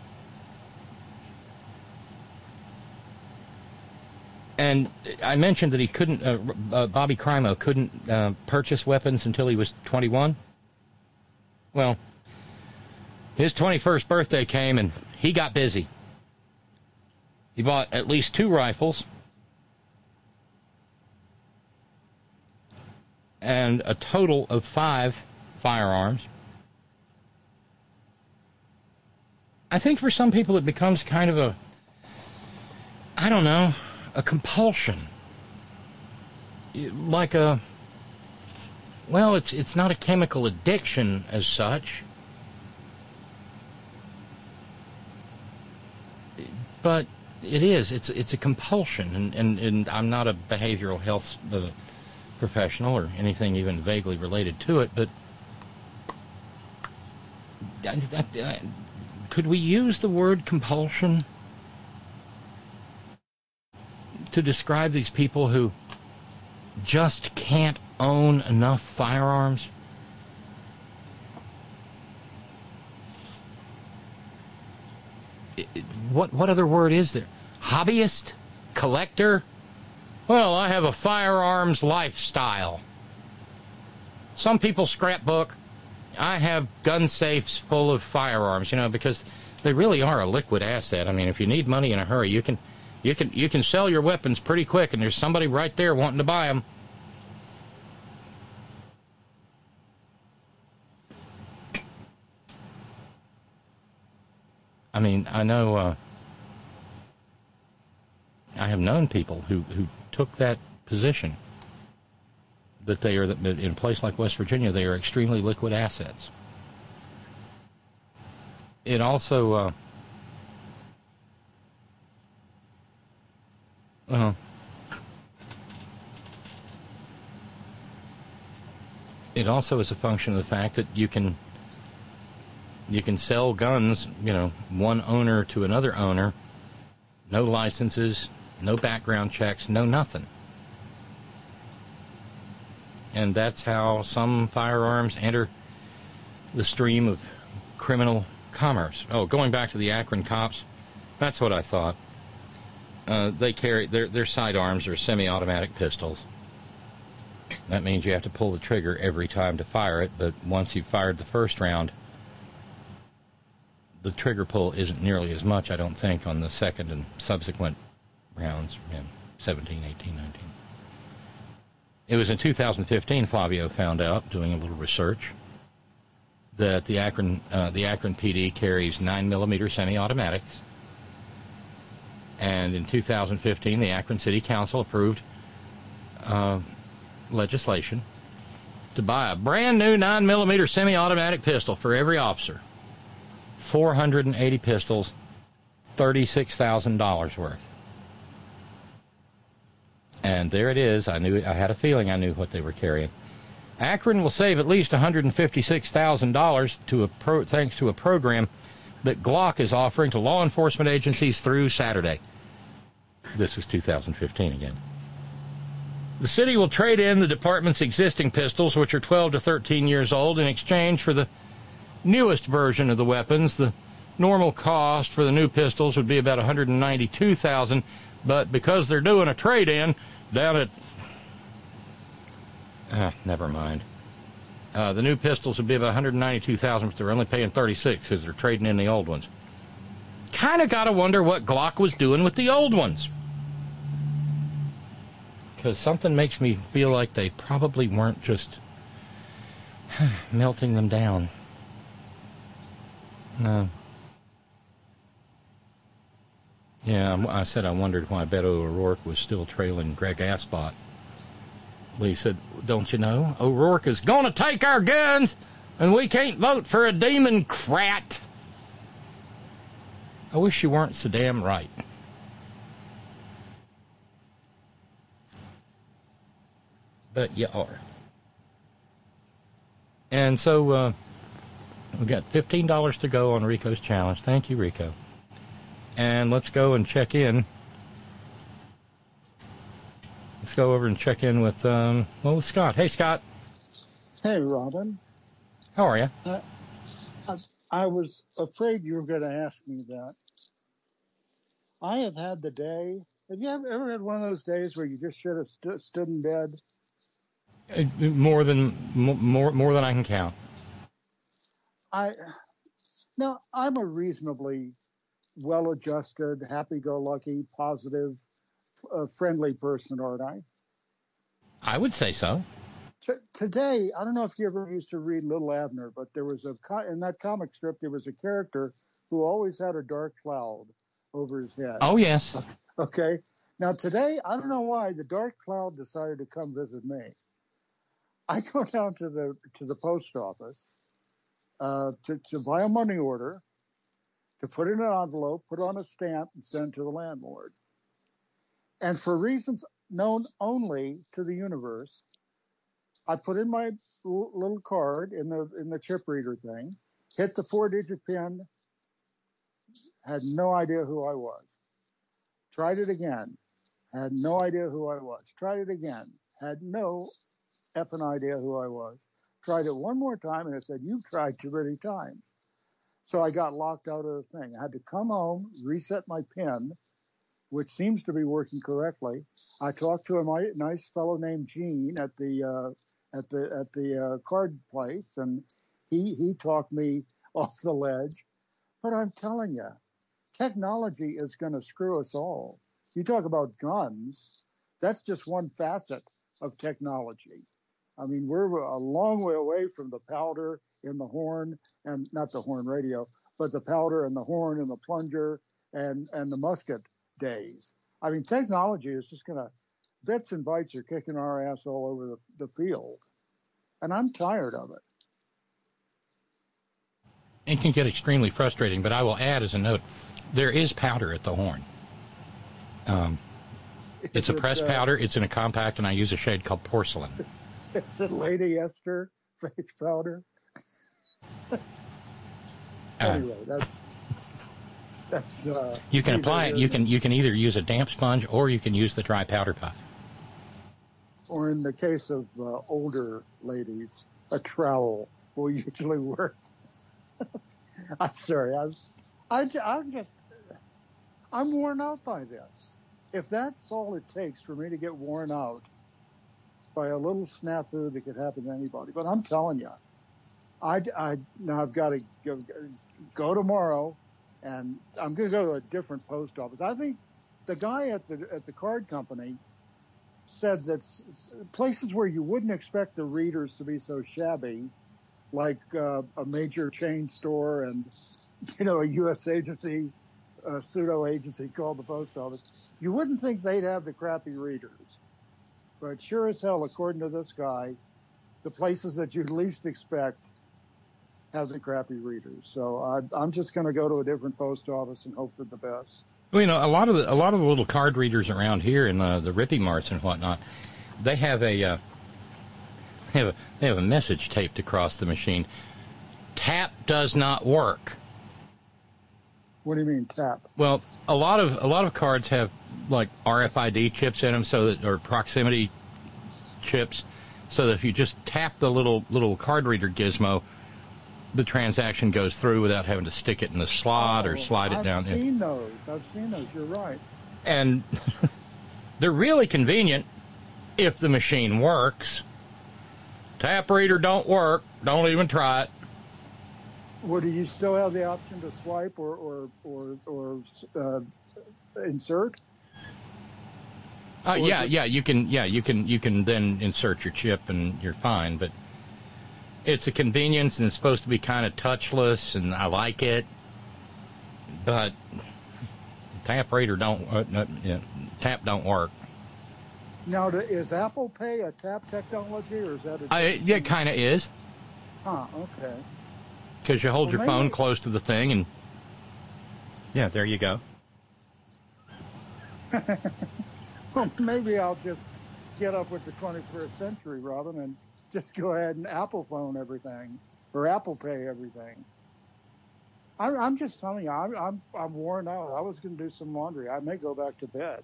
And I mentioned that he couldn't, uh, uh, Bobby Crimo couldn't uh, purchase weapons until he was twenty-one. Well, his twenty-first birthday came and he got busy. He bought at least two rifles and a total of five firearms. I think for some people it becomes kind of a, I don't know, a compulsion. Like a, well, it's it's not a chemical addiction as such, but it is. It's it's a compulsion, and, and, and I'm not a behavioral health uh, professional or anything even vaguely related to it, but I, I, I, could we use the word compulsion to describe these people who just can't own enough firearms? What what other word is there? Hobbyist? Collector? Well, I have a firearms lifestyle. Some people scrapbook. I have gun safes full of firearms, you know, because they really are a liquid asset. I mean, if you need money in a hurry, you can you can you can sell your weapons pretty quick, and there's somebody right there wanting to buy them. I mean, I know, uh, I have known people who, who took that position, that they are, that in a place like West Virginia, they are extremely liquid assets. It also, uh, uh, it also is a function of the fact that you can, you can sell guns, you know, one owner to another owner, no licenses, no background checks, no nothing. And that's how some firearms enter the stream of criminal commerce. Oh, going back to the Akron cops, that's what I thought. Uh, they carry, their, their sidearms are semi-automatic pistols. That means you have to pull the trigger every time to fire it, but once you've fired the first round, the trigger pull isn't nearly as much, I don't think, on the second and subsequent rounds, you know, seventeen, eighteen, nineteen. It was in two thousand fifteen, Flavio found out, doing a little research, that the Akron, uh, the Akron P D carries nine millimeter semi-automatics. And in two thousand fifteen, the Akron City Council approved uh, legislation to buy a brand new nine millimeter semi-automatic pistol for every officer. four hundred eighty pistols, thirty-six thousand dollars worth. And there it is. I knew, I had a feeling I knew what they were carrying. Akron will save at least one hundred fifty-six thousand dollars to a pro, thanks to a program that Glock is offering to law enforcement agencies through Saturday. This was two thousand fifteen again. The city will trade in the department's existing pistols, which are twelve to thirteen years old, in exchange for the newest version of the weapons. The normal cost for the new pistols would be about one hundred ninety-two thousand dollars, but because they're doing a trade-in down at... Uh, never mind. Uh, the new pistols would be about one hundred ninety-two thousand dollars, but they're only paying thirty-six because they're trading in the old ones. Kind of got to wonder what Glock was doing with the old ones. Because something makes me feel like they probably weren't just melting them down. No. Yeah, I said I wondered why Beto O'Rourke was still trailing Greg Aspot. Lee said, don't you know? O'Rourke is going to take our guns, and we can't vote for a Democrat. I wish you weren't so damn right. But you are. And so uh, we got fifteen dollars to go on Rico's challenge. Thank you, Rico. And let's go and check in. Let's go over and check in with, um, well, with Scott. Hey, Scott. Hey, Robin. How are you? Uh, I, I was afraid you were going to ask me that. I have had the day. Have you ever, ever had one of those days where you just should have stu- stood in bed? Uh, more than more more than I can count. I now I'm a reasonably well-adjusted, happy-go-lucky, positive, uh, friendly person, aren't I? I would say so. T- today, I don't know if you ever used to read Little Abner, but there was a co- in that comic strip there was a character who always had a dark cloud over his head. Oh yes. Okay. Now today, I don't know why the dark cloud decided to come visit me. I go down to the to the post office uh, to to buy a money order, to put in an envelope, put on a stamp, and send to the landlord. And for reasons known only to the universe, I put in my l- little card in the in the chip reader thing, hit the four-digit pin, had no idea who I was. Tried it again, had no idea who I was. Tried it again, had no effing idea who I was. Tried it one more time, and it said, "You've tried too many times." So I got locked out of the thing. I had to come home, reset my PIN, which seems to be working correctly. I talked to a nice fellow named Gene at the uh, at the at the uh, card place, and he he talked me off the ledge. But I'm telling you, technology is going to screw us all. You talk about guns, that's just one facet of technology. I mean, we're a long way away from the powder in the horn, and not the horn radio, but the powder and the horn and the plunger and, and the musket days. I mean, technology is just going to, bits and bytes are kicking our ass all over the, the field. And I'm tired of it. It can get extremely frustrating, but I will add as a note, there is powder at the horn. Um, it's a it, pressed uh, powder. It's in a compact, and I use a shade called porcelain. It's a Lady Esther face powder. Anyway, uh, that's that's. Uh, you can apply it. You can you can either use a damp sponge or you can use the dry powder puff. Or in the case of uh, older ladies, a trowel will usually work. I'm sorry. I'm, I, I'm just, I'm worn out by this. If that's all it takes for me to get worn out by a little snafu that could happen to anybody. But I'm telling you, I, I now I've got to go, go tomorrow, and I'm going to go to a different post office. I think the guy at the at the card company said that places where you wouldn't expect the readers to be so shabby, like uh, a major chain store and, you know, a U S agency, a pseudo agency called the post office, you wouldn't think they'd have the crappy readers. But sure as hell, according to this guy, the places that you'd least expect have the crappy readers. So I, I'm just going to go to a different post office and hope for the best. Well, you know, a lot of the a lot of the little card readers around here in the the Rippy Marts and whatnot, they have a uh, they have a they have a message taped across the machine. Tap does not work. What do you mean tap? Well, a lot of a lot of cards have like R F I D chips in them, so that or proximity chips, so that if you just tap the little little card reader gizmo, the transaction goes through without having to stick it in the slot oh, or slide it I've down. I've seen those. I've seen those. You're right. And they're really convenient if the machine works. Tap reader don't work. Don't even try it. Well, do you still have the option to swipe or or or, or uh, insert? Uh, Or yeah, is it- yeah. You can. Yeah, you can. You can then insert your chip and you're fine. But it's a convenience and it's supposed to be kind of touchless, and I like it. But tap reader don't. Uh, uh, yeah, tap don't work. Now, do- is Apple Pay a tap technology, or is that a? I, yeah, it kind of is. Huh. Okay. Because you hold Well, your phone maybe- close to the thing, and yeah, there you go. Well, maybe I'll just get up with the twenty-first century, Robin, and just go ahead and Apple phone everything or Apple Pay everything. I'm, I'm just telling you, I'm, I'm I'm worn out. I was going to do some laundry. I may go back to bed.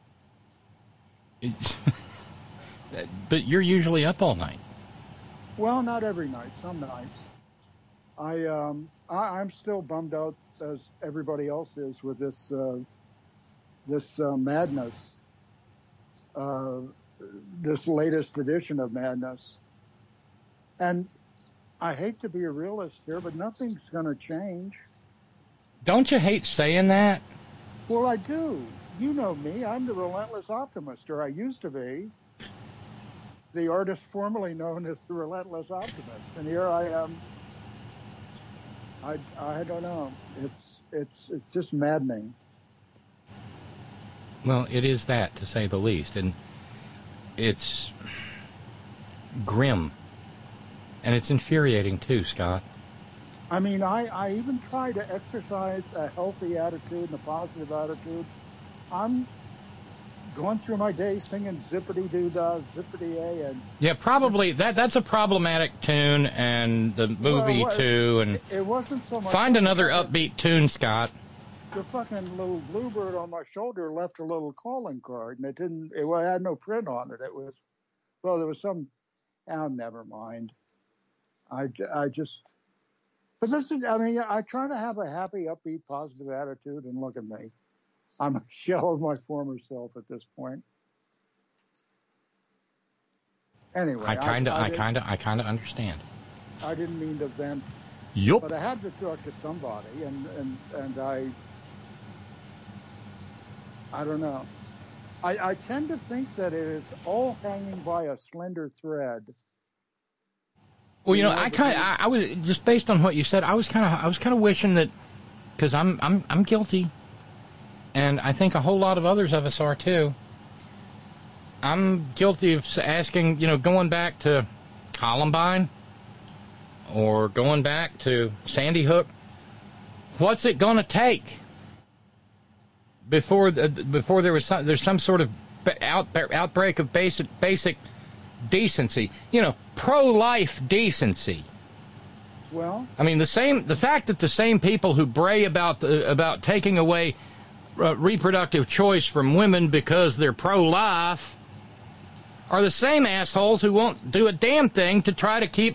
It's, but you're usually up all night. Well, not every night. Some nights. I um I, I'm still bummed out as everybody else is with this uh, this uh, madness. Uh, this latest edition of madness. And I hate to be a realist here, but nothing's going to change. Don't you hate saying that? Well, I do. You know me. I'm the relentless optimist, or I used to be. The artist formerly known as the relentless optimist. And here I am. I, I don't know. It's, it's, it's just maddening. Well, it is that, to say the least. And it's grim. And it's infuriating, too, Scott. I mean, I, I even try to exercise a healthy attitude and a positive attitude. I'm going through my day singing zippity-doo-dah, zippity-a, and... Yeah, probably. That That's a problematic tune, and the movie, Well, it- too. And It, it wasn't so much... find another upbeat tune, Scott. The fucking little bluebird on my shoulder left a little calling card, and it didn't... It had no print on it. It was... Well, there was some... Oh, never mind. I, I just... But listen, I mean, I try to have a happy, upbeat, positive attitude, and look at me. I'm a shell of my former self at this point. Anyway, I kind of, I didn't- kind of, I kind of understand. I didn't mean to vent, Yup. but I had to talk to somebody, and and and I, I don't know. I I tend to think that it is all hanging by a slender thread. Well, you know, I kind of, I, I was just based on what you said. I was kind of, I was kind of wishing that, because I'm, I'm, I'm guilty, and I think a whole lot of others of us are too. I'm guilty of asking, you know, going back to Columbine, or going back to Sandy Hook. What's it going to take before the, before there was some, there's some sort of out, outbreak of basic basic decency, you know, pro-life decency? Well, I mean, the same the fact that the same people who bray about the, about taking away uh, reproductive choice from women because they're pro-life are the same assholes who won't do a damn thing to try to keep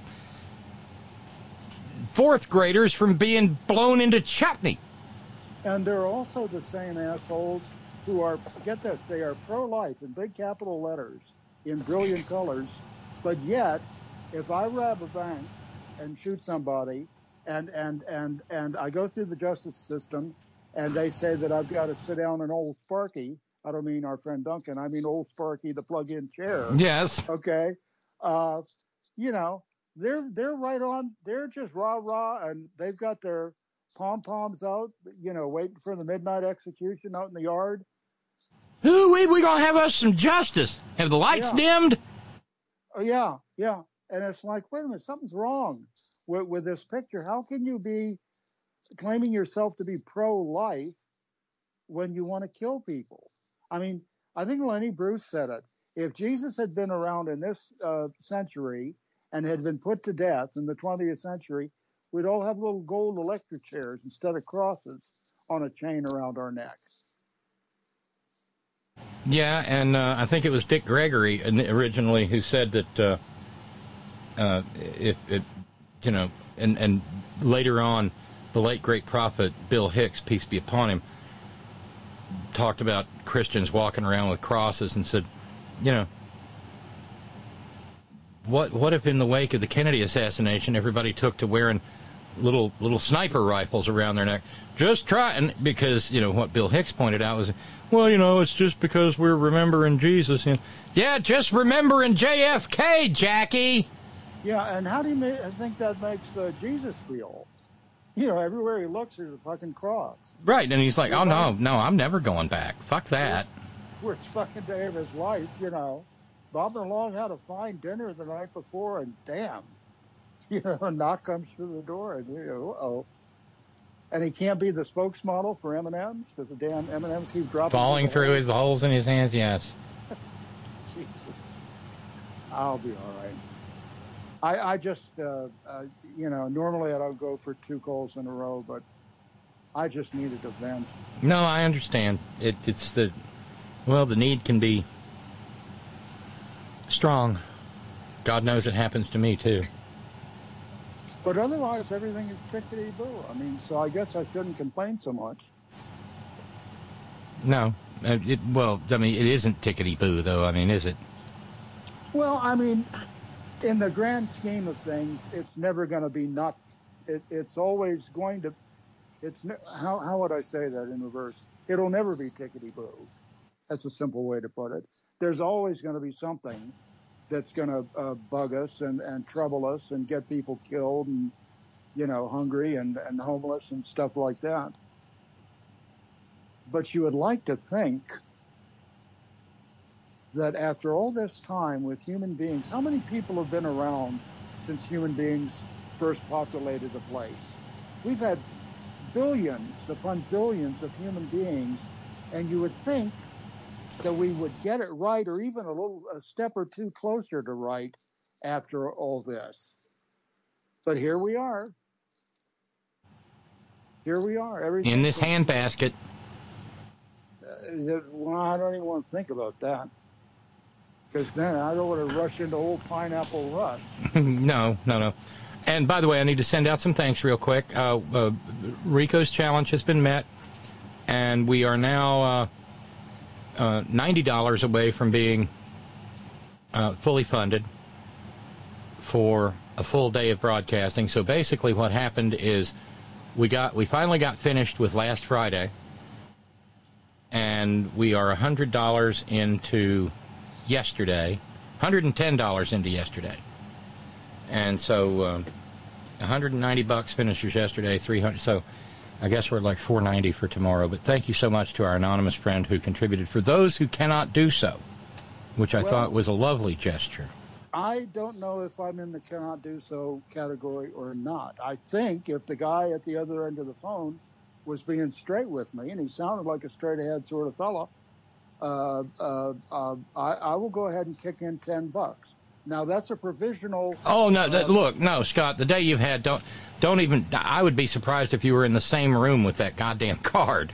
fourth graders from being blown into chutney. and they're also the same assholes who are, get this, they are pro-life in big capital letters, in brilliant colors, but yet, if I rob a bank and shoot somebody, and, and, and, and I go through the justice system, and they say that I've got to sit down in old Sparky, I don't mean our friend Duncan, I mean old Sparky, the plug-in chair. Yes. Okay? Uh, you know, they're they're right on, they're just rah-rah, and they've got their pom-poms out, you know, waiting for the midnight execution out in the yard. Ooh, we we gonna have us some justice. Have the lights Yeah. dimmed? Oh, yeah, yeah. And it's like, wait a minute, something's wrong with, with this picture. How can you be claiming yourself to be pro-life when you want to kill people? I mean, I think Lenny Bruce said it. If Jesus had been around in this uh, century and had been put to death in the twentieth century, we'd all have little gold electric chairs instead of crosses on a chain around our necks. Yeah, and uh, I think it was Dick Gregory originally who said that uh, uh, if it, you know, and, and later on, the late great prophet Bill Hicks, peace be upon him, talked about Christians walking around with crosses and said, you know, what what if in the wake of the Kennedy assassination, everybody took to wearing little little sniper rifles around their neck? Just try, and because, you know, what Bill Hicks pointed out was, well, you know, it's just because we're remembering Jesus. You know, yeah, just remembering J F K, Jackie. Yeah, and how do you make, I think that makes uh, Jesus feel? You know, everywhere he looks, there's a fucking cross. Right, and he's like, oh, no, no, I'm never going back. Fuck that. Worst fucking day of his life, you know. Bob and Long had a fine dinner the night before, and damn, you know, a knock comes through the door, and you know, uh-oh. And he can't be the spokesmodel for M and M's because the damn M and M's keep dropping. Falling through holes. his holes in his hands, yes. Jesus. I'll be all right. I, I just, uh, uh, you know, normally I don't go for two calls in a row, but I just needed a vent. No, I understand. It, it's the, well, the need can be strong. God knows it happens to me, too. But otherwise, everything is tickety-boo. I mean, so I guess I shouldn't complain so much. No. Uh, it, well, I mean, it isn't tickety-boo, though. I mean, is it? Well, I mean, in the grand scheme of things, it's never going to be not. It, it's always going to. It's ne- how how would I say that in reverse? It'll never be tickety-boo. That's a simple way to put it. There's always going to be something that's going to uh, bug us and, and trouble us and get people killed and, you know, hungry and, and homeless and stuff like that. But you would like to think that after all this time with human beings, how many people have been around since human beings first populated the place? We've had billions upon billions of human beings, and you would think that we would get it right, or even a little a step or two closer to right after all this. But here we are. Here we are. Everything In this handbasket. Uh, well, I don't even want to think about that. Because then I don't want to rush into old Pineapple Rush. no, no, no. And by the way, I need to send out some thanks real quick. Uh, uh, Rico's challenge has been met, and we are now uh, uh, ninety dollars away from being uh, fully funded for a full day of broadcasting. So basically what happened is we got we finally got finished with last Friday, and we are one hundred dollars into yesterday, one hundred ten dollars into yesterday. And so um, one hundred ninety bucks finishers yesterday, three hundred. So I guess we're like four ninety for tomorrow. But thank you so much to our anonymous friend who contributed. For those who cannot do so, which I Well, thought was a lovely gesture. I don't know if I'm in the cannot do so category or not. I think if the guy at the other end of the phone was being straight with me, and he sounded like a straight ahead sort of fellow, uh, uh, uh, I, I will go ahead and kick in ten bucks. Now that's a provisional. Oh no! That, uh, look, no, Scott. The day you've had, don't, don't even. I would be surprised if you were in the same room with that goddamn card.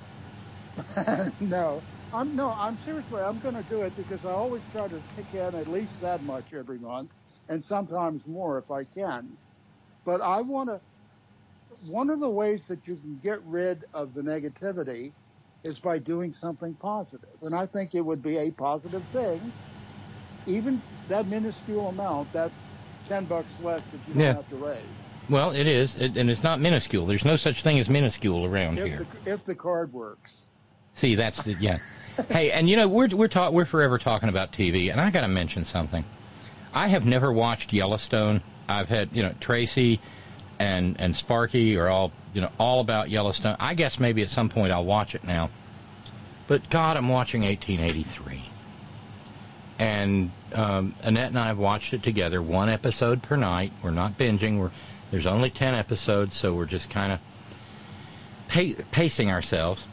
no, I'm no. I'm seriously. I'm going to do it because I always try to kick in at least that much every month, and sometimes more if I can. But I want to. One of the ways that you can get rid of the negativity is by doing something positive, and I think it would be a positive thing. Even that minuscule amount, that's ten bucks less that you don't Yeah. have to raise. Well, it is, it, and it's not minuscule. There's no such thing as minuscule around If here. the, if the card works. See, that's the yeah. Hey, and you know we're we're talk, we're forever talking about T V, and I got to mention something. I have never watched Yellowstone. I've had you know Tracy and and Sparky are all you know all about Yellowstone. I guess maybe at some point I'll watch it now. But God, I'm watching eighteen eighty-three. And um, Annette and I have watched it together, one episode per night. We're not binging. We're there's only ten episodes, so we're just kind of pa- pacing ourselves.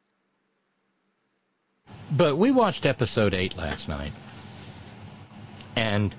But we watched episode eight last night, and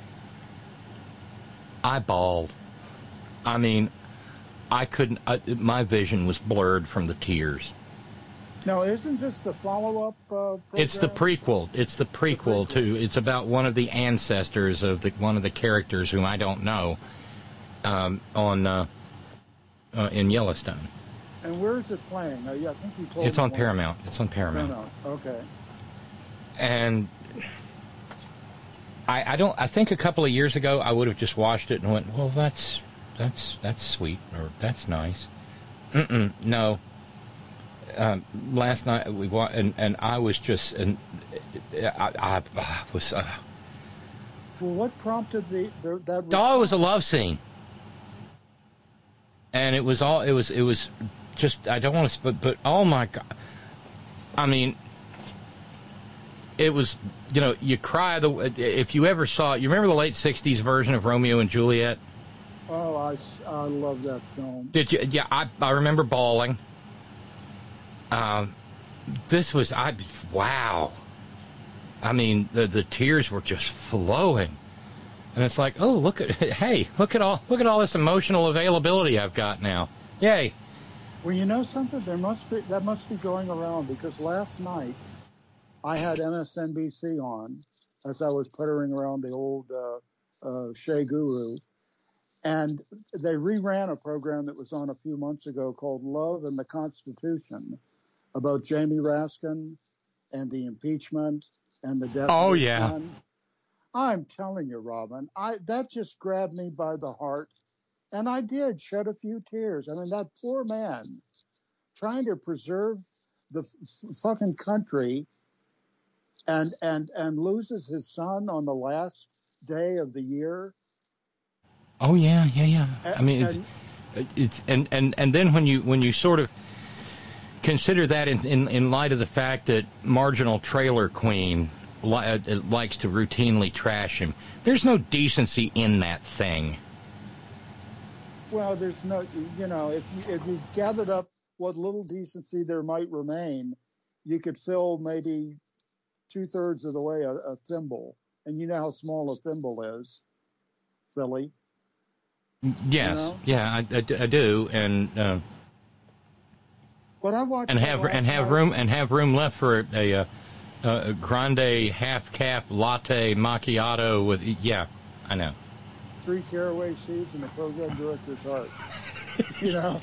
I bawled. I mean, I couldn't. I, my vision was blurred from the tears. Now, isn't this the follow-up uh, program? It's the prequel. It's the prequel, The prequel. to. It's about one of the ancestors of the one of the characters whom I don't know um, on uh, uh, in Yellowstone. And where is it playing? Uh, yeah, I think you told It's me on once. Paramount. It's on No, Paramount. no. Okay. And I, I don't. I think a couple of years ago I would have just watched it and went, "Well, that's that's that's sweet," or "That's nice." Mm-mm, no. Um, last night we wa- and and I was just and I, I, I was. Uh, Well, what prompted the, the that? oh, it was a love scene, and it was all. It was. It was just. I don't want to. But but oh my God. I mean. It was, you know, you cry. The if you ever saw, you remember the late sixties version of Romeo and Juliet? Oh, I, I love that film. Did you? Yeah, I I remember bawling. Um, this was I wow. I mean, the the tears were just flowing, and it's like, oh, look at hey, look at all look at all this emotional availability I've got now. Yay! Well, you know something? There must be that must be going around because last night I had M S N B C on as I was puttering around the old uh, uh, Shea Guru, and they reran a program that was on a few months ago called Love and the Constitution about Jamie Raskin and the impeachment and the death Oh, of his yeah. son. I'm telling you, Robin, I that just grabbed me by the heart, and I did shed a few tears. I mean, that poor man trying to preserve the f- fucking country and and and loses his son on the last day of the year. Oh yeah, yeah, yeah. And, I mean, it's, and, it's and and and then when you when you sort of consider that in in, in light of the fact that marginal trailer queen li- uh, likes to routinely trash him, there's no decency in that thing. well, there's no, you know, if you if you gathered up what little decency there might remain, you could fill maybe two thirds of the way a, a thimble, and you know how small a thimble is, Philly. Yes, You know? yeah, I, I, I do, and uh, But I watched and that have last and have night. room and have room left for a, a, a grande half calf latte macchiato with yeah, I know. Three caraway seeds in the program director's heart. You know,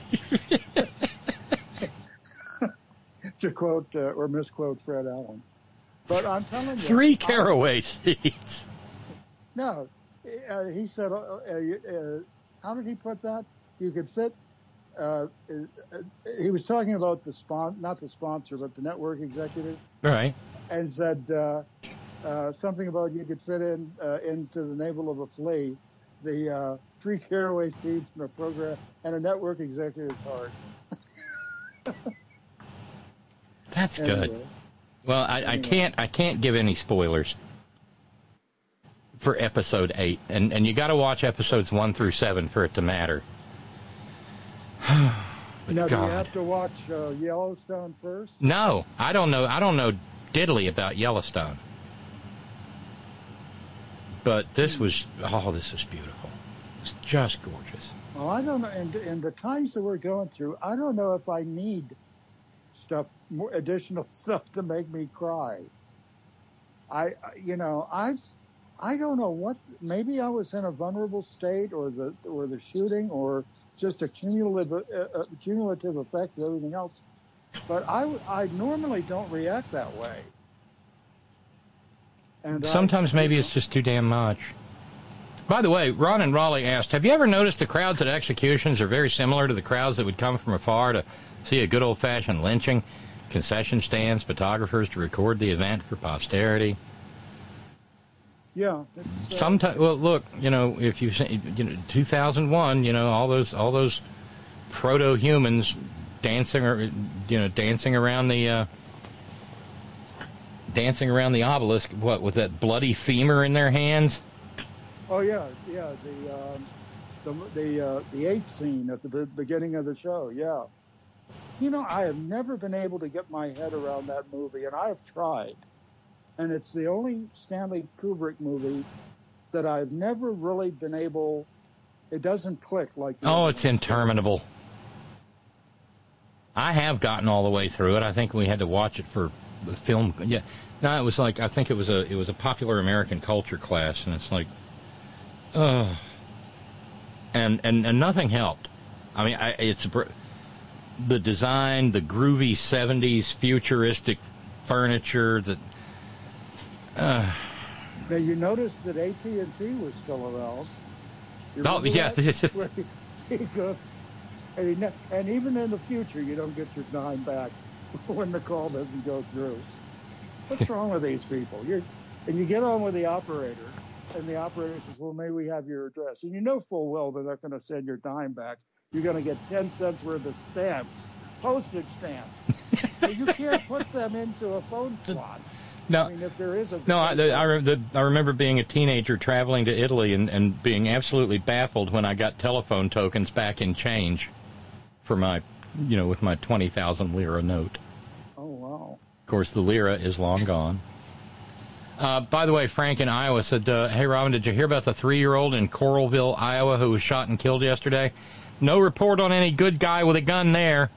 to quote uh, or misquote Fred Allen. But I'm telling you, Three I- caraway seeds. No, uh, he said. Uh, uh, uh, how did he put that? You could fit. Uh, uh, he was talking about the spon, not the sponsor, but the network executive, Right. and said uh, uh, something about you could fit in uh, into the navel of a flea the uh, three caraway seeds in a program and a network executive's heart. That's Anyway. good. Well, I, I can't I can't give any spoilers for episode eight, and and you got to watch episodes one through seven for it to matter. But Now, do you God. have to watch uh, Yellowstone first? No, I don't know. I don't know diddly about Yellowstone. But this was, oh, this is beautiful. It's just gorgeous. Well, I don't know. In, in the times that we're going through, I don't know if I need stuff, more additional stuff to make me cry. I, you know, I, I don't know what. Maybe I was in a vulnerable state, or the or the shooting, or just a cumulative uh, cumulative effect of everything else. But I, I normally don't react that way. And Sometimes I, maybe it's just too damn much. By the way, Ron and Raleigh asked, have you ever noticed the crowds at executions are very similar to the crowds that would come from afar to see a good old-fashioned lynching? Concession stands, photographers to record the event for posterity. Yeah. It's, uh, Sometimes, well, look, you know, if you say, you know, two thousand one, you know, all those all those proto-humans dancing, or you know, dancing around the uh, dancing around the obelisk, what, with that bloody femur in their hands? Oh yeah, yeah. The um, the the uh, the ape scene at the be- beginning of the show. Yeah. You know, I have never been able to get my head around that movie, and I have tried. And it's the only Stanley Kubrick movie that I've never really been able. It doesn't click like. the Oh, other it's ones. interminable. I have gotten all the way through it. I think we had to watch it for the film. Yeah, no, it was like I think it was a it was a popular American culture class, and it's like, ugh. And and and nothing helped. I mean, I, it's the design, the groovy seventies futuristic furniture that. Uh, Now you notice that A T and T was still around. You Oh, remember yeah. that? Where he goes, and, he ne- and even in the future, you don't get your dime back when the call doesn't go through. What's wrong with these people? You're, and you get on with the operator, and the operator says, well, may we have your address? And you know full well they're not going to send your dime back. You're going to get ten cents worth of stamps, postage stamps. And you can't put them into a phone slot. no, I mean, if there is a No, I, I, re- the, I remember being a teenager traveling to Italy and, and being absolutely baffled when I got telephone tokens back in change for my, you know, with my twenty thousand lira note. Oh, wow. Of course, the lira is long gone. Uh, by the way, Frank in Iowa said, uh, hey, Robin, did you hear about the three-year-old in Coralville, Iowa, who was shot and killed yesterday? No report on any good guy with a gun there.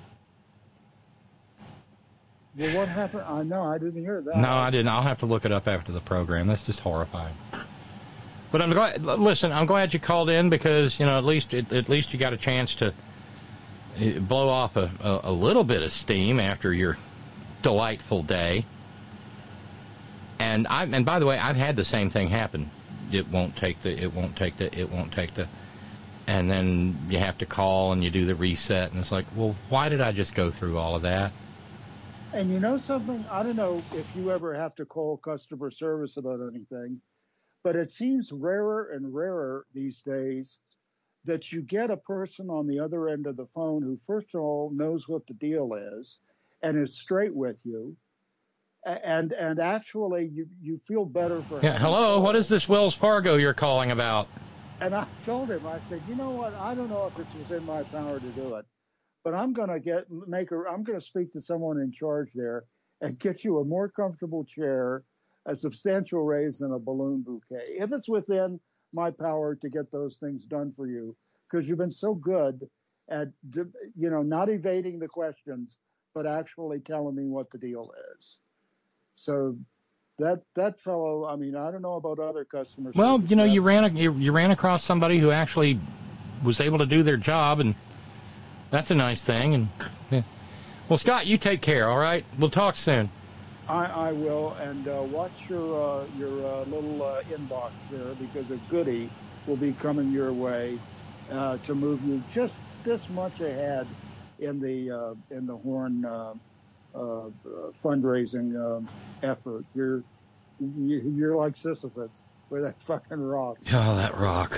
Well, what happened? I know, I didn't hear that. No, I didn't. I'll have to look it up after the program. That's just horrifying. But I'm glad. Listen, I'm glad you called in because you know at least at, at least you got a chance to uh, blow off a, a, a little bit of steam after your delightful day. And I and by the way, I've had the same thing happen. It won't take the. It won't take the. It won't take the. And then you have to call and you do the reset, and it's like, well, why did I just go through all of that? And you know something? I don't know if you ever have to call customer service about anything, but it seems rarer and rarer these days that you get a person on the other end of the phone who, first of all, knows what the deal is and is straight with you. And and actually, you, you feel better for Yeah, hello, what is this Wells Fargo you're calling about? And I told him, I said, you know what? I don't know if it's within my power to do it, but I'm going to get make a. I'm going to speak to someone in charge there and get you a more comfortable chair, a substantial raise, and a balloon bouquet. If it's within my power to get those things done for you, because you've been so good at, you know, not evading the questions, but actually telling me what the deal is. So that that fellow, I mean, I don't know about other customers. Well, you know, you ran a, you, you ran across somebody who actually was able to do their job, and that's a nice thing. And yeah. Well, Scott, you take care. All right, we'll talk soon. I, I will, and uh, watch your uh, your uh, little uh, inbox there, because a goodie will be coming your way uh, to move you just this much ahead in the uh, in the Horn uh, uh, fundraising uh, effort. You're you're like Sisyphus with that fucking rock. Oh, that rock.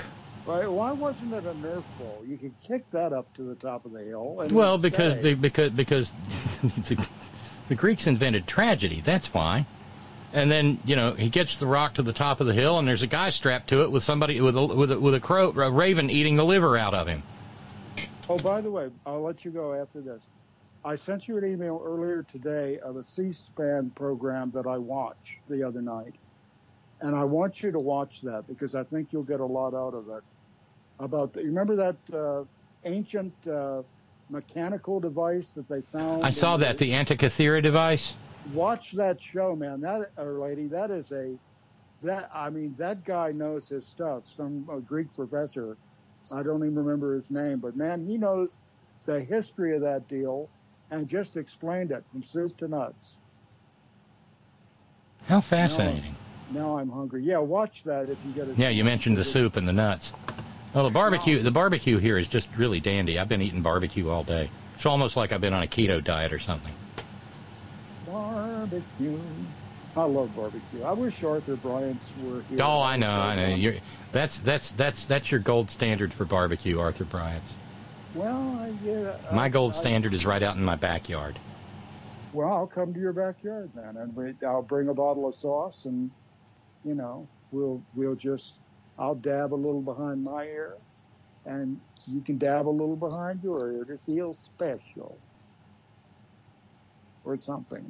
Right? Why wasn't it a Nerf ball? You could kick that up to the top of the hill. And Well, it'd because stay. because because the, the Greeks invented tragedy. That's why. And then, you know, he gets the rock to the top of the hill, and there's a guy strapped to it with somebody with a with a, with a crow, a raven eating the liver out of him. Oh, by the way, I'll let you go after this. I sent you an email earlier today of a C-SPAN program that I watched the other night. And I want you to watch that because I think you'll get a lot out of it. About the, you remember that uh, ancient uh, mechanical device that they found? I saw that, the Antikythera device. Watch that show, man. That or lady, that is a that. I mean, that guy knows his stuff. Some uh, Greek professor, I don't even remember his name, but man, he knows the history of that deal and just explained it from soup to nuts. How fascinating! Now, now I'm hungry. Yeah, watch that if you get it. Yeah, you mentioned the soup and the nuts. Well, the barbecue, the barbecue here is just really dandy. I've been eating barbecue all day. It's almost like I've been on a keto diet or something. Barbecue. I love barbecue. I wish Arthur Bryant's were here. Oh, I know, I know. You're, that's that's that's that's your gold standard for barbecue, Arthur Bryant's. Well, I, yeah. My I, gold I, standard is right out in my backyard. Well, I'll come to your backyard then, and we, I'll bring a bottle of sauce, and you know, we'll we'll just I'll dab a little behind my ear, and you can dab a little behind your ear to feel special, or something.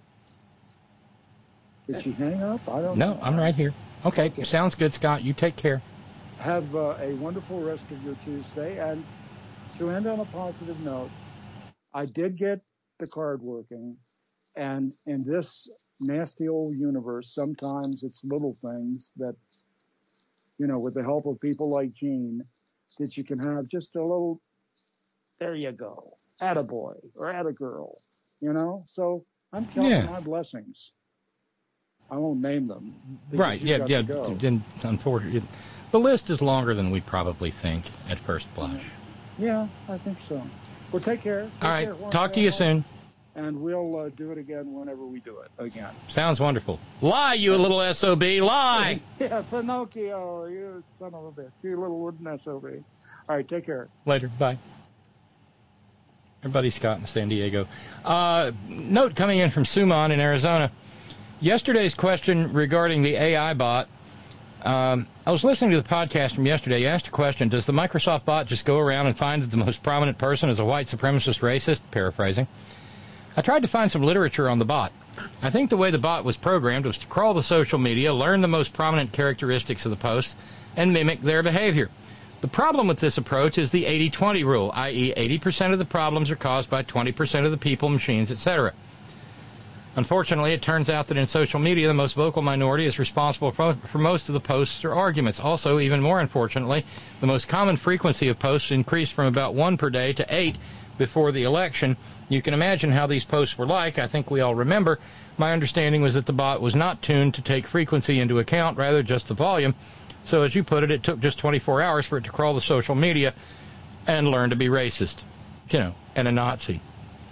Did you hang up? I don't No, know. I'm right here. Okay, Okay. Sounds good, Scott. You take care. Have uh, a wonderful rest of your Tuesday. And to end on a positive note, I did get the card working. And in this nasty old universe, sometimes it's little things that, you know, with the help of people like Gene, that you can have just a little, there you go, attaboy or attagirl, you know? So I'm counting Yeah. my blessings. I won't name them. because Right, you've yeah, got yeah. to go. Then, unfortunately, the list is longer than we probably think at first blush. Yeah, I think so. Well, take care. Take All right, care, Juan talk to you Carlos, soon. And we'll uh, do it again whenever we do it again. Sounds wonderful. Lie, you little S O B, lie! Yeah, Pinocchio, you son of a bitch. You little wooden S O B. All right, take care. Later, bye. Everybody, Scott in San Diego. Uh, note coming in from Suman in Arizona. Yesterday's question regarding the A I bot. Um, I was listening to the podcast from yesterday. You asked a question, does the Microsoft bot just go around and find that the most prominent person is a white supremacist racist? Paraphrasing. I tried to find some literature on the bot. I think the way the bot was programmed was to crawl the social media, learn the most prominent characteristics of the posts, and mimic their behavior. The problem with this approach is the eighty twenty rule, that is eighty percent of the problems are caused by twenty percent of the people, machines, et cetera. Unfortunately, it turns out that in social media, the most vocal minority is responsible for, for most of the posts or arguments. Also, even more unfortunately, the most common frequency of posts increased from about one per day to eight before the election. You can imagine how these posts were like. I think we all remember. My understanding was that the bot was not tuned to take frequency into account, rather just the volume. So as you put it, it took just twenty-four hours for it to crawl the social media and learn to be racist, you know, and a Nazi.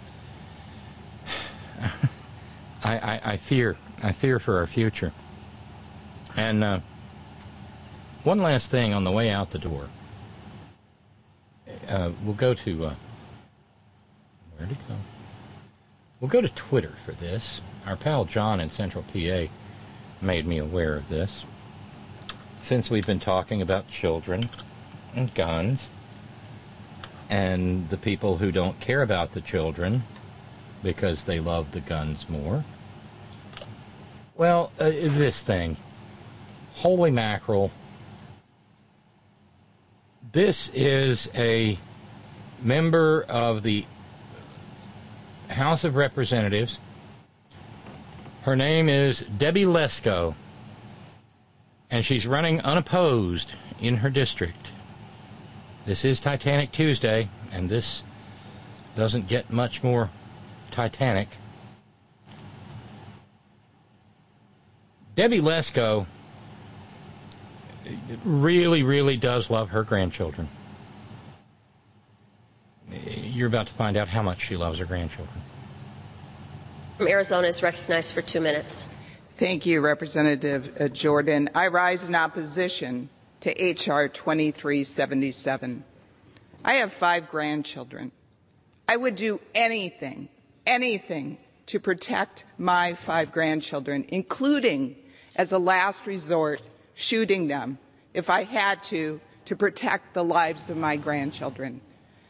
I, I, I fear, I fear for our future. And uh, one last thing on the way out the door. Uh, we'll go to, uh, where'd it go? We'll go to Twitter for this. Our pal John in Central P A made me aware of this. Since we've been talking about children and guns and the people who don't care about the children because they love the guns more. Well, uh, this thing, holy mackerel, this is a member of the House of Representatives. Her name is Debbie Lesko, and she's running unopposed in her district. This is Titanic Tuesday, and this doesn't get much more Titanic. Debbie Lesko really, really does love her grandchildren. You're about to find out how much she loves her grandchildren. From Arizona is recognized for two minutes. Thank you, Representative uh, Jordan. I rise in opposition to H R twenty-three seventy-seven. I have five grandchildren. I would do anything, anything to protect my five grandchildren, including, as a last resort, shooting them if I had to, to protect the lives of my grandchildren.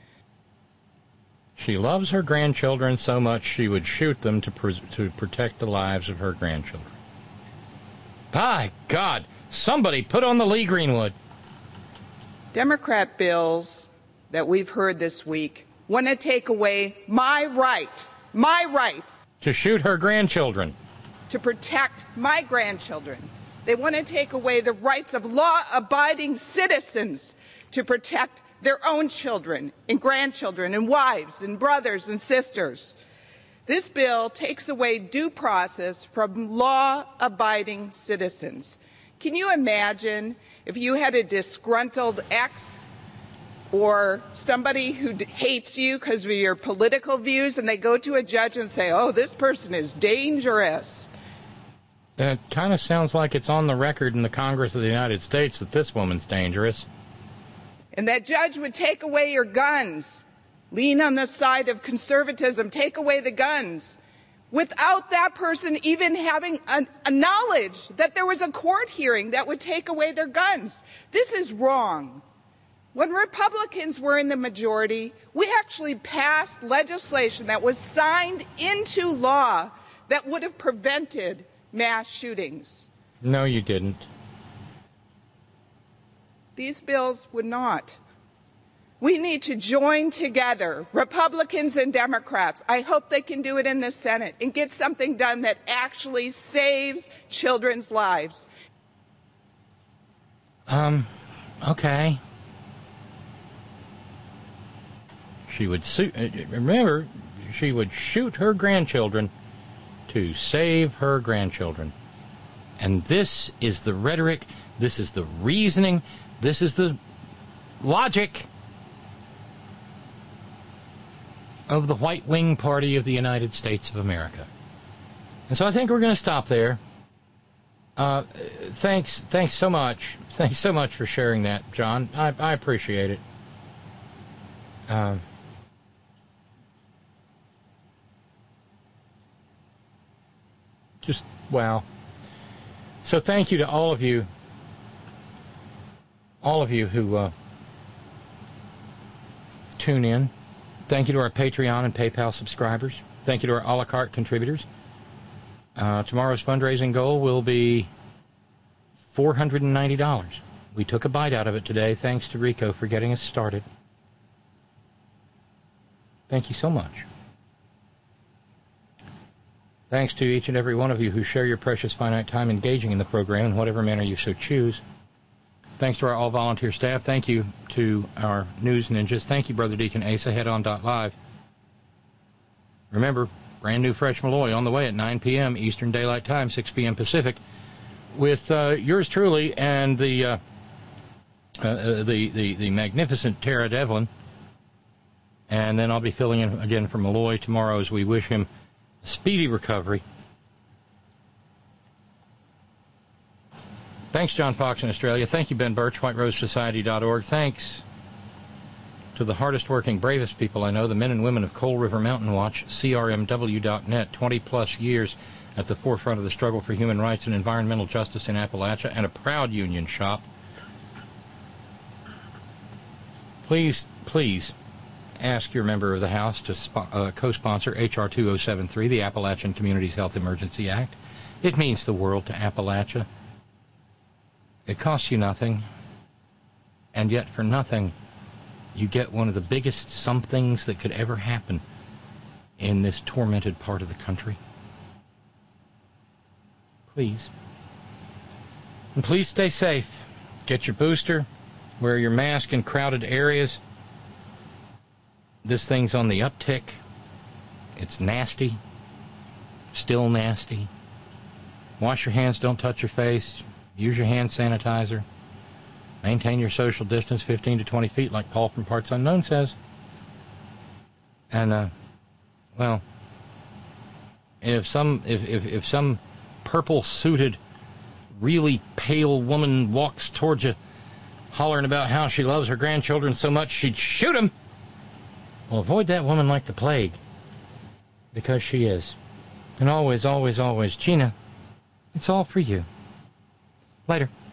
She loves her grandchildren so much she would shoot them to, pr- to protect the lives of her grandchildren. By God, somebody put on the Lee Greenwood. Democrat bills that we've heard this week want to take away my right, my right to shoot her grandchildren, to protect my grandchildren. They want to take away the rights of law-abiding citizens to protect their own children and grandchildren and wives and brothers and sisters. This bill takes away due process from law-abiding citizens. Can you imagine if you had a disgruntled ex or somebody who d- hates you because of your political views, and they go to a judge and say, oh, this person is dangerous? It kind of sounds like it's on the record in the Congress of the United States that this woman's dangerous. And that judge would take away your guns, lean on the side of conservatism, take away the guns, without that person even having a, a knowledge that there was a court hearing that would take away their guns. This is wrong. When Republicans were in the majority, we actually passed legislation that was signed into law that would have prevented mass shootings. No, you didn't. These bills would not. We need to join together, Republicans and Democrats. I hope they can do it in the Senate and get something done that actually saves children's lives. Um, okay. She would su- remember, she would shoot her grandchildren to save her grandchildren. And this is the rhetoric, this is the reasoning, this is the logic of the White Wing Party of the United States of America. And so I think we're going to stop there. Uh, thanks, thanks so much. Thanks so much for sharing that, John. I, I appreciate it. Um, just, wow. So thank you to all of you, all of you who uh, tune in. Thank you to our Patreon and PayPal subscribers. Thank you to our a la carte contributors. Uh, tomorrow's fundraising goal will be four hundred ninety dollars. We took a bite out of it today, thanks to Rico for getting us started. Thank you so much. Thanks to each and every one of you who share your precious finite time engaging in the program in whatever manner you so choose. Thanks to our all-volunteer staff. Thank you to our news ninjas. Thank you, Brother Deacon Asa, head on dot live. Remember, brand new Fresh Malloy on the way at nine p.m. Eastern Daylight Time, six p.m. Pacific, with uh, yours truly and the, uh, uh, the, the, the magnificent Tara Devlin. And then I'll be filling in again for Malloy tomorrow as we wish him a speedy recovery. Thanks, John Fox in Australia. Thank you, Ben Birch, white rose society dot org. Thanks to the hardest working, bravest people I know, the men and women of Coal River Mountain Watch, C R M W dot net, twenty plus years at the forefront of the struggle for human rights and environmental justice in Appalachia, and a proud union shop. Please, please ask your member of the House to spo- uh, co-sponsor H R two oh seven three, the Appalachian Communities Health Emergency Act. It means the world to Appalachia. It costs you nothing, and yet for nothing, you get one of the biggest somethings that could ever happen in this tormented part of the country. Please. And please stay safe. Get your booster. Wear your mask in crowded areas. This thing's on the uptick. It's nasty. Still nasty. Wash your hands. Don't touch your face. Use your hand sanitizer. Maintain your social distance, fifteen to twenty feet, like Paul from Parts Unknown says. And, uh, well, if some if, if, if some purple-suited, really pale woman walks towards you hollering about how she loves her grandchildren so much she'd shoot them. Well, avoid that woman like the plague. Because she is. And always, always, always, Gina, it's all for you. Later.